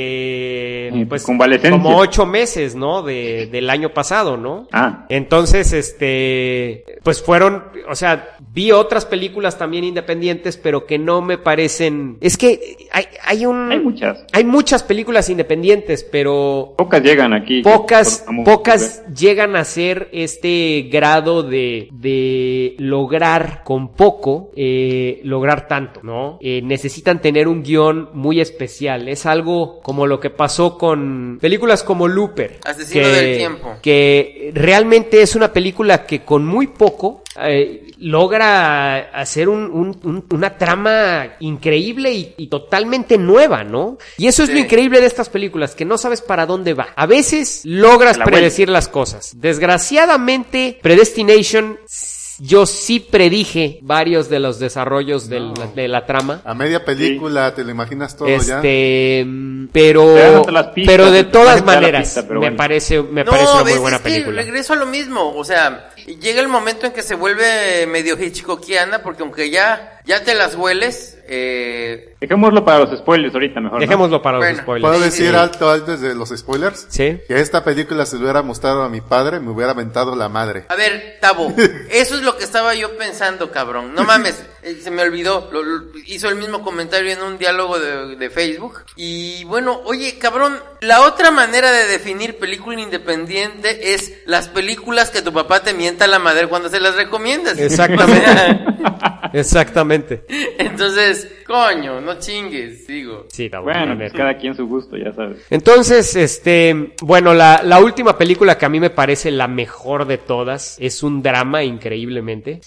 durante En tu pues convalecencia. como ocho meses, ¿no? De, del año pasado, ¿no? Ah. Entonces, este, pues fueron, o sea, vi otras películas también independientes, pero que no me parecen, es que hay, hay un... Hay muchas. Hay muchas películas independientes, pero Pocas llegan aquí. pocas, Por- pocas llegan a ser este grado de, de lograr con poco, eh, lograr tanto, ¿no? Eh, necesitan tener un guión muy especial. Es algo como lo que pasó con películas como Looper. Asesino que, del tiempo. Que realmente es una película que con muy poco eh, logra hacer un, un- un- una trama increíble y, y totalmente nueva, ¿no? Y eso es Sí. lo increíble de estas películas, que no sabes para dónde va. A veces logras La predecir las cosas. Desgraciadamente, Predestination, yo sí predije varios de los desarrollos del- de la trama. A media película te lo imaginas todo ya. Este, mm, Te pero, dan hasta las pistas, pero de te todas dan la maneras, pista, pero me bueno. parece, me No, parece una muy ves, buena es que película. regreso a lo mismo, o sea, llega el momento en que se vuelve medio hitchcockiana, porque aunque ya, ya te las hueles, eh, Dejémoslo para los spoilers ahorita mejor, ¿no? Dejémoslo para los Bueno. spoilers. ¿Puedo Sí, decir sí. alto antes de los spoilers? Sí. Que esta película se le hubiera mostrado a mi padre, me hubiera aventado la madre. a ver, Tabo, eso es lo que estaba yo pensando, cabrón, no mames, eh, se me olvidó, lo- lo- hizo el mismo comentario en un diálogo de, de Facebook, y bueno, oye, cabrón, la otra manera de definir película independiente es las películas que tu papá te mienta a la madre cuando se las recomiendas. Exactamente. Exactamente. Entonces, coño, no chingues, digo. Sí, está bueno. Bueno, la pues neta. cada quien su gusto, ya sabes. Entonces, este, bueno, la, la última película que a mí me parece la mejor de todas es un drama increíblemente,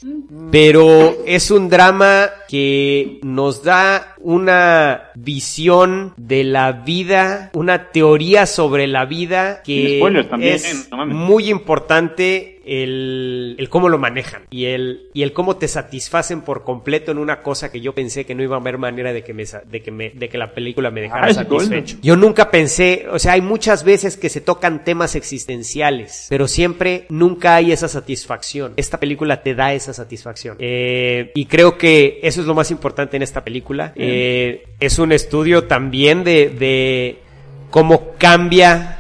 pero es un drama que nos da una visión de la vida, una teoría sobre la vida Sin que spoilers también, es no mames. muy importante el, el cómo lo manejan y el, y el cómo te satisfacen por completo en una cosa que yo pensé que no iba a haber manera de que me, sa- de que me, de que la película me dejara Ah, es satisfecho. Golden. Yo nunca pensé, o sea, hay muchas veces que se tocan temas existenciales, pero siempre nunca hay esa satisfacción. Esta película te da esa satisfacción. Eh, y creo que eso es lo más importante en esta película. Eh, es un estudio también de, de cómo cambia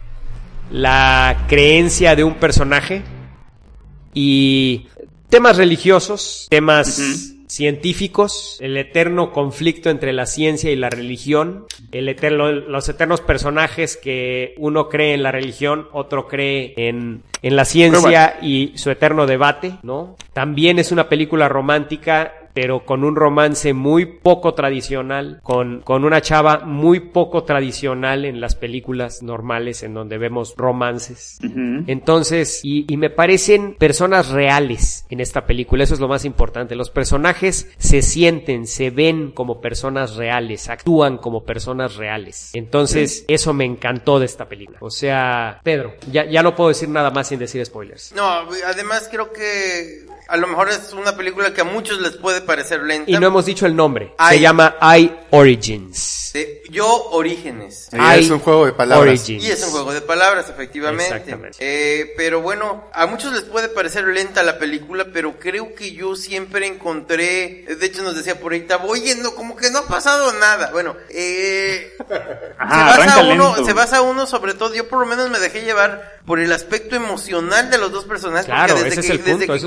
la creencia de un personaje y temas religiosos, temas Ujú. científicos, el eterno conflicto entre la ciencia y la religión, el eterno, los eternos personajes que uno cree en la religión, otro cree en, en la ciencia y su eterno debate, ¿no? También es una película romántica, pero con un romance muy poco tradicional, con, con una chava muy poco tradicional en las películas normales en donde vemos romances. Ujú. Entonces, y, y me parecen personas reales en esta película, eso es lo más importante. Los personajes se sienten, se ven como personas reales, actúan como personas reales. Entonces, eso me encantó de esta película. O sea, Pedro, ya, ya no puedo decir nada más sin decir spoilers. No, además creo que a lo mejor es una película que a muchos les puede parecer lenta. Y no hemos dicho el nombre. Ay. Se llama I Origins. De Yo Orígenes. Y I es un juego de palabras. Origins. Y es un juego de palabras, efectivamente. Exactamente. Eh, pero bueno, a muchos les puede parecer lenta la película, pero creo que yo siempre encontré, de hecho nos decía por ahí, Tabo, oye, no, como que no ha pasado nada. Bueno, eh, Ajá, se basa arranca uno, lento. se basa uno sobre todo, yo por lo menos me dejé llevar por el aspecto emocional de los dos personajes. Claro, porque desde ese que, es el punto, desde que eso es lo que te comienza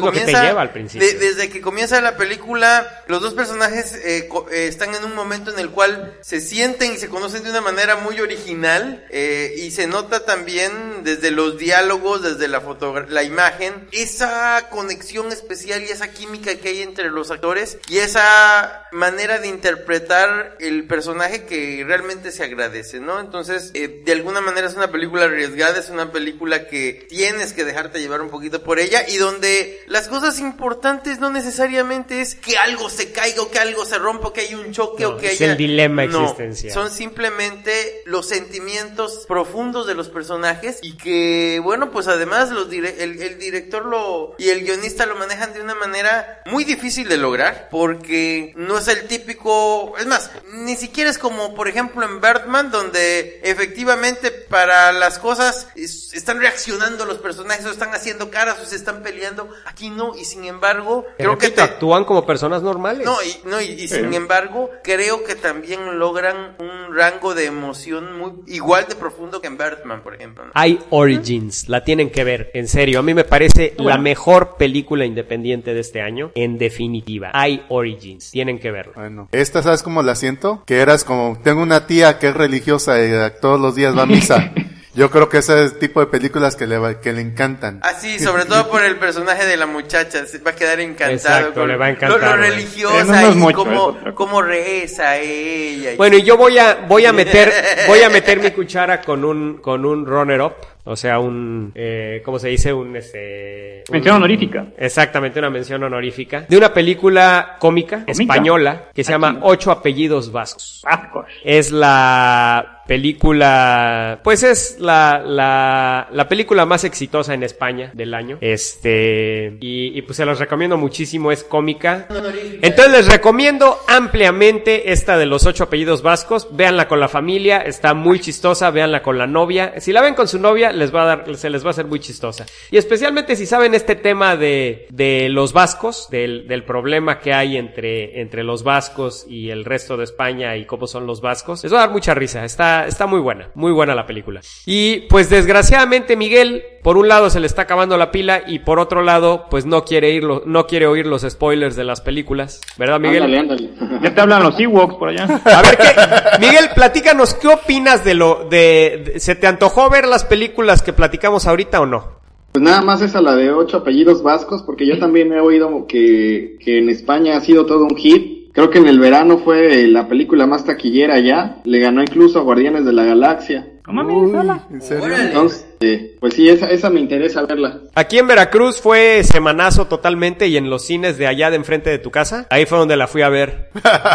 lleva al principio. De, desde que comienza la película, los dos personajes eh, co- eh, están en un momento en el cual se sienten y se conocen de una manera muy original, eh, y se nota también desde los diálogos, desde la fotogra- la imagen, esa conexión especial y esa química que hay entre los actores y esa manera de interpretar el personaje que realmente se agradece, ¿no? Entonces, eh, de alguna manera es una película arriesgada, es una película que tienes que dejarte llevar un poquito por ella y donde las cosas importantes no necesariamente es que algo se caiga o que algo se rompa o que haya un choque No, o que es haya... el dilema No, existencial. son simplemente los sentimientos profundos de los personajes y que, bueno, pues además los dire- el, el director lo y el guionista lo manejan de una manera muy difícil de lograr porque no es el típico... Es más, ni siquiera es como, por ejemplo, en Birdman, donde efectivamente para las cosas es- están reaccionando los personajes o están haciendo caras o se están peleando. Aquí no, y sin embargo, Te creo que repito, te... actúan como personas normales. No, y, no, y, y sin embargo, creo que también logran un rango de emoción muy igual de profundo que en Birdman, por ejemplo, ¿no? Hay Origins, la tienen que ver, en serio. A mí me parece la mejor película independiente de este año, en definitiva. Hay Origins, tienen que verla. Bueno, esta, ¿sabes cómo la siento? Que eras como, tengo una tía que es religiosa y eh, todos los días va a misa. Yo creo que ese tipo de películas que le, va- que le encantan. Ah, sí, sobre todo por el personaje de la muchacha, se va a quedar encantado. Exacto, con le va a encantar, Lo, lo güey. religiosa Pero no es y mucho, cómo, es otra cosa. cómo reza ella. y- Bueno, y yo voy a voy a meter voy a meter mi cuchara con un con un runner up, o sea, un eh, ¿cómo se dice? Un este un- Mención honorífica. Exactamente, una mención honorífica de una película cómica, española que se llama Ocho apellidos vascos. Vascos. Es la película, pues es la, la, la película más exitosa en España del año. Este, y, y pues se los recomiendo muchísimo, es cómica. Entonces les recomiendo ampliamente esta de los ocho apellidos vascos. Véanla con la familia, está muy chistosa, véanla con la novia. Si la ven con su novia, les va a dar, se les va a hacer muy chistosa. Y especialmente si saben este tema de, de los vascos, del, del problema que hay entre, entre los vascos y el resto de España y cómo son los vascos. Les va a dar mucha risa, está Está muy buena, muy buena la película. Y pues desgraciadamente Miguel, por un lado se le está acabando la pila y por otro lado pues no quiere ir lo- no quiere oír los spoilers de las películas, ¿verdad Miguel? Ándale, ándale. Ya te hablan los Ewoks por allá. A ver qué, Miguel, platícanos qué opinas de lo de, de ¿se te antojó ver las películas que platicamos ahorita o no? Pues nada más esa la de ocho apellidos vascos, porque yo también he oído que, que en España ha sido todo un hit. Creo que en el verano fue la película más taquillera ya. Le ganó incluso a Guardianes de la Galaxia. No mames, Uy, hola. ¿en serio? Órale. Entonces, eh, pues sí, esa, esa me interesa verla. Aquí en Veracruz fue semanazo totalmente y en los cines de allá de enfrente de tu casa, ahí fue donde la fui a ver.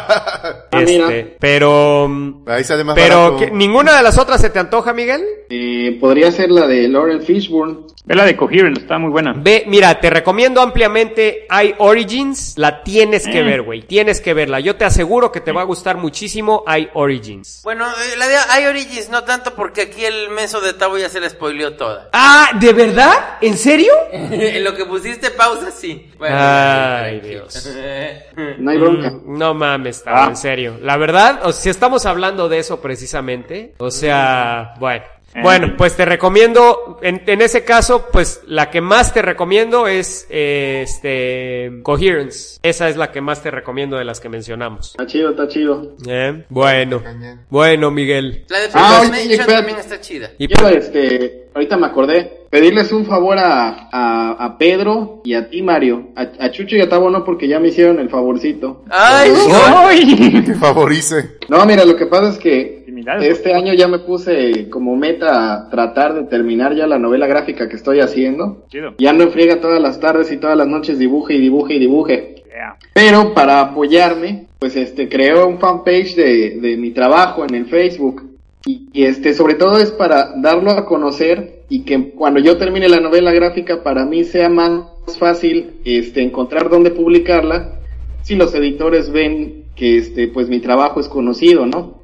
mira. Este, pero Ahí sale más pero barato. ¿qué- ninguna de las otras se te antoja, Miguel? Eh, podría ser la de Lauren Fishburne. Ve la de Coherence, está muy buena. Ve, mira, te recomiendo ampliamente I Origins, la tienes que Eh. ver, güey, tienes que verla. Yo te aseguro que te va a gustar muchísimo I Origins. Bueno, eh, la de I Origins no tanto porque aquí el menso de Tavo ya se la spoileó toda. Ah, ¿de verdad? ¿En serio? En lo que pusiste pausa, sí. Bueno, Ay, tranquilos. No hay bronca. Mm, no mames, Tavo, Ah. en serio. La verdad, o sea, si estamos hablando de eso precisamente, o sea, bueno. Eh. Bueno, pues te recomiendo, en, en ese caso, pues la que más te recomiendo es eh, este Coherence. Esa es la que más te recomiendo de las que mencionamos. Está chido, está chido. ¿Eh? Bueno, bueno, Miguel. La de Ah, First oye, Nation espérate. también está chida. Y Quiero, este, ahorita me acordé, pedirles un favor a, a, a Pedro y a ti, Mario. A, a Chucho y a Tavo no, porque ya me hicieron el favorcito. Ay, ¡Ay! Que favorice. No, mira, lo que pasa es que Intimidades. este año ya me puse como meta tratar de terminar ya la novela gráfica que estoy haciendo. Chido. Ya no friega todas las tardes y todas las noches dibuje y dibuje y dibuje. Yeah. Pero para apoyarme, pues este, creo un fanpage de, de mi trabajo en el Facebook. Y, y este, sobre todo es para darlo a conocer y que cuando yo termine la novela gráfica para mí sea más fácil este, encontrar dónde publicarla si los editores ven que este, pues mi trabajo es conocido, ¿no?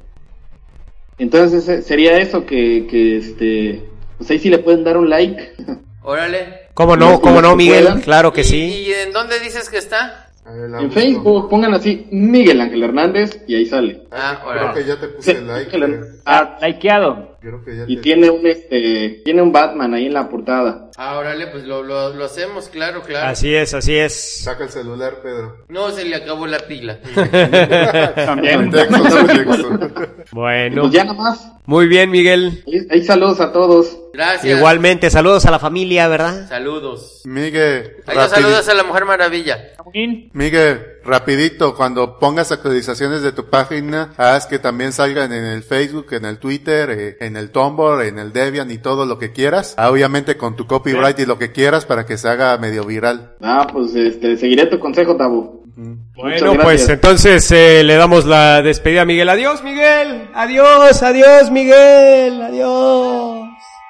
Entonces eh, sería eso que, que este, pues ahí sí le pueden dar un like. órale. ¿Cómo no? Los- ¿Cómo los no, que Miguel? puedan. Claro que ¿Y, sí. ¿Y en dónde dices que está? A ver, la En busco. Facebook pongan así Miguel Ángel Hernández y ahí sale. Ah, Creo órale. que ya te puse Sí, el like. Ángel- eh. Ah, Likeado. Creo que ya Y te- tiene un este, tiene un Batman ahí en la portada. Ah, órale, pues lo, lo, lo hacemos, claro, claro. Así es, así es. Saca el celular, Pedro. No, se le acabó la pila. También. Texto, sí, texto. Bueno, Pues ya nada más. muy bien, Miguel. Ahí, ahí saludos a todos. Gracias. Igualmente, saludos a la familia, ¿verdad? Saludos. Miguel, Ahí los rapidi- saludos a la Mujer Maravilla. Miguel, rapidito, cuando pongas actualizaciones de tu página, haz que también salgan en el Facebook, en el Twitter, eh, en el Tumblr, en el Debian y todo lo que quieras. Ah, obviamente con tu copyright y lo que quieras para que se haga medio viral. Ah, pues este, seguiré tu consejo, Tabo. Muchas Bueno, gracias. pues entonces eh, le damos la despedida a Miguel. Adiós, Miguel. Adiós, adiós, Miguel. Adiós.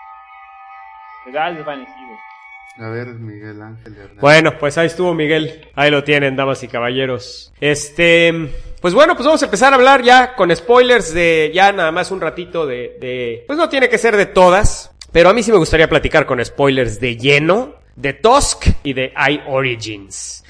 Legal desvanecido. A ver, Miguel Ángel Hernández. Bueno, pues ahí estuvo Miguel. Ahí lo tienen, damas y caballeros. Este, pues bueno, pues vamos a empezar a hablar ya con spoilers de ya nada más un ratito de, de, pues no tiene que ser de todas, pero a mí sí me gustaría platicar con spoilers de lleno, de Tusk y de I Origins.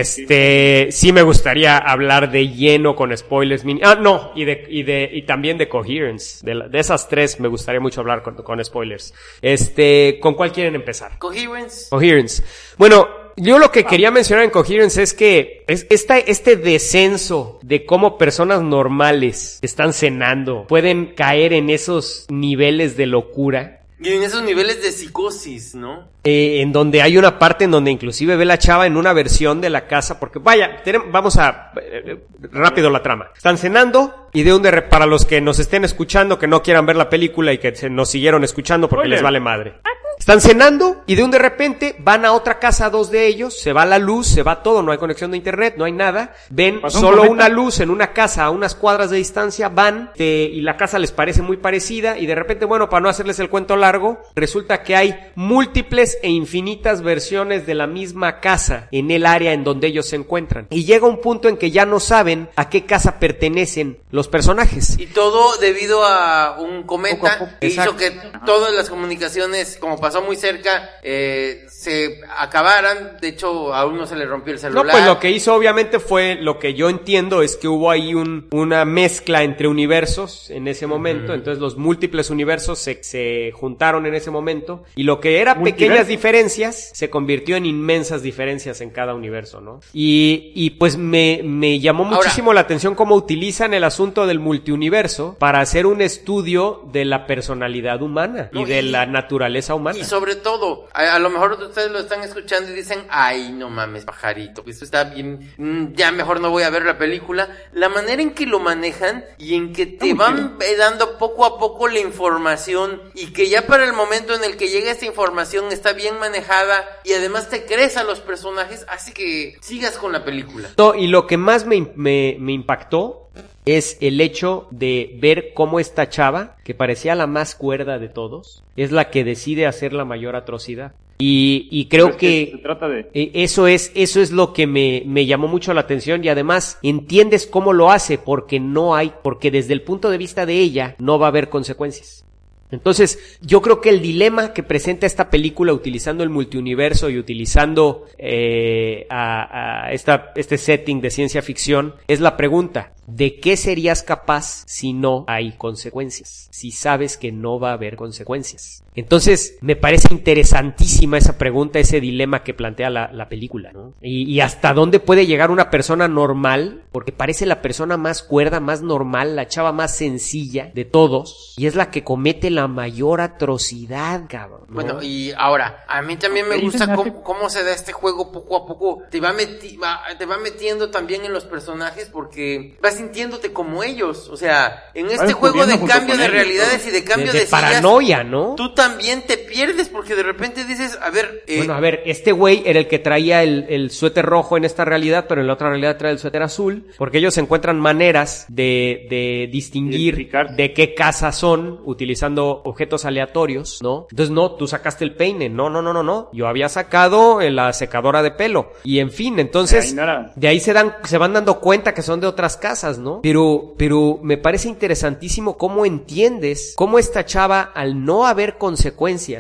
Este, sí me gustaría hablar de lleno con spoilers mini, ah, no, y de, y de, y también de Coherence. De, la- de esas tres me gustaría mucho hablar con, con spoilers. Este, ¿con cuál quieren empezar? Coherence. Coherence. Bueno, yo lo que quería mencionar en Coherence es que es esta, este descenso de cómo personas normales que están cenando pueden caer en esos niveles de locura. Y en esos niveles de psicosis, ¿no? Eh, en donde hay una parte en donde inclusive ve la chava en una versión de la casa, porque vaya, tenemos, vamos a, eh, rápido la trama. Están cenando y de un de re- para los que nos estén escuchando, que no quieran ver la película y que se nos siguieron escuchando porque Spoiler. les vale madre. Están cenando y de un de repente van a otra casa dos de ellos, se va la luz, se va todo, no hay conexión de internet, no hay nada. Ven Pasó un solo cometa. una luz en una casa a unas cuadras de distancia, van te- y la casa les parece muy parecida y de repente, bueno, para no hacerles el cuento largo, resulta que hay múltiples e infinitas versiones de la misma casa en el área en donde ellos se encuentran. Y llega un punto en que ya no saben a qué casa pertenecen los personajes. Y todo debido a un Poco a cometa poco. que hizo Exacto. que todas las comunicaciones, como pasó muy cerca, eh, se acabaran. De hecho, a uno se le rompió el celular. No, pues lo que hizo obviamente fue, lo que yo entiendo es que hubo ahí un, una mezcla entre universos en ese momento, entonces los múltiples universos se, se juntaron en ese momento, y lo que era Multiverso. pequeñas diferencias se convirtió en inmensas diferencias en cada universo, ¿no? Y, y pues me, me llamó Ahora- muchísimo la atención cómo utilizan el asunto del multiuniverso para hacer un estudio de la personalidad humana y No, de y- la naturaleza humana. Y sobre todo, a, a lo mejor ustedes lo están escuchando y dicen, ay, no mames, pajarito, esto está bien, mm, ya mejor no voy a ver la película. La manera en que lo manejan y en que te van eh, dando poco a poco la información, y que ya para el momento en el que llega esta información está bien manejada y además te crees a los personajes, hace que sigas con la película. No, y lo que más me, me, me impactó es el hecho de ver cómo esta chava, que parecía la más cuerda de todos, es la que decide hacer la mayor atrocidad. Y, y creo Pero es que que se trata de... eh, eso es, eso es lo que me, me llamó mucho la atención, y además entiendes cómo lo hace, porque no hay, porque desde el punto de vista de ella no va a haber consecuencias. Entonces, yo creo que el dilema que presenta esta película utilizando el multiuniverso y utilizando eh, a, a esta, este setting de ciencia ficción es la pregunta: ¿de qué serías capaz si no hay consecuencias? Si sabes que no va a haber consecuencias. Entonces, me parece interesantísima esa pregunta, ese dilema que plantea la, la película, ¿no? Y, y hasta dónde puede llegar una persona normal, porque parece la persona más cuerda, más normal, la chava más sencilla de todos, y es la que comete la mayor atrocidad, cabrón, ¿no? Bueno, y ahora, a mí también me Ahí gusta se me hace- cómo, cómo se da este juego poco a poco. Te va, meti va- te va metiendo también en los personajes, porque vas sintiéndote como ellos. O sea, en este juego de descubriendo junto cambio con de ellos, realidades y de cambio de, de, de sillas, paranoia, ¿no? tú también te pierdes, porque de repente dices, a ver, eh, Bueno, a ver, este güey era el que traía el, el suéter rojo en esta realidad, pero en la otra realidad trae el suéter azul, porque ellos encuentran maneras de, de distinguir Identificarse. de qué casa son utilizando objetos aleatorios, ¿no? Entonces, no, tú sacaste el peine, no, no, no, no, no, yo había sacado eh, la secadora de pelo, y en fin, entonces, Ahí no era- de ahí se dan, se van dando cuenta que son de otras casas, ¿no? Pero, pero me parece interesantísimo cómo entiendes cómo esta chava, al no haber consecuencias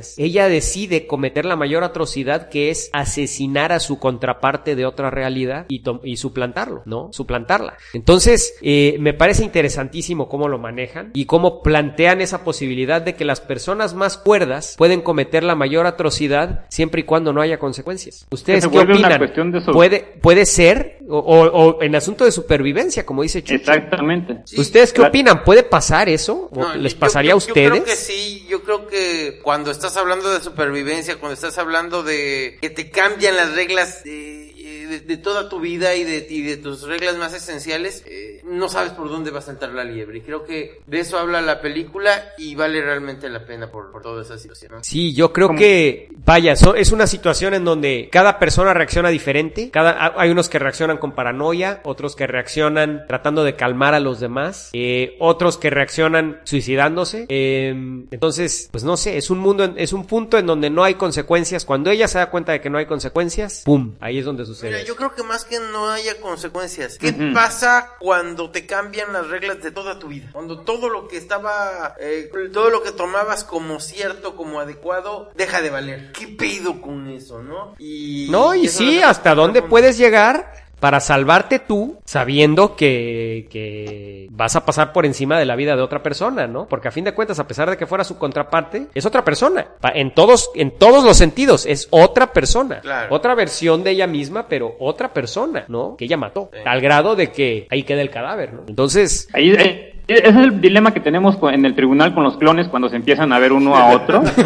consecuencias, ella decide cometer la mayor atrocidad, que es asesinar a su contraparte de otra realidad y, to- y suplantarlo, ¿no? Suplantarla. Entonces, eh, me parece interesantísimo cómo lo manejan y cómo plantean esa posibilidad de que las personas más cuerdas pueden cometer la mayor atrocidad siempre y cuando no haya consecuencias. ¿Ustedes Se qué vuelve una opinan? cuestión de sobre- ¿Puede, puede ser? O, o, o en asunto de supervivencia, como dice Chucho. Exactamente. Sí. ¿Ustedes qué La- opinan? ¿Puede pasar eso? ¿O No, les yo- pasaría yo- a ustedes? Yo creo que sí, yo creo que cuando estás hablando de supervivencia, cuando estás hablando de que te cambian las reglas de, de, de toda tu vida y de, y de tus reglas más esenciales, eh, no sabes por dónde va a saltar la liebre. Y creo que de eso habla la película y vale realmente la pena por, por toda esa situación, ¿no? Sí, yo creo ¿Cómo? que, vaya, so- es una situación en donde cada persona reacciona diferente. Cada, ha- hay unos que reaccionan con paranoia, otros que reaccionan tratando de calmar a los demás, eh, otros que reaccionan suicidándose. Eh, entonces, pues no sé, es un mundo, en- es un punto en donde no hay consecuencias. Cuando ella se da cuenta de que no hay consecuencias, ¡pum! Ahí es donde sucede. Mira, eso. yo creo que más que no haya consecuencias. ¿Qué Ujú. pasa cuando te cambian las reglas de toda tu vida? Cuando todo lo que estaba, eh, todo lo que tomabas como cierto, como adecuado, deja de valer. ¿Qué pedo con eso, no? Y No, y eso sí, lo- ¿hasta dónde puedes llegar para salvarte tú, sabiendo que, que vas a pasar por encima de la vida de otra persona, ¿no? Porque a fin de cuentas, a pesar de que fuera su contraparte, es otra persona. Pa- En todos, en todos los sentidos, es otra persona. Claro. Otra versión de ella misma, pero otra persona, ¿no? Que ella mató. Sí. Al grado de que ahí queda el cadáver, ¿no? Entonces, Ahí, eh, ese es el dilema que tenemos con- en el tribunal con los clones cuando se empiezan a ver uno a otro. No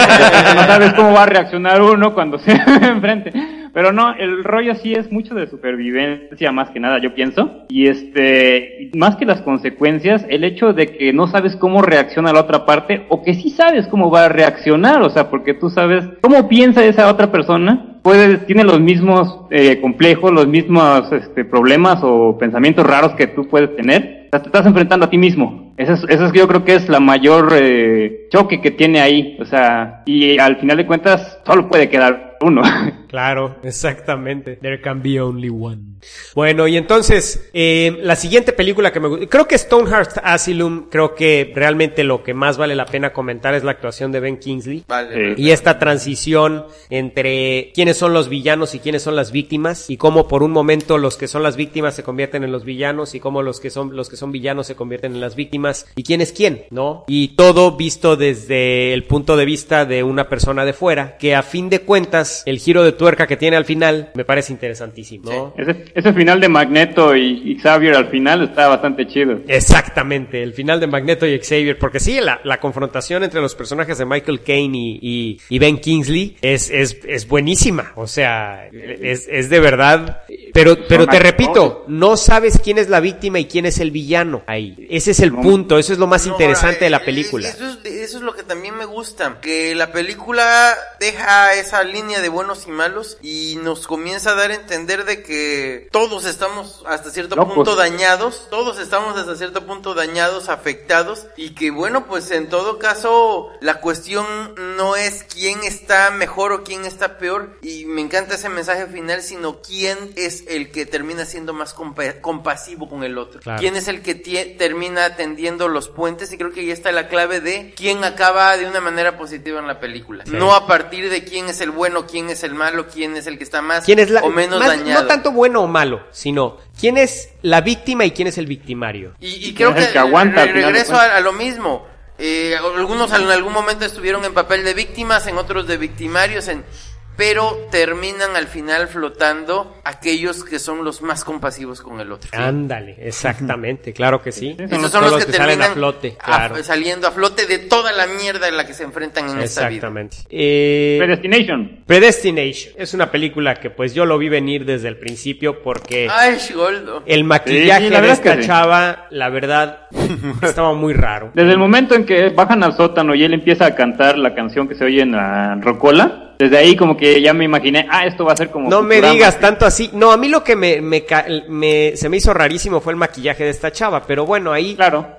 sabes cómo va a reaccionar uno cuando se enfrente. Pero no, el rollo sí es mucho de supervivencia más que nada, yo pienso. Y este, más que las consecuencias, el hecho de que no sabes cómo reacciona la otra parte o que sí sabes cómo va a reaccionar, o sea, porque tú sabes cómo piensa esa otra persona. Puede, tiene los mismos eh, complejos, los mismos este, problemas o pensamientos raros que tú puedes tener. O sea, te estás enfrentando a ti mismo. Eso es, eso es yo creo que es la mayor eh, choque que tiene ahí. O sea, y al final de cuentas solo puede quedar uno. claro, exactamente. There can be only one. Bueno, y entonces, eh, la siguiente película que me gusta, creo que Stoneheart Asylum, creo que realmente lo que más vale la pena comentar es la actuación de Ben Kingsley. Vale. Sí. Y esta transición entre quiénes son los villanos y quiénes son las víctimas, y cómo por un momento los que son las víctimas se convierten en los villanos, y cómo los que son los que son villanos se convierten en las víctimas, y quién es quién, ¿no? Y todo visto desde el punto de vista de una persona de fuera, que a fin de cuentas, el giro de tuerca que tiene al final me parece interesantísimo, ¿no? Ese, ese final de Magneto y, y Xavier al final está bastante chido. Exactamente, el final de Magneto y Xavier, porque sí, la, la confrontación entre los personajes de Michael Caine y, y, y Ben Kingsley es, es, es buenísima, o sea, es, es de verdad, pero, pero te repito, no sabes quién es la víctima y quién es el villano ahí, ese es el punto, eso es lo más No, interesante de la eh, película. Eso es, eso es lo que también me gusta, que la película deja esa línea de buenos y malos y nos comienza a dar a entender de que todos estamos hasta cierto Locos. punto dañados, todos estamos hasta cierto punto dañados, afectados, y que bueno, pues en todo caso la cuestión no es quién está mejor o quién está peor, y me encanta ese mensaje final, sino quién es el que termina siendo más compa- compasivo con el otro, Claro. quién es el que tie- termina tendiendo los puentes, y creo que ahí está la clave de quién acaba de una manera positiva en la película, Sí. no a partir de quién es el bueno, quién es el malo, quién es el que está más ¿Quién es la, o menos más- dañado. no tanto bueno o malo, sino quién es la víctima y quién es el victimario. Y, y creo Es que, el que aguanta, re- al final de regreso cuentas. a, a lo mismo. Eh, algunos en algún momento estuvieron en papel de víctimas, en otros de victimarios, en pero terminan al final flotando aquellos que son los más compasivos con el otro. Ándale, exactamente, claro que sí. Esos son los que, salen terminan a flote, a- claro. saliendo a flote de toda la mierda en la que se enfrentan en esta vida. Exactamente. Eh, Predestination. Predestination es una película que pues yo lo vi venir desde el principio porque Ay, Goldo. el maquillaje Sí, sí, la de verdad es que esta sí. chava, la verdad, estaba muy raro. Desde el momento en que bajan al sótano y él empieza a cantar la canción que se oye en la rocola, desde ahí como que ya me imaginé, ah, esto va a ser como... No me Futurama, digas sí. tanto así. No, a mí lo que me, me, ca- me- se me hizo rarísimo fue el maquillaje de esta chava, pero bueno, ahí Claro.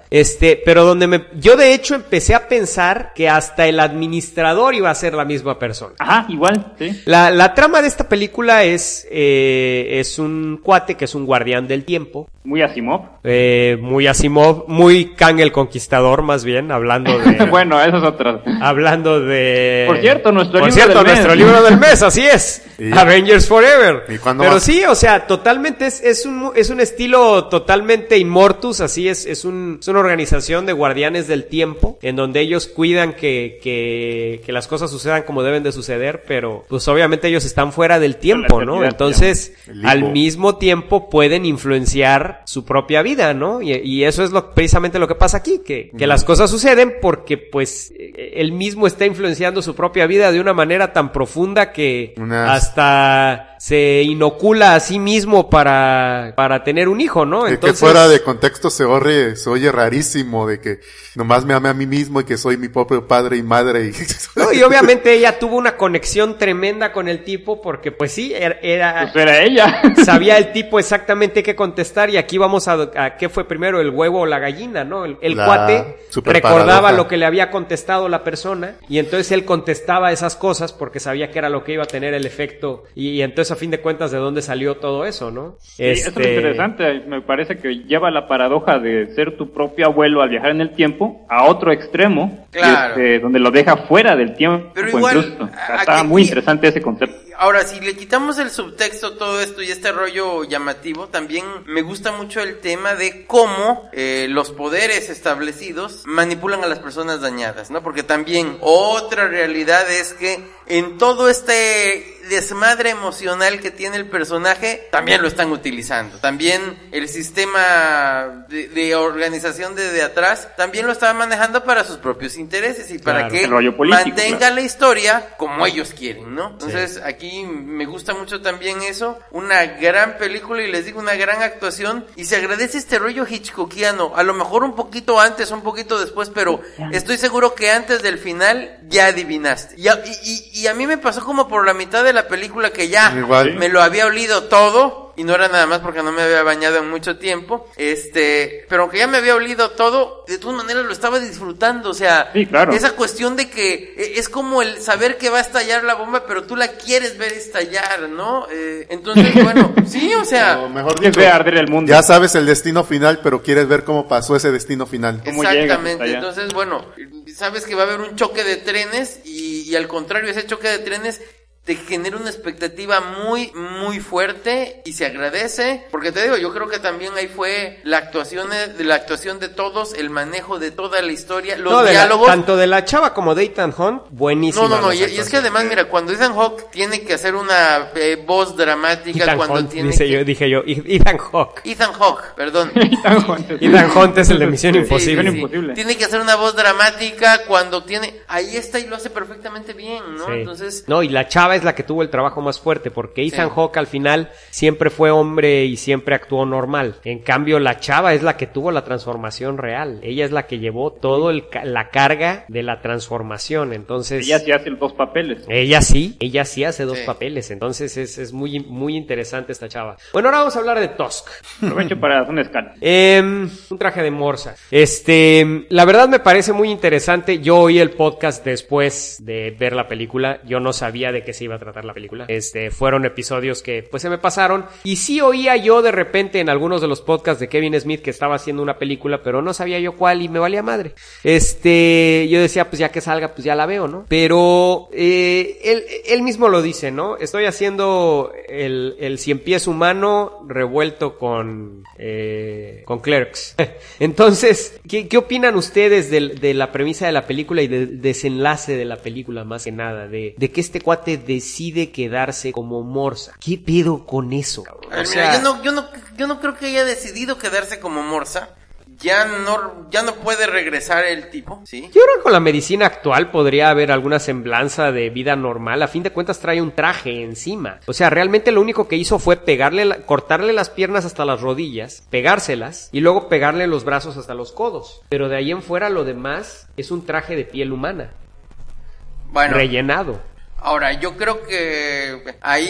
Este, pero donde me, yo de hecho empecé a pensar que hasta el administrador iba a ser la misma persona. Ajá, igual, sí. La, la trama de esta película es, eh, es un cuate que es un guardián del tiempo. Muy Asimov. Eh, muy Asimov, muy Kang el Conquistador, más bien, hablando de... Bueno, eso es otra. Hablando de... Por cierto, nuestro Por libro cierto, del nuestro mes. libro del mes, así es. ¿Y? Avengers Forever. ¿Y cuándo Pero va? sí, o sea, totalmente es, es un, es un estilo totalmente Immortus, así es, es un, es una organización de guardianes del tiempo, en donde ellos cuidan que, que, que las cosas sucedan como deben de suceder, pero pues obviamente ellos están fuera del tiempo, ¿no? Entonces, al mismo tiempo pueden influenciar su propia vida, ¿no? Y, y eso es lo, precisamente lo que pasa aquí, que, que las cosas suceden porque pues él mismo está influenciando su propia vida de una manera tan profunda que Unas... hasta se inocula a sí mismo para, para tener un hijo, ¿no? Que, Entonces, que fuera de contexto se oye, se oye rarísimo de que nomás me ame a mí mismo y que soy mi propio padre y madre. Y, no, y obviamente ella tuvo una conexión tremenda con el tipo porque pues sí, era, era, pues era ella. Sabía el tipo exactamente qué contestar y aquí vamos a, a qué fue primero, el huevo o la gallina, ¿no? El, el La cuate recordaba paradoja. lo que le había contestado la persona y entonces él contestaba esas cosas porque sabía que era lo que iba a tener el efecto y, y entonces a fin de cuentas de dónde salió todo eso, ¿no? Sí, este... eso es interesante, me parece que lleva la paradoja de ser tu propio abuelo al viajar en el tiempo a otro extremo, claro. este, donde lo deja fuera del tiempo. Pero igual, incluso. Está muy interesante ese concepto. Ahora, si le quitamos el subtexto, todo esto y este rollo llamativo, también me gusta mucho el tema de cómo eh, los poderes establecidos manipulan a las personas dañadas, ¿no? Porque también otra realidad es que en todo este desmadre emocional que tiene el personaje, también lo están utilizando. También el sistema de, de organización desde atrás, también lo están manejando para sus propios intereses y para claro, que rollo político, mantenga claro. la historia como ellos quieren, ¿no? Entonces, sí. aquí me gusta mucho también eso, una gran película y les digo, una gran actuación, y se agradece este rollo hitchcockiano, a lo mejor un poquito antes, un poquito después, pero estoy seguro que antes del final ya adivinaste. Y a, y, y, y a mí me pasó como por la mitad de la película que ya Igual. me lo había olido todo, y no era nada más porque no me había bañado en mucho tiempo, este, pero aunque ya me había olido todo, de todas maneras lo estaba disfrutando, o sea, sí, claro. esa cuestión de que es como el saber que va a estallar la bomba, pero tú la quieres ver estallar, ¿no? Eh, entonces, bueno, sí, o sea, o mejor Quieres dicho, ver arder el mundo. ya sabes el destino final, pero quieres ver cómo pasó ese destino final. ¿Cómo llegas exactamente, hasta allá? entonces, bueno, sabes que va a haber un choque de trenes y, y al contrario, ese choque de trenes te genera una expectativa muy, muy fuerte y se agradece, porque te digo, yo creo que también ahí fue la actuación de la actuación de todos, el manejo de toda la historia, los no, de diálogos. La, tanto de la chava como de Ethan Hunt, buenísimo. No, no, no, y, y es que además, mira, cuando Ethan Hawke tiene que hacer una eh, voz dramática, Ethan cuando Hunt, tiene dice que... yo, dije yo, Ethan Hawke. Ethan Hawke, perdón. Ethan Hunt es el de Misión Sí, Imposible. sí, sí. Imposible. Tiene que hacer una voz dramática cuando tiene... Ahí está y lo hace perfectamente bien, ¿no? Sí. Entonces... No, y la chava es la que tuvo el trabajo más fuerte, porque Ethan Sí. Hawke al final siempre fue hombre y siempre actuó normal. En cambio, la chava es la que tuvo la transformación real. Ella es la que llevó todo el ca- la carga de la transformación. Entonces, Ella sí hace los dos papeles. ella sí, ella sí hace dos Sí. papeles. Entonces es, es muy, muy interesante esta chava. Bueno, ahora vamos a hablar de Tusk. Aprovecho para hacer una escala. Eh, un traje de morsa. Este, la verdad me parece muy interesante. Yo oí el podcast después de ver la película. Yo no sabía de qué se iba a tratar la película. Este, fueron episodios que pues se me pasaron. Y sí oía yo de repente en algunos de los podcasts de Kevin Smith que estaba haciendo una película, pero no sabía yo cuál y me valía madre. Este, yo decía, pues ya que salga, pues ya la veo, ¿no? Pero eh, él, él mismo lo dice, ¿no? Estoy haciendo el, el cien pies humano revuelto con, eh, con Clerks. Entonces, ¿qué, qué opinan ustedes de, de la premisa de la película y del desenlace de la película más que nada? De, de que este cuate decide quedarse como morsa. ¿Qué pedo con eso, cabrón? A ver, O mira, sea, yo no, yo no, yo no creo que haya decidido quedarse como morsa. Ya no, ya no puede regresar el tipo, ¿sí? Yo creo que con la medicina actual podría haber alguna semblanza de vida normal. A fin de cuentas trae un traje encima. O sea, realmente lo único que hizo fue pegarle, la- cortarle las piernas hasta las rodillas, pegárselas y luego pegarle los brazos hasta los codos. Pero de ahí en fuera lo demás es un traje de piel humana, Bueno, rellenado. Ahora, yo creo que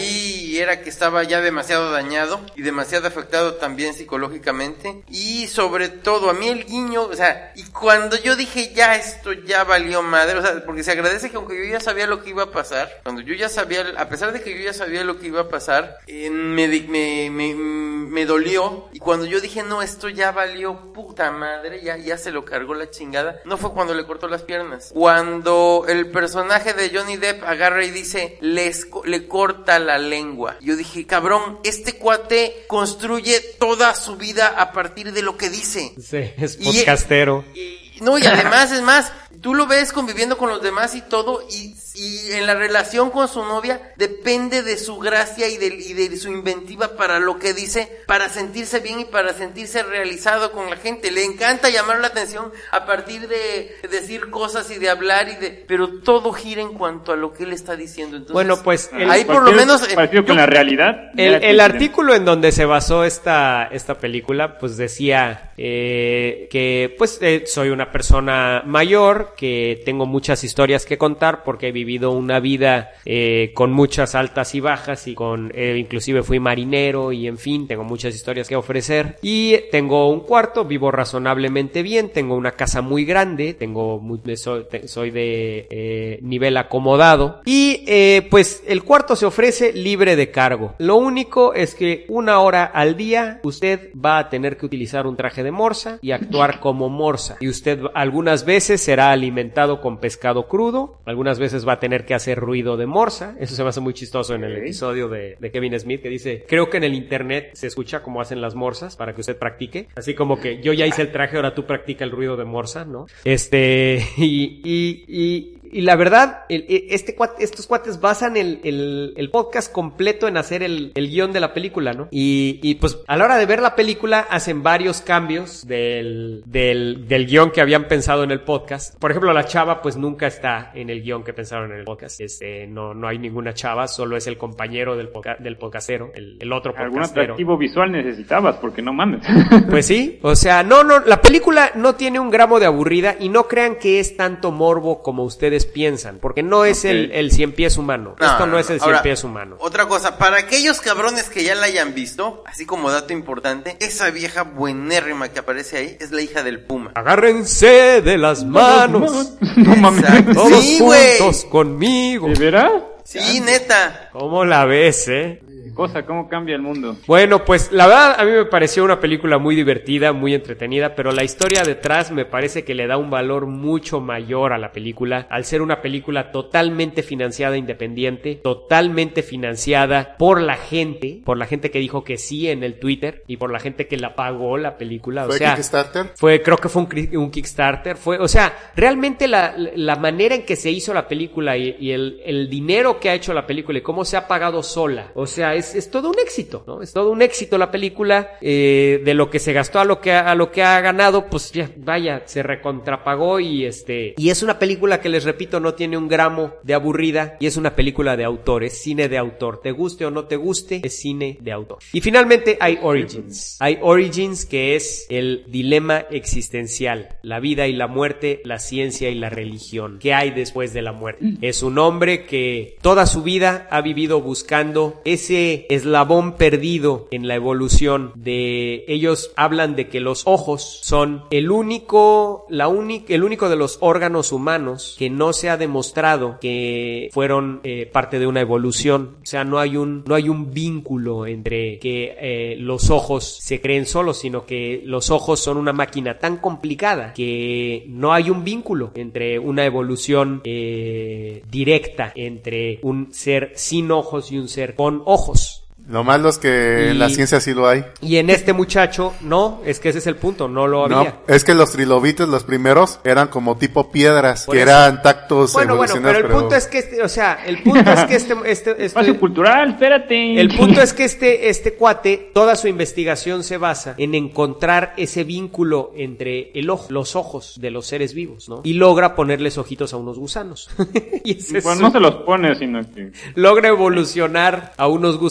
ahí era que estaba ya demasiado dañado y demasiado afectado también psicológicamente. Y sobre todo, a mí el guiño, o sea, y cuando yo dije ya esto ya valió madre, o sea, porque se agradece que aunque yo ya sabía lo que iba a pasar, cuando yo ya sabía, a pesar de que yo ya sabía lo que iba a pasar, eh, me, me, me, me dolió. Y cuando yo dije no, esto ya valió puta madre, ya, ya se lo cargó la chingada, no fue cuando le cortó las piernas. Cuando el personaje de Johnny Depp agarra y dice, les, le corta la lengua. Yo dije, cabrón, este cuate construye toda su vida a partir de lo que dice. Sí, es podcastero. Y, y, no, y además, es más, tú lo ves conviviendo con los demás y todo, y, y en la relación con su novia depende de su gracia y de, y de su inventiva para lo que dice, para sentirse bien y para sentirse realizado con la gente. Le encanta llamar la atención a partir de decir cosas y de hablar, y de, pero todo gira en cuanto a lo que él está diciendo. Entonces, bueno, pues el, ahí por lo menos eh, parecido con yo, la realidad. El, el artículo en donde se basó esta esta película, pues decía eh, que pues eh, soy una persona mayor, que tengo muchas historias que contar porque he vivido una vida eh, con muchas altas y bajas, y con eh, inclusive fui marinero, y en fin, tengo muchas historias que ofrecer, y tengo un cuarto, vivo razonablemente bien, tengo una casa muy grande, tengo muy, soy, soy de eh, nivel acomodado, y eh, pues el cuarto se ofrece libre de cargo. Lo único es que una hora al día usted va a tener que utilizar un traje de morsa y actuar como morsa, y usted algunas veces será alimentado con pescado crudo, algunas veces va a tener que hacer ruido de morsa. Eso se me hace muy chistoso en el episodio de, de Kevin Smith, que dice, creo que en el internet se escucha cómo hacen las morsas para que usted practique, así como que yo ya hice el traje, ahora tú practica el ruido de morsa, ¿no? Este, y, y, y Y la verdad, el, este cuate, estos cuates basan el, el, el podcast completo en hacer el, el guión de la película, ¿no? Y, y pues a la hora de ver la película hacen varios cambios del, del, del guión que habían pensado en el podcast. Por ejemplo, la chava pues nunca está en el guión que pensaron en el podcast. Este, no, no hay ninguna chava, solo es el compañero del, podca, del podcastero, el, el otro podcastero. Algún atractivo visual necesitabas, porque no mames. Pues sí, o sea, no, no, la película no tiene un gramo de aburrida, y no crean que es tanto morbo como ustedes piensan, porque no es okay. el, el cien pies humano. No, Esto no, no es el Ahora, cien pies humano. Otra cosa, para aquellos cabrones que ya la hayan visto, así como dato importante, esa vieja buenérrima que aparece ahí es la hija del Puma. Agárrense de las manos. No mames. Todos sí, juntos conmigo. ¿De veras? Sí, neta. ¿Cómo la ves, eh? Cosa, cómo cambia el mundo. Bueno, pues la verdad a mí me pareció una película muy divertida, muy entretenida, pero la historia detrás me parece que le da un valor mucho mayor a la película, al ser una película totalmente financiada independiente, totalmente financiada por la gente, por la gente que dijo que sí en el Twitter, y por la gente que la pagó la película. O ¿Fue sea, Kickstarter? Fue, creo que fue un, un Kickstarter, fue, o sea, realmente la, la manera en que se hizo la película y, y el, el dinero que ha hecho la película y cómo se ha pagado sola, o sea, es, es todo un éxito, ¿no? Es todo un éxito la película, eh, de lo que se gastó a lo que ha, a lo que ha ganado, pues ya, vaya, se recontrapagó, y este, y es una película que, les repito, no tiene un gramo de aburrida, y es una película de autor, es cine de autor, te guste o no te guste, es cine de autor. Y finalmente hay Origins, hay Origins, que es el dilema existencial, la vida y la muerte, la ciencia y la religión, ¿qué hay después de la muerte? Es un hombre que toda su vida ha vivido buscando ese eslabón perdido en la evolución de ellos. Hablan de que los ojos son el único, la única, el único de los órganos humanos que no se ha demostrado que fueron eh, parte de una evolución. O sea, no hay un, no hay un vínculo entre que eh, los ojos se creen solos, sino que los ojos son una máquina tan complicada que no hay un vínculo entre una evolución eh, directa entre un ser sin ojos y un ser con ojos. Lo malo es que y, en la ciencia sí lo hay. Y en este muchacho, no, es que ese es el punto, no lo había. No, es que los trilobites, los primeros, eran como tipo piedras, Por que eso. eran tactos bueno, evolucionados. Bueno, pero el pero... punto es que este, o sea, el punto es que este, este, este Espacio cultural, espérate. El punto es que este, este cuate, toda su investigación se basa en encontrar ese vínculo entre el ojo, los ojos de los seres vivos, ¿no? Y logra ponerles ojitos a unos gusanos. y ese Bueno, es no su... se los pone, sino que... Logra evolucionar a unos gusanitos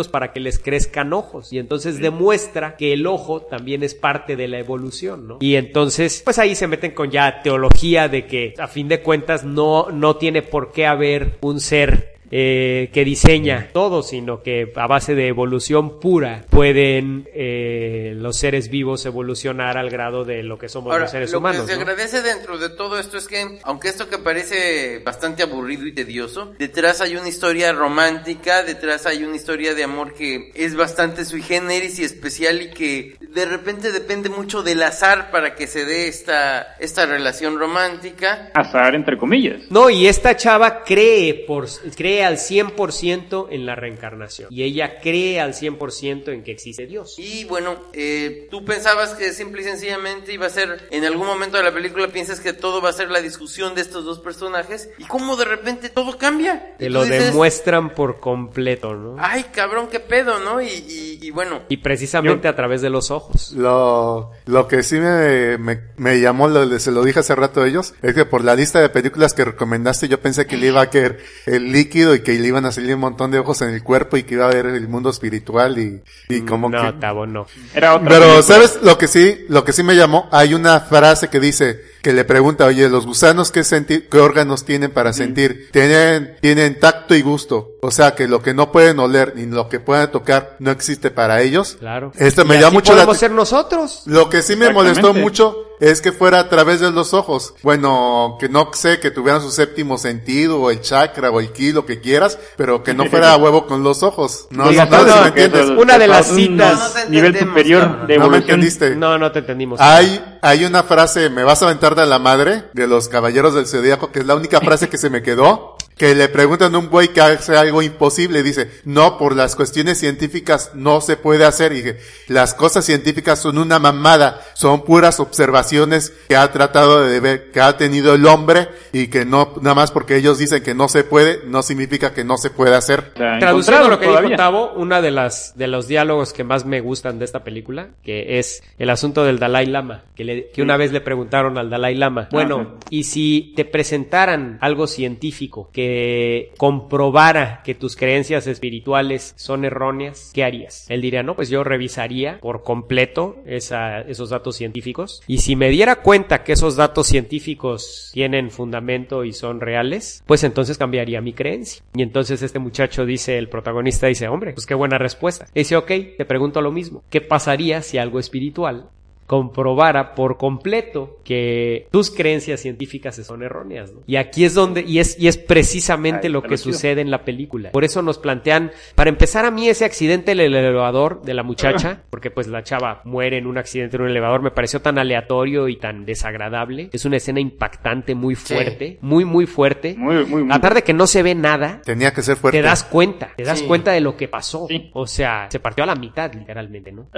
pelos para que les crezcan ojos. Y entonces demuestra que el ojo también es parte de la evolución, ¿no? Y entonces, pues ahí se meten con ya teología de que a fin de cuentas no, no tiene por qué haber un ser Eh, que diseña todo, sino que a base de evolución pura pueden eh, los seres vivos evolucionar al grado de lo que somos Ahora, los seres lo humanos. Lo que se ¿no? agradece dentro de todo esto es que, aunque esto que parece bastante aburrido y tedioso, detrás hay una historia romántica, detrás hay una historia de amor que es bastante sui generis y especial y que de repente depende mucho del azar para que se dé esta, esta relación romántica. Azar, entre comillas. No, y esta chava cree por cree al cien por ciento en la reencarnación. Y ella cree al cien por ciento en que existe Dios. Y bueno, eh, tú pensabas que simple y sencillamente iba a ser, en algún momento de la película piensas que todo va a ser la discusión de estos dos personajes. Y cómo de repente todo cambia. Te lo dices, demuestran por completo, ¿no? Ay, cabrón, qué pedo, ¿no? Y, y, y bueno. Y precisamente yo, a través de los ojos. Lo, lo que sí me, me, me llamó, lo, se lo dije hace rato a ellos, es que por la lista de películas que recomendaste yo pensé que le iba a caer el líquido y que le iban a salir un montón de ojos en el cuerpo y que iba a ver el mundo espiritual y, y como no, que... No, Tavo, no. Era otra Pero, película. ¿sabes? Lo que sí, lo que sí me llamó, hay una frase que dice, que le pregunta, oye, ¿los gusanos qué sentir, qué órganos tienen para mm. sentir? Tienen, tienen tacto y gusto. O sea, que lo que no pueden oler ni lo que pueden tocar no existe para ellos. Claro. Esto me y llama así mucho la podemos ser nosotros. Lo que sí me molestó mucho es que fuera a través de los ojos. Bueno, que no sé, que tuvieran su séptimo sentido, o el chakra, o el ki, lo que quieras, pero que no fuera a huevo con los ojos. No, sí, no, no, no, no, no ¿me entiendes? Una de las citas. No, no nivel superior de evolución. No me entendiste. No, no te entendimos. Hay, hay una frase, me vas a aventar de la madre, de los Caballeros del Zodíaco, que es la única frase que se me quedó. Que le preguntan a un güey que hace algo imposible y dice, no, por las cuestiones científicas no se puede hacer. Y dije, las cosas científicas son una mamada, son puras observaciones que ha tratado de ver, que ha tenido el hombre y que no, nada más porque ellos dicen que no se puede, no significa que no se puede hacer. O sea, traduciendo lo que todavía. dijo Tavo, una de las, de los diálogos que más me gustan de esta película, que es el asunto del Dalai Lama, que le, que una vez le preguntaron al Dalai Lama, bueno, ah, y si te presentaran algo científico que Eh, comprobara que tus creencias espirituales son erróneas, ¿qué harías? Él diría, no, pues yo revisaría por completo esa, esos datos científicos y si me diera cuenta que esos datos científicos tienen fundamento y son reales, pues entonces cambiaría mi creencia. Y entonces este muchacho dice, el protagonista dice, hombre, pues qué buena respuesta. Y dice, ok, te pregunto lo mismo. ¿Qué pasaría si algo espiritual comprobara por completo que tus creencias científicas son erróneas, ¿no? Y aquí es donde, y es, y es precisamente Ay, lo que chido. sucede en la película. Por eso nos plantean, para empezar a mí ese accidente en el elevador de la muchacha, porque pues la chava muere en un accidente en un elevador, me pareció tan aleatorio y tan desagradable. Es una escena impactante, muy fuerte, sí. muy, muy fuerte. Muy, muy, muy a pesar de que no se ve nada, tenía que ser fuerte. Te das cuenta, te das sí. cuenta de lo que pasó. Sí. O sea, se partió a la mitad, literalmente, ¿no?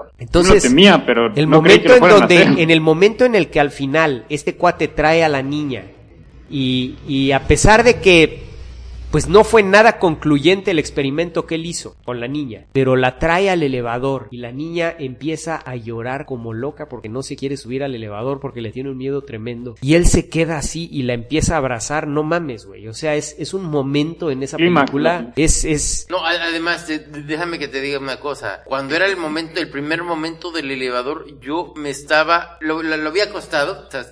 no Entonces, temía, pero el no momento en donde, hacer. en el momento en el que al final este cuate trae a la niña y, y a pesar de que pues no fue nada concluyente el experimento que él hizo con la niña, pero la trae al elevador y la niña empieza a llorar como loca porque no se quiere subir al elevador porque le tiene un miedo tremendo y él se queda así y la empieza a abrazar, no mames, güey, o sea, es, es un momento en esa Climax, película, ¿no? es, es... No, además, te, déjame que te diga una cosa, cuando era el momento, el primer momento del elevador, yo me estaba, lo, lo, lo había acostado, o sea,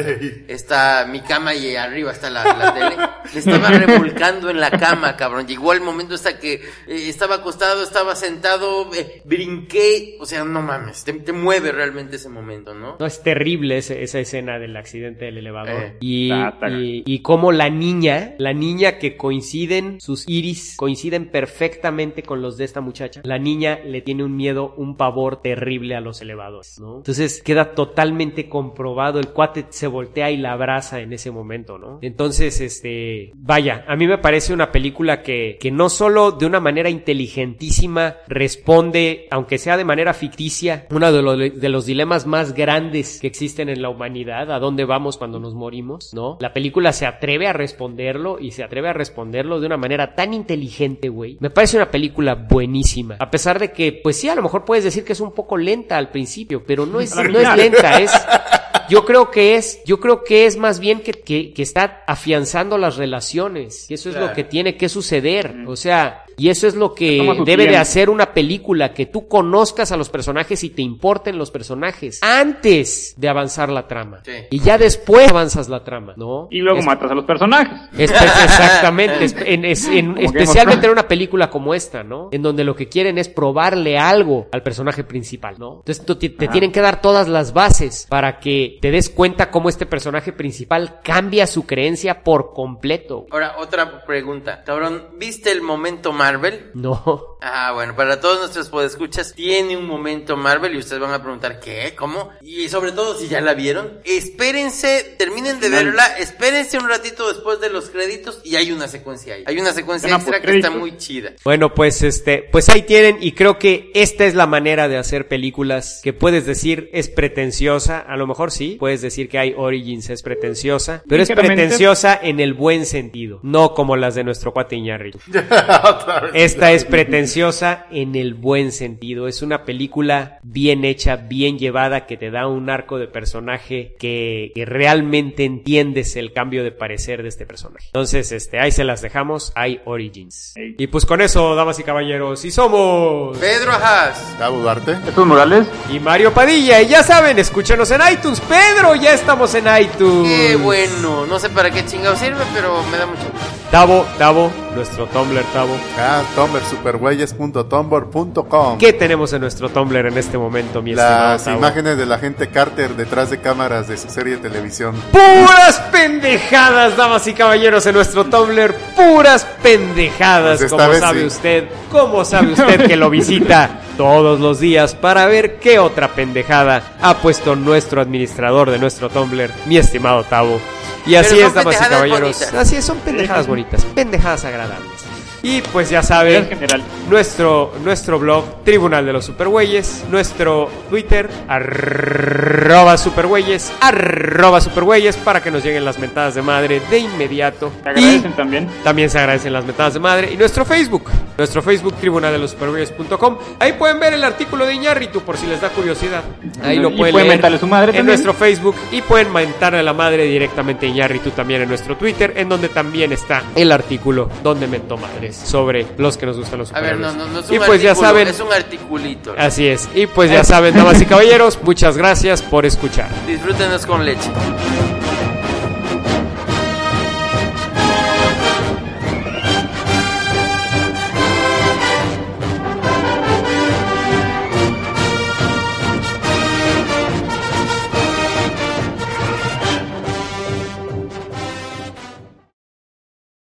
está mi cama y arriba está la, la tele, me estaba revolcando en la cama, cabrón. Llegó el momento hasta que eh, estaba acostado, estaba sentado, eh, brinqué, o sea, no mames, te, te mueve realmente ese momento, ¿no? No, es terrible ese, esa escena del accidente del elevador. Eh, y, ta, ta. y, y cómo la niña, la niña que coinciden, sus iris coinciden perfectamente con los de esta muchacha. La niña le tiene un miedo, un pavor terrible a los elevadores, ¿no? Entonces queda totalmente comprobado, el cuate se voltea y la abraza en ese momento, ¿no? Entonces, este, vaya, a mí me parece una película que, que no solo de una manera inteligentísima responde, aunque sea de manera ficticia, uno de los, de los dilemas más grandes que existen en la humanidad, a dónde vamos cuando nos morimos, ¿no? La película se atreve a responderlo y se atreve a responderlo de una manera tan inteligente, güey. Me parece una película buenísima, a pesar de que, pues sí, a lo mejor puedes decir que es un poco lenta al principio, pero no es, no es lenta, es... Yo creo que es, yo creo que es más bien que, que, que está afianzando las relaciones, que eso es claro. lo que tiene que suceder, o sea, Y eso es lo que Toma su debe tiempo. de hacer una película, que tú conozcas a los personajes y te importen los personajes antes de avanzar la trama. Sí. Y ya después avanzas la trama, ¿no? Y luego Es- matas a los personajes. es- exactamente, es- en- es- en- Como Game of especialmente en Thrones. una película como esta, ¿no? En donde lo que quieren es probarle algo al personaje principal, ¿no? Entonces tú- te, te Ajá. tienen que dar todas las bases para que te des cuenta cómo este personaje principal cambia su creencia por completo. Ahora, otra pregunta. Cabrón, ¿viste el momento Marvel? No. Ah, bueno, para todos nuestros podescuchas, tiene un momento Marvel y ustedes van a preguntar, ¿qué? ¿Cómo? Y sobre todo si ya la vieron, espérense, terminen de Final. verla, espérense un ratito después de los créditos y hay una secuencia ahí. Hay una secuencia Una extra que postcréditos. está muy chida. Bueno, pues este, pues ahí tienen, y creo que esta es la manera de hacer películas que puedes decir es pretenciosa, a lo mejor sí, puedes decir que hay Origins es pretenciosa, pero es Ligeramente. pretenciosa en el buen sentido, no como las de nuestro cuate Iñárritu. Esta es pretenciosa en el buen sentido, es una película bien hecha, bien llevada, que te da un arco de personaje que, que realmente entiendes el cambio de parecer de este personaje. Entonces, este, ahí se las dejamos, hay Origins. Ey. Y pues con eso, damas y caballeros, y somos Pedro Haas. Gabo Duarte. Jesús Morales. y Mario Padilla, y ya saben, escúchenos en iTunes. Pedro, ya estamos en iTunes. Qué bueno, no sé para qué chingado sirve, pero me da mucho gusto. Tavo, Tavo, nuestro Tumblr, Tavo. Ah, Tumblr, supergüeyes punto tumblr punto com. ¿Qué tenemos en nuestro Tumblr en este momento, mi estimado Las Tavo? imágenes de la gente Carter detrás de cámaras de su serie de televisión. Puras pendejadas, damas y caballeros, en nuestro Tumblr. Puras pendejadas, Pues esta como vez sabe sí. usted. ¿Cómo sabe usted que lo visita todos los días para ver qué otra pendejada ha puesto nuestro administrador de nuestro Tumblr, mi estimado Tavo? Y así Pero es, son damas y pendejadas caballeros. bonitas. Así es, son pendejadas bonitas, pendejadas agradables. Y pues ya En saben, general. nuestro, nuestro blog, Tribunal de los Supergüeyes, nuestro Twitter, arroba supergüeyes, arroba supergüeyes, para que nos lleguen las mentadas de madre de inmediato. Te Y agradecen también. también se agradecen las mentadas de madre. Y nuestro Facebook, nuestro Facebook, tribunal de los supergüeyes punto com. Ahí pueden ver el artículo de Iñárritu por si les da curiosidad. Ahí lo Y pueden pueden leer mentarle su madre en también. nuestro Facebook, y pueden mentarle a la madre directamente a Iñárritu también en nuestro Twitter, en donde también está el artículo donde mentó madres sobre los que nos gustan los A ver, superhéroes. no, no, no es y un pues ya artículo, saben, es un articulito. así es. Y pues ya saben, damas y caballeros, muchas gracias por escuchar. Disfrútenos con leche.